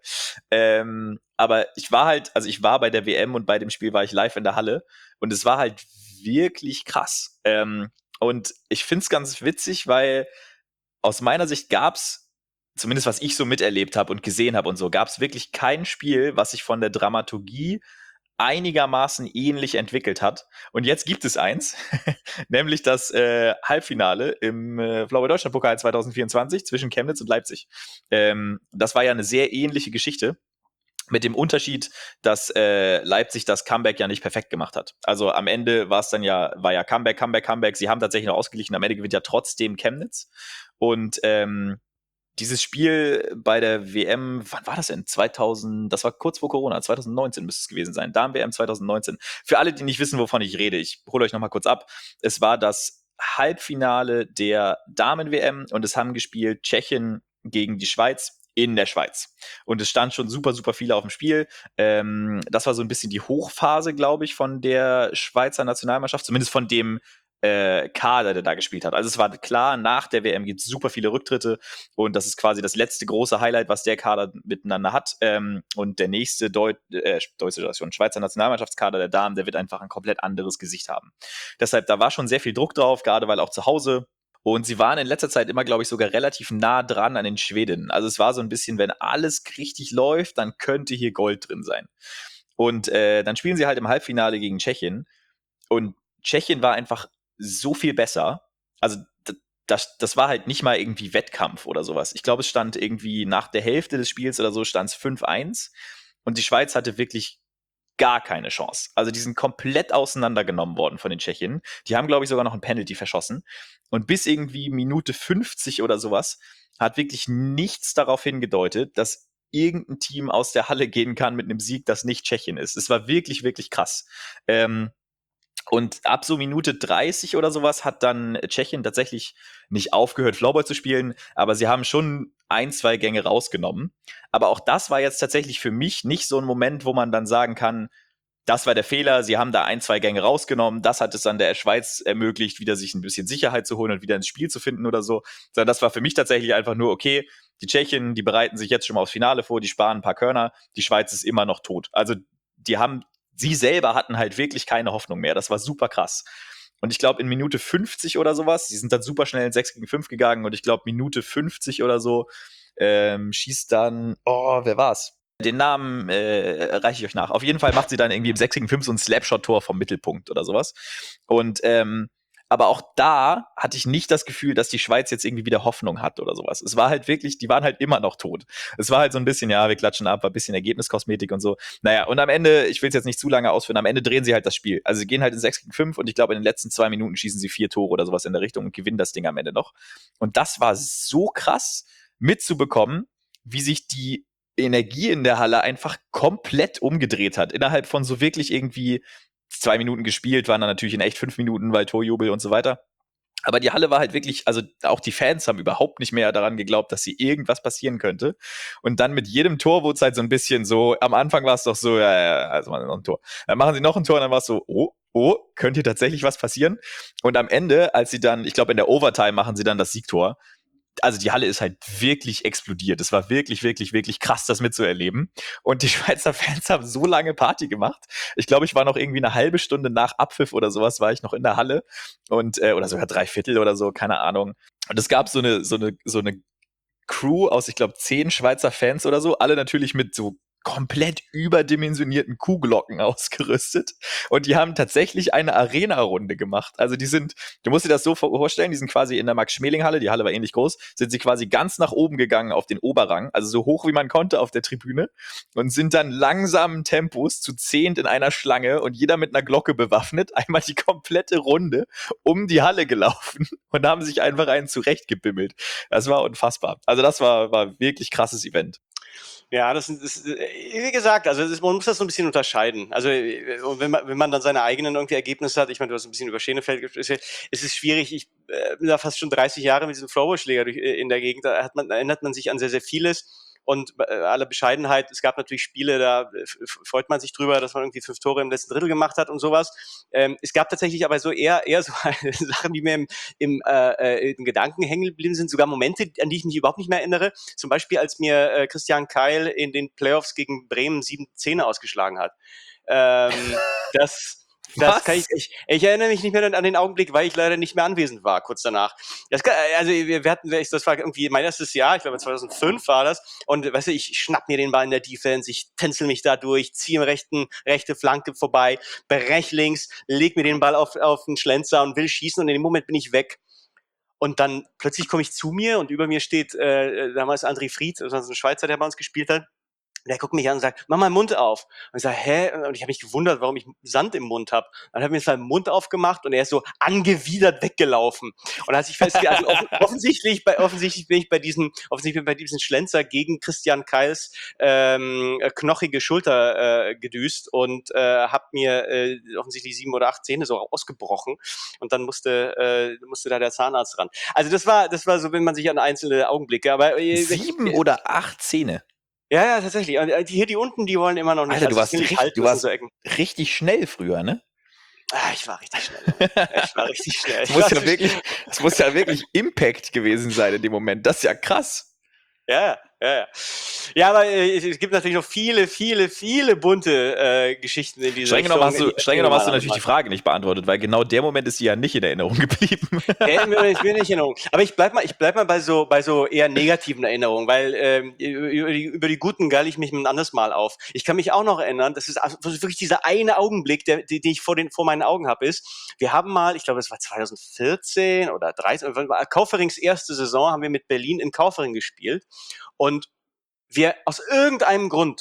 Aber ich war bei der WM und bei dem Spiel war ich live in der Halle und es war halt wirklich krass. Und ich finde es ganz witzig, weil aus meiner Sicht gab's, zumindest was ich so miterlebt habe und gesehen habe und so, gab's wirklich kein Spiel, was sich von der Dramaturgie einigermaßen ähnlich entwickelt hat. Und jetzt gibt es eins, nämlich das Halbfinale im Floorball-Deutschland-Pokal 2024 zwischen Chemnitz und Leipzig. Das war ja eine sehr ähnliche Geschichte. Mit dem Unterschied, dass Leipzig das Comeback ja nicht perfekt gemacht hat. Also am Ende war ja Comeback. Sie haben tatsächlich noch ausgeglichen. Am Ende gewinnt ja trotzdem Chemnitz. Und dieses Spiel bei der WM, wann war das denn? Das war kurz vor Corona, 2019 müsste es gewesen sein. Damen-WM 2019. Für alle, die nicht wissen, wovon ich rede, ich hole euch nochmal kurz ab. Es war das Halbfinale der Damen-WM und es haben gespielt Tschechien gegen die Schweiz in der Schweiz. Und es stand schon super, super viel auf dem Spiel. Das war so ein bisschen die Hochphase, glaube ich, von der Schweizer Nationalmannschaft, zumindest von dem Kader, der da gespielt hat. Also es war klar, nach der WM gibt es super viele Rücktritte und das ist quasi das letzte große Highlight, was der Kader miteinander hat. Und der nächste Schweizer Nationalmannschaftskader der Damen, der wird einfach ein komplett anderes Gesicht haben. Deshalb, da war schon sehr viel Druck drauf, gerade weil auch zu Hause. Und sie waren in letzter Zeit immer, glaube ich, sogar relativ nah dran an den Schwedinnen. Also es war so ein bisschen, wenn alles richtig läuft, dann könnte hier Gold drin sein. Und dann spielen sie halt im Halbfinale gegen Tschechien. Und Tschechien war einfach so viel besser. Also das war halt nicht mal irgendwie Wettkampf oder sowas. Ich glaube, es stand irgendwie nach der Hälfte des Spiels oder so stand es 5-1. Und die Schweiz hatte wirklich gar keine Chance. Also die sind komplett auseinandergenommen worden von den Tschechen. Die haben, glaube ich, sogar noch ein Penalty verschossen. Und bis irgendwie Minute 50 oder sowas hat wirklich nichts darauf hingedeutet, dass irgendein Team aus der Halle gehen kann mit einem Sieg, das nicht Tschechien ist. Es war wirklich, wirklich krass. Und ab so Minute 30 oder sowas hat dann Tschechien tatsächlich nicht aufgehört, Floorball zu spielen, aber sie haben schon 1, 2 Gänge rausgenommen. Aber auch das war jetzt tatsächlich für mich nicht so ein Moment, wo man dann sagen kann, das war der Fehler, sie haben da 1, 2 Gänge rausgenommen, das hat es dann der Schweiz ermöglicht, wieder sich ein bisschen Sicherheit zu holen und wieder ins Spiel zu finden oder so. Sondern das war für mich tatsächlich einfach nur, okay, die Tschechen, die bereiten sich jetzt schon mal aufs Finale vor, die sparen ein paar Körner, die Schweiz ist immer noch tot. Also sie selber hatten halt wirklich keine Hoffnung mehr. Das war super krass. Und ich glaube, in Minute 50 oder sowas, die sind dann super schnell in 6 gegen 5 gegangen und ich glaube, Minute 50 oder so schießt dann, wer war's? Den Namen reiche ich euch nach. Auf jeden Fall macht sie dann irgendwie im 6 gegen 5 so ein Slapshot-Tor vom Mittelpunkt oder sowas. Und aber auch da hatte ich nicht das Gefühl, dass die Schweiz jetzt irgendwie wieder Hoffnung hat oder sowas. Es war halt wirklich, die waren halt immer noch tot. Es war halt so ein bisschen, ja, wir klatschen ab, ein bisschen Ergebniskosmetik und so. Naja, und am Ende, ich will es jetzt nicht zu lange ausführen, am Ende drehen sie halt das Spiel. Also sie gehen halt in 6 gegen 5 und ich glaube, in den letzten 2 Minuten schießen sie 4 Tore oder sowas in der Richtung und gewinnen das Ding am Ende noch. Und das war so krass mitzubekommen, wie sich die Energie in der Halle einfach komplett umgedreht hat. Innerhalb von so wirklich irgendwie 2 Minuten gespielt, waren dann natürlich in echt 5 Minuten, weil Torjubel und so weiter. Aber die Halle war halt wirklich, also auch die Fans haben überhaupt nicht mehr daran geglaubt, dass sie irgendwas passieren könnte. Und dann mit jedem Tor wurde es halt so ein bisschen so, am Anfang war es doch so, ja, also machen sie noch ein Tor. Dann machen sie noch ein Tor und dann war es so, oh, könnte tatsächlich was passieren? Und am Ende, als sie dann, ich glaube in der Overtime machen sie dann das Siegtor, also die Halle ist halt wirklich explodiert. Es war wirklich, wirklich, wirklich krass, das mitzuerleben. Und die Schweizer Fans haben so lange Party gemacht. Ich glaube, ich war noch irgendwie eine halbe Stunde nach Abpfiff oder sowas, war ich noch in der Halle und oder sogar 3/4 oder so, keine Ahnung. Und es gab so eine Crew aus, ich glaube, 10 Schweizer Fans oder so, alle natürlich mit so komplett überdimensionierten Kuhglocken ausgerüstet. Und die haben tatsächlich eine Arena-Runde gemacht. Also du musst dir das so vorstellen, die sind quasi in der Max-Schmeling-Halle, die Halle war ähnlich groß, sind sie quasi ganz nach oben gegangen auf den Oberrang, also so hoch wie man konnte auf der Tribüne und sind dann langsamen Tempos zu 10 in einer Schlange und jeder mit einer Glocke bewaffnet, einmal die komplette Runde um die Halle gelaufen und haben sich einfach einen zurechtgebimmelt. Das war unfassbar. Also das war wirklich krasses Event. Ja, wie gesagt, also man muss das so ein bisschen unterscheiden. Also wenn man dann seine eigenen irgendwie Ergebnisse hat, ich meine, du hast ein bisschen über Schenefeld gesprochen, es ist schwierig, ich bin da fast schon 30 Jahre mit diesem Floorball-Schläger in der Gegend, da erinnert man sich an sehr, sehr vieles. Und bei aller Bescheidenheit, es gab natürlich Spiele, da freut man sich drüber, dass man irgendwie 5 Tore im letzten Drittel gemacht hat und sowas. Es gab tatsächlich aber so eher so Sachen, die mir im Gedanken hängen geblieben sind, sogar Momente, an die ich mich überhaupt nicht mehr erinnere. Zum Beispiel, als mir Christian Keil in den Playoffs gegen Bremen 7 Zähne ausgeschlagen hat. Das kann ich erinnere mich nicht mehr an den Augenblick, weil ich leider nicht mehr anwesend war, kurz danach. Das war irgendwie mein erstes Jahr, ich glaube 2005 war das, und weißt du, ich schnapp mir den Ball in der Defense, ich tänzel mich da durch, ziehe rechte Flanke vorbei, brech links, leg mir den Ball auf den Schlenzer und will schießen und in dem Moment bin ich weg. Und dann plötzlich komme ich zu mir und über mir steht damals André Fried, das war so ein Schweizer, der bei uns gespielt hat. Und der guckt mich an und sagt, mach mal den Mund auf. Und ich sage, hä? Und ich habe mich gewundert, warum ich Sand im Mund habe. Dann hat er mir seinen Mund aufgemacht und er ist so angewidert weggelaufen. Und als ich festgestellt, also offensichtlich bin ich bei diesem Schlenzer gegen Christian Keils knochige Schulter gedüst und habe mir offensichtlich 7 oder 8 Zähne so ausgebrochen. Und dann musste da der Zahnarzt ran. Also das war so, wenn man sich an einzelne Augenblicke, aber 7 oder 8 Zähne. Ja, tatsächlich. Und die unten, die wollen immer noch nicht. Alter, du warst so richtig schnell früher, ne? Ich war richtig schnell. Ich war richtig schnell. Das muss ja wirklich Impact gewesen sein in dem Moment. Das ist ja krass. Ja. Ja, aber es gibt natürlich noch viele, viele, viele bunte Geschichten in dieser Richtung. Streng genommen hast du natürlich die Frage nicht beantwortet, weil genau der Moment ist dir ja nicht in Erinnerung geblieben. Mir nicht in Erinnerung. Aber ich bleib mal bei so eher negativen Erinnerungen, weil über die guten geile ich mich ein anderes Mal auf. Ich kann mich auch noch erinnern, das ist wirklich dieser eine Augenblick, den ich vor meinen Augen habe, ist, wir haben mal, ich glaube, es war 2014 oder 13, Kauferings erste Saison, haben wir mit Berlin in Kaufering gespielt und wir aus irgendeinem Grund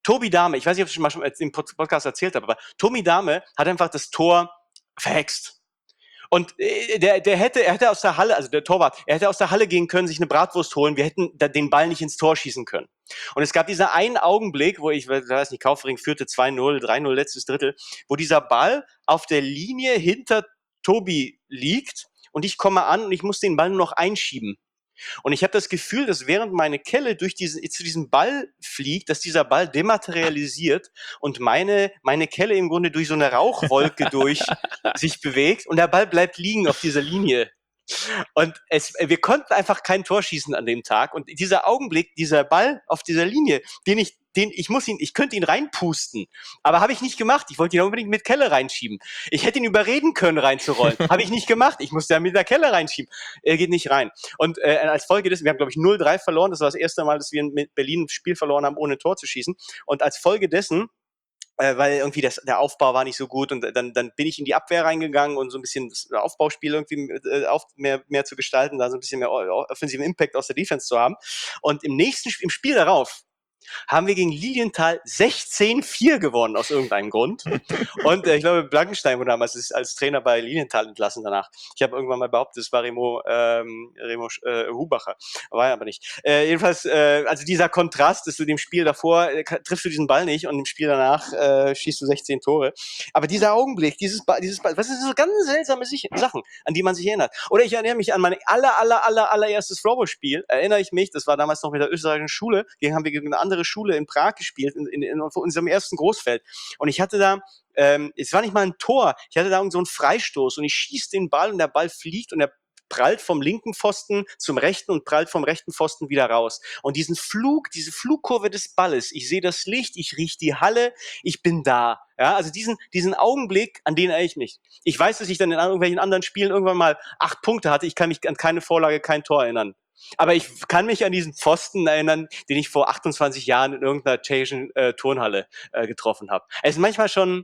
Tobi Dahme, ich weiß nicht, ob ich schon mal im Podcast erzählt habe, aber Tobi Dahme hat einfach das Tor verhext. Und er hätte aus der Halle, also der Torwart, er hätte aus der Halle gehen können, sich eine Bratwurst holen, wir hätten den Ball nicht ins Tor schießen können. Und es gab diesen einen Augenblick, wo ich weiß nicht, Kaufering führte 2-0, 3-0, letztes Drittel, wo dieser Ball auf der Linie hinter Tobi liegt und ich komme an und ich muss den Ball nur noch einschieben. Und ich habe das Gefühl, dass während meine Kelle zu diesem Ball fliegt, dass dieser Ball dematerialisiert und meine Kelle im Grunde durch so eine Rauchwolke durch sich bewegt und der Ball bleibt liegen auf dieser Linie. Und wir konnten einfach kein Tor schießen an dem Tag. Und dieser Augenblick, dieser Ball auf dieser Linie, ich könnte ihn reinpusten, aber habe ich nicht gemacht. Ich wollte ihn unbedingt mit Kelle reinschieben. Ich hätte ihn überreden können, reinzurollen. Habe ich nicht gemacht. Ich musste ja mit der Kelle reinschieben. Er geht nicht rein. Und als Folge dessen, wir haben, glaube ich, 0-3 verloren. Das war das erste Mal, dass wir mit Berlin ein Spiel verloren haben, ohne Tor zu schießen. Und als Folge dessen, weil irgendwie der Aufbau war nicht so gut und dann bin ich in die Abwehr reingegangen und so ein bisschen das Aufbauspiel irgendwie mehr zu gestalten, da so ein bisschen mehr offensiven Impact aus der Defense zu haben. Und im Spiel darauf haben wir gegen Lilienthal 16-4 gewonnen, aus irgendeinem Grund. Und ich glaube, Blankenstein wurde damals als Trainer bei Lilienthal entlassen danach. Ich habe irgendwann mal behauptet, es war Remo Hubacher. War er aber nicht. Jedenfalls, also dieser Kontrast, dass du dem Spiel davor triffst du diesen Ball nicht und im Spiel danach schießt du 16 Tore. Aber dieser Augenblick, dieses Ball, was sind so ganz seltsame Sachen, an die man sich erinnert. Oder ich erinnere mich an mein allererstes Floorball-Spiel. Erinnere ich mich, das war damals noch mit der österreichischen Schule, haben wir gegen eine andere Schule in Prag gespielt, in unserem ersten Großfeld. Und ich hatte da, es war nicht mal ein Tor, ich hatte da so einen Freistoß und ich schieße den Ball und der Ball fliegt und der prallt vom linken Pfosten zum rechten und prallt vom rechten Pfosten wieder raus. Und diese Flugkurve des Balles, ich sehe das Licht, ich rieche die Halle, ich bin da. Ja, also diesen Augenblick, an den erinnere ich mich. Ich weiß, dass ich dann in irgendwelchen anderen Spielen irgendwann mal 8 Punkte hatte, ich kann mich an keine Vorlage, kein Tor erinnern. Aber ich kann mich an diesen Pfosten erinnern, den ich vor 28 Jahren in irgendeiner tschechischen Turnhalle getroffen habe. Es ist manchmal schon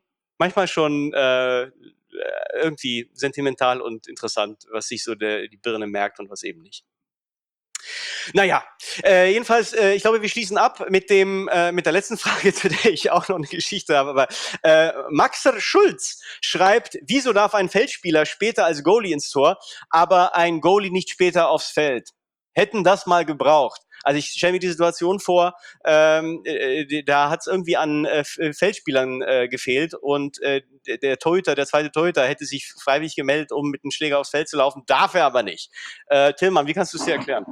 irgendwie sentimental und interessant, was sich so die Birne merkt und was eben nicht. Naja, jedenfalls, ich glaube, wir schließen ab mit der letzten Frage, zu der ich auch noch eine Geschichte habe. Aber Maxer Schulz schreibt, wieso darf ein Feldspieler später als Goalie ins Tor, aber ein Goalie nicht später aufs Feld? Hätten das mal gebraucht. Also ich stelle mir die Situation vor, da hat es irgendwie an Feldspielern gefehlt und der zweite Torhüter hätte sich freiwillig gemeldet, um mit dem Schläger aufs Feld zu laufen, darf er aber nicht. Tillmann, wie kannst du es dir erklären?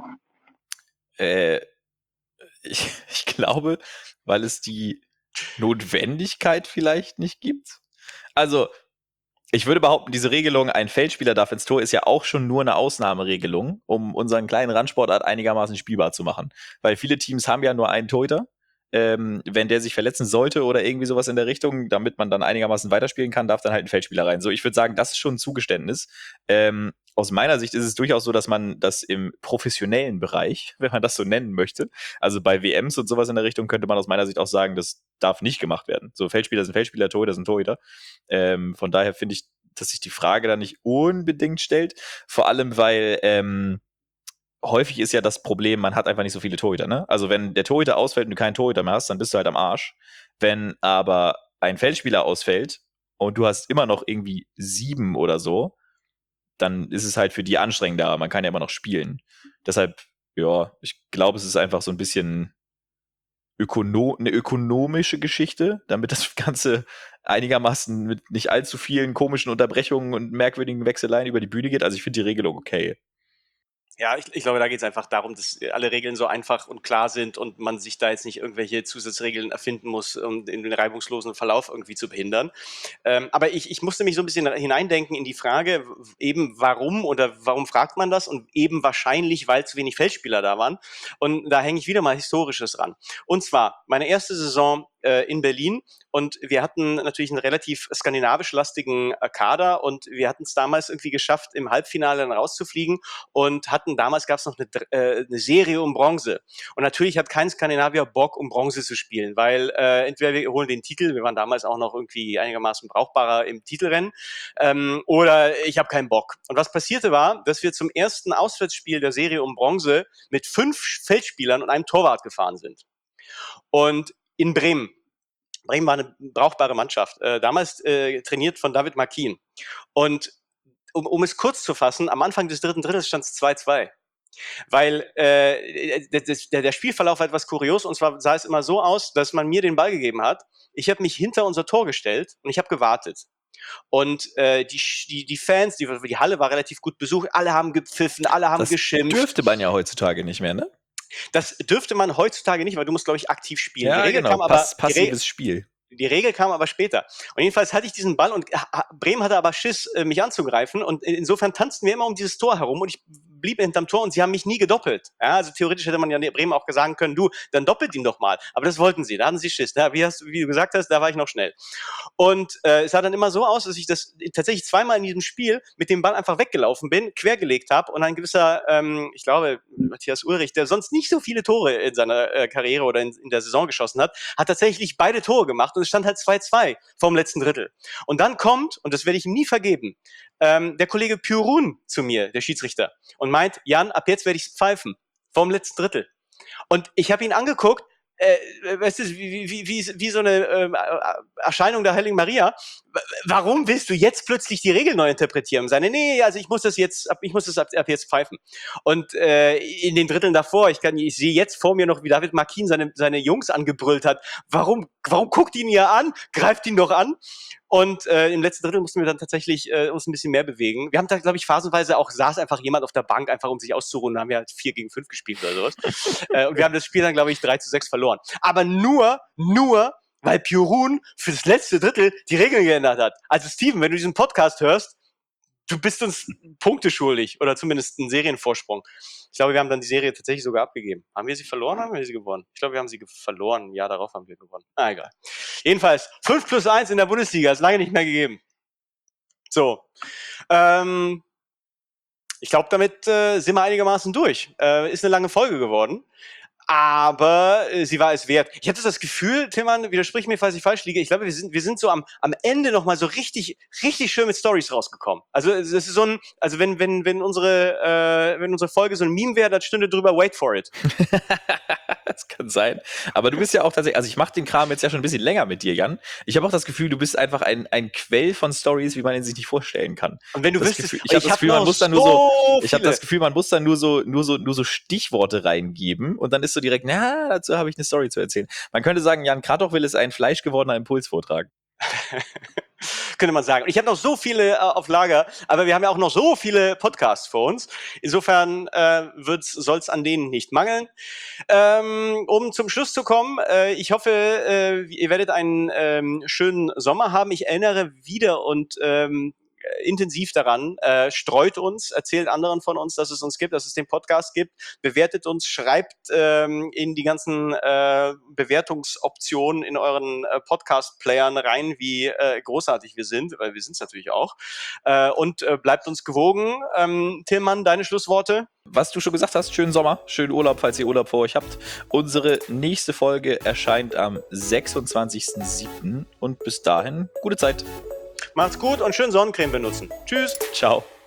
Ich glaube, weil es die Notwendigkeit vielleicht nicht gibt. Also, ich würde behaupten, diese Regelung, ein Feldspieler darf ins Tor, ist ja auch schon nur eine Ausnahmeregelung, um unseren kleinen Randsportart einigermaßen spielbar zu machen. Weil viele Teams haben ja nur einen Torhüter. Wenn der sich verletzen sollte oder irgendwie sowas in der Richtung, damit man dann einigermaßen weiterspielen kann, darf dann halt ein Feldspieler rein. So, ich würde sagen, das ist schon ein Zugeständnis. Aus meiner Sicht ist es durchaus so, dass man das im professionellen Bereich, wenn man das so nennen möchte, also bei WMs und sowas in der Richtung, könnte man aus meiner Sicht auch sagen, das darf nicht gemacht werden. So, Feldspieler sind Feldspieler, Torhüter sind Torhüter. Von daher finde ich, dass sich die Frage da nicht unbedingt stellt. Vor allem, weil häufig ist ja das Problem, man hat einfach nicht so viele Torhüter, ne? Also wenn der Torhüter ausfällt und du keinen Torhüter mehr hast, dann bist du halt am Arsch. Wenn aber ein Feldspieler ausfällt und du hast immer noch irgendwie 7 oder so, dann ist es halt für die anstrengender. Man kann ja immer noch spielen. Deshalb, ja, ich glaube, es ist einfach so ein bisschen eine ökonomische Geschichte, damit das Ganze einigermaßen mit nicht allzu vielen komischen Unterbrechungen und merkwürdigen Wechseleien über die Bühne geht. Also ich finde die Regelung okay. Ja, ich glaube, da geht es einfach darum, dass alle Regeln so einfach und klar sind und man sich da jetzt nicht irgendwelche Zusatzregeln erfinden muss, um den reibungslosen Verlauf irgendwie zu behindern. Aber ich musste mich so ein bisschen hineindenken in die Frage, eben warum fragt man das? Und eben wahrscheinlich, weil zu wenig Feldspieler da waren. Und da hänge ich wieder mal Historisches ran. Und zwar, meine erste Saison in Berlin und wir hatten natürlich einen relativ skandinavisch-lastigen Kader und wir hatten es damals irgendwie geschafft, im Halbfinale dann rauszufliegen und damals gab es noch eine Serie um Bronze. Und natürlich hat kein Skandinavier Bock, um Bronze zu spielen, weil entweder wir holen den Titel, wir waren damals auch noch irgendwie einigermaßen brauchbarer im Titelrennen, oder ich habe keinen Bock. Und was passierte war, dass wir zum ersten Auswärtsspiel der Serie um Bronze mit 5 Feldspielern und einem Torwart gefahren sind. Und in Bremen. Bremen war eine brauchbare Mannschaft. Damals trainiert von David Markin. Und um es kurz zu fassen, am Anfang des dritten Drittels stand es 2-2. Weil der Spielverlauf war etwas kurios, und zwar sah es immer so aus, dass man mir den Ball gegeben hat. Ich habe mich hinter unser Tor gestellt und ich habe gewartet. Und die Fans, die Halle war relativ gut besucht, alle haben gepfiffen, alle haben geschimpft. Das dürfte man ja heutzutage nicht mehr, ne? Das dürfte man heutzutage nicht, weil du musst, glaube ich, aktiv spielen. Ja, genau, passives Spiel. Die Regel kam aber später. Und jedenfalls hatte ich diesen Ball und Bremen hatte aber Schiss, mich anzugreifen. Und insofern tanzten wir immer um dieses Tor herum und ich blieb hinterm Tor und sie haben mich nie gedoppelt. Ja, also theoretisch hätte man ja Bremen auch sagen können, du, dann doppelt ihn doch mal. Aber das wollten sie, da hatten sie Schiss. Ja, wie du gesagt hast, da war ich noch schnell. Und es sah dann immer so aus, dass ich das tatsächlich zweimal in diesem Spiel mit dem Ball einfach weggelaufen bin, quergelegt habe und ein gewisser, ich glaube, Matthias Ulrich, der sonst nicht so viele Tore in seiner Karriere oder in der Saison geschossen hat tatsächlich beide Tore gemacht und es stand halt 2-2 vom letzten Drittel. Und dann kommt, und das werde ich ihm nie vergeben, der Kollege Pürun zu mir, der Schiedsrichter, und meint, Jan, ab jetzt werde ich pfeifen vom letzten Drittel. Und ich habe ihn angeguckt, weißt du, wie so eine Erscheinung der Heiligen Maria. Warum willst du jetzt plötzlich die Regel neu interpretieren? Seine, nee, also ich muss das ab jetzt pfeifen. Und in den Dritteln davor, ich sehe jetzt vor mir noch, wie David Markin seine Jungs angebrüllt hat. Warum guckt ihn ja an? Greift ihn doch an. Und im letzten Drittel mussten wir dann tatsächlich uns ein bisschen mehr bewegen. Wir haben da, glaube ich, phasenweise auch, saß einfach jemand auf der Bank, einfach um sich auszuruhen. Da haben wir halt 4 gegen 5 gespielt oder sowas. Und wir haben das Spiel dann, glaube ich, 3-6 verloren. Aber nur, weil Pürun für das letzte Drittel die Regeln geändert hat. Also Steven, wenn du diesen Podcast hörst, du bist uns Punkte schuldig oder zumindest einen Serienvorsprung. Ich glaube, wir haben dann die Serie tatsächlich sogar abgegeben. Haben wir sie verloren oder haben wir sie gewonnen? Ich glaube, wir haben sie verloren. Ein Jahr darauf haben wir gewonnen. Egal. Jedenfalls, 5+1 in der Bundesliga, ist lange nicht mehr gegeben. So. Ich glaube, damit sind wir einigermaßen durch. Ist eine lange Folge geworden. Aber sie war es wert. Ich hatte das Gefühl, Tillmann, widersprich mir, falls ich falsch liege, ich glaube, wir sind so am Ende nochmal so richtig schön mit Storys rausgekommen. Also es ist so ein, also wenn unsere Folge so ein Meme wäre, dann stünde drüber Wait for it. Das kann sein. Aber du bist ja auch tatsächlich, also ich mache den Kram jetzt ja schon ein bisschen länger mit dir, Jan. Ich habe auch das Gefühl, du bist einfach ein Quell von Stories, wie man ihn sich nicht vorstellen kann. Und wenn du wüsstest, ich habe das Gefühl, man muss dann nur so Stichworte reingeben und dann ist so direkt, na, dazu habe ich eine Story zu erzählen. Man könnte sagen, Jan Kratochwil ist ein fleischgewordener Impulsvortrag. Könnte man sagen. Ich habe noch so viele auf Lager, aber wir haben ja auch noch so viele Podcasts vor uns. Insofern soll es an denen nicht mangeln. Um zum Schluss zu kommen, ich hoffe, ihr werdet einen schönen Sommer haben. Ich erinnere wieder und intensiv daran, streut uns, erzählt anderen von uns, dass es uns gibt, dass es den Podcast gibt, bewertet uns, schreibt in die ganzen Bewertungsoptionen in euren Podcast-Playern rein, wie großartig wir sind, weil wir sind es natürlich auch, und bleibt uns gewogen. Tillmann, deine Schlussworte? Was du schon gesagt hast, schönen Sommer, schönen Urlaub, falls ihr Urlaub vor euch habt. Unsere nächste Folge erscheint am 26.07. und bis dahin, gute Zeit. Macht's gut und schön Sonnencreme benutzen. Tschüss. Ciao.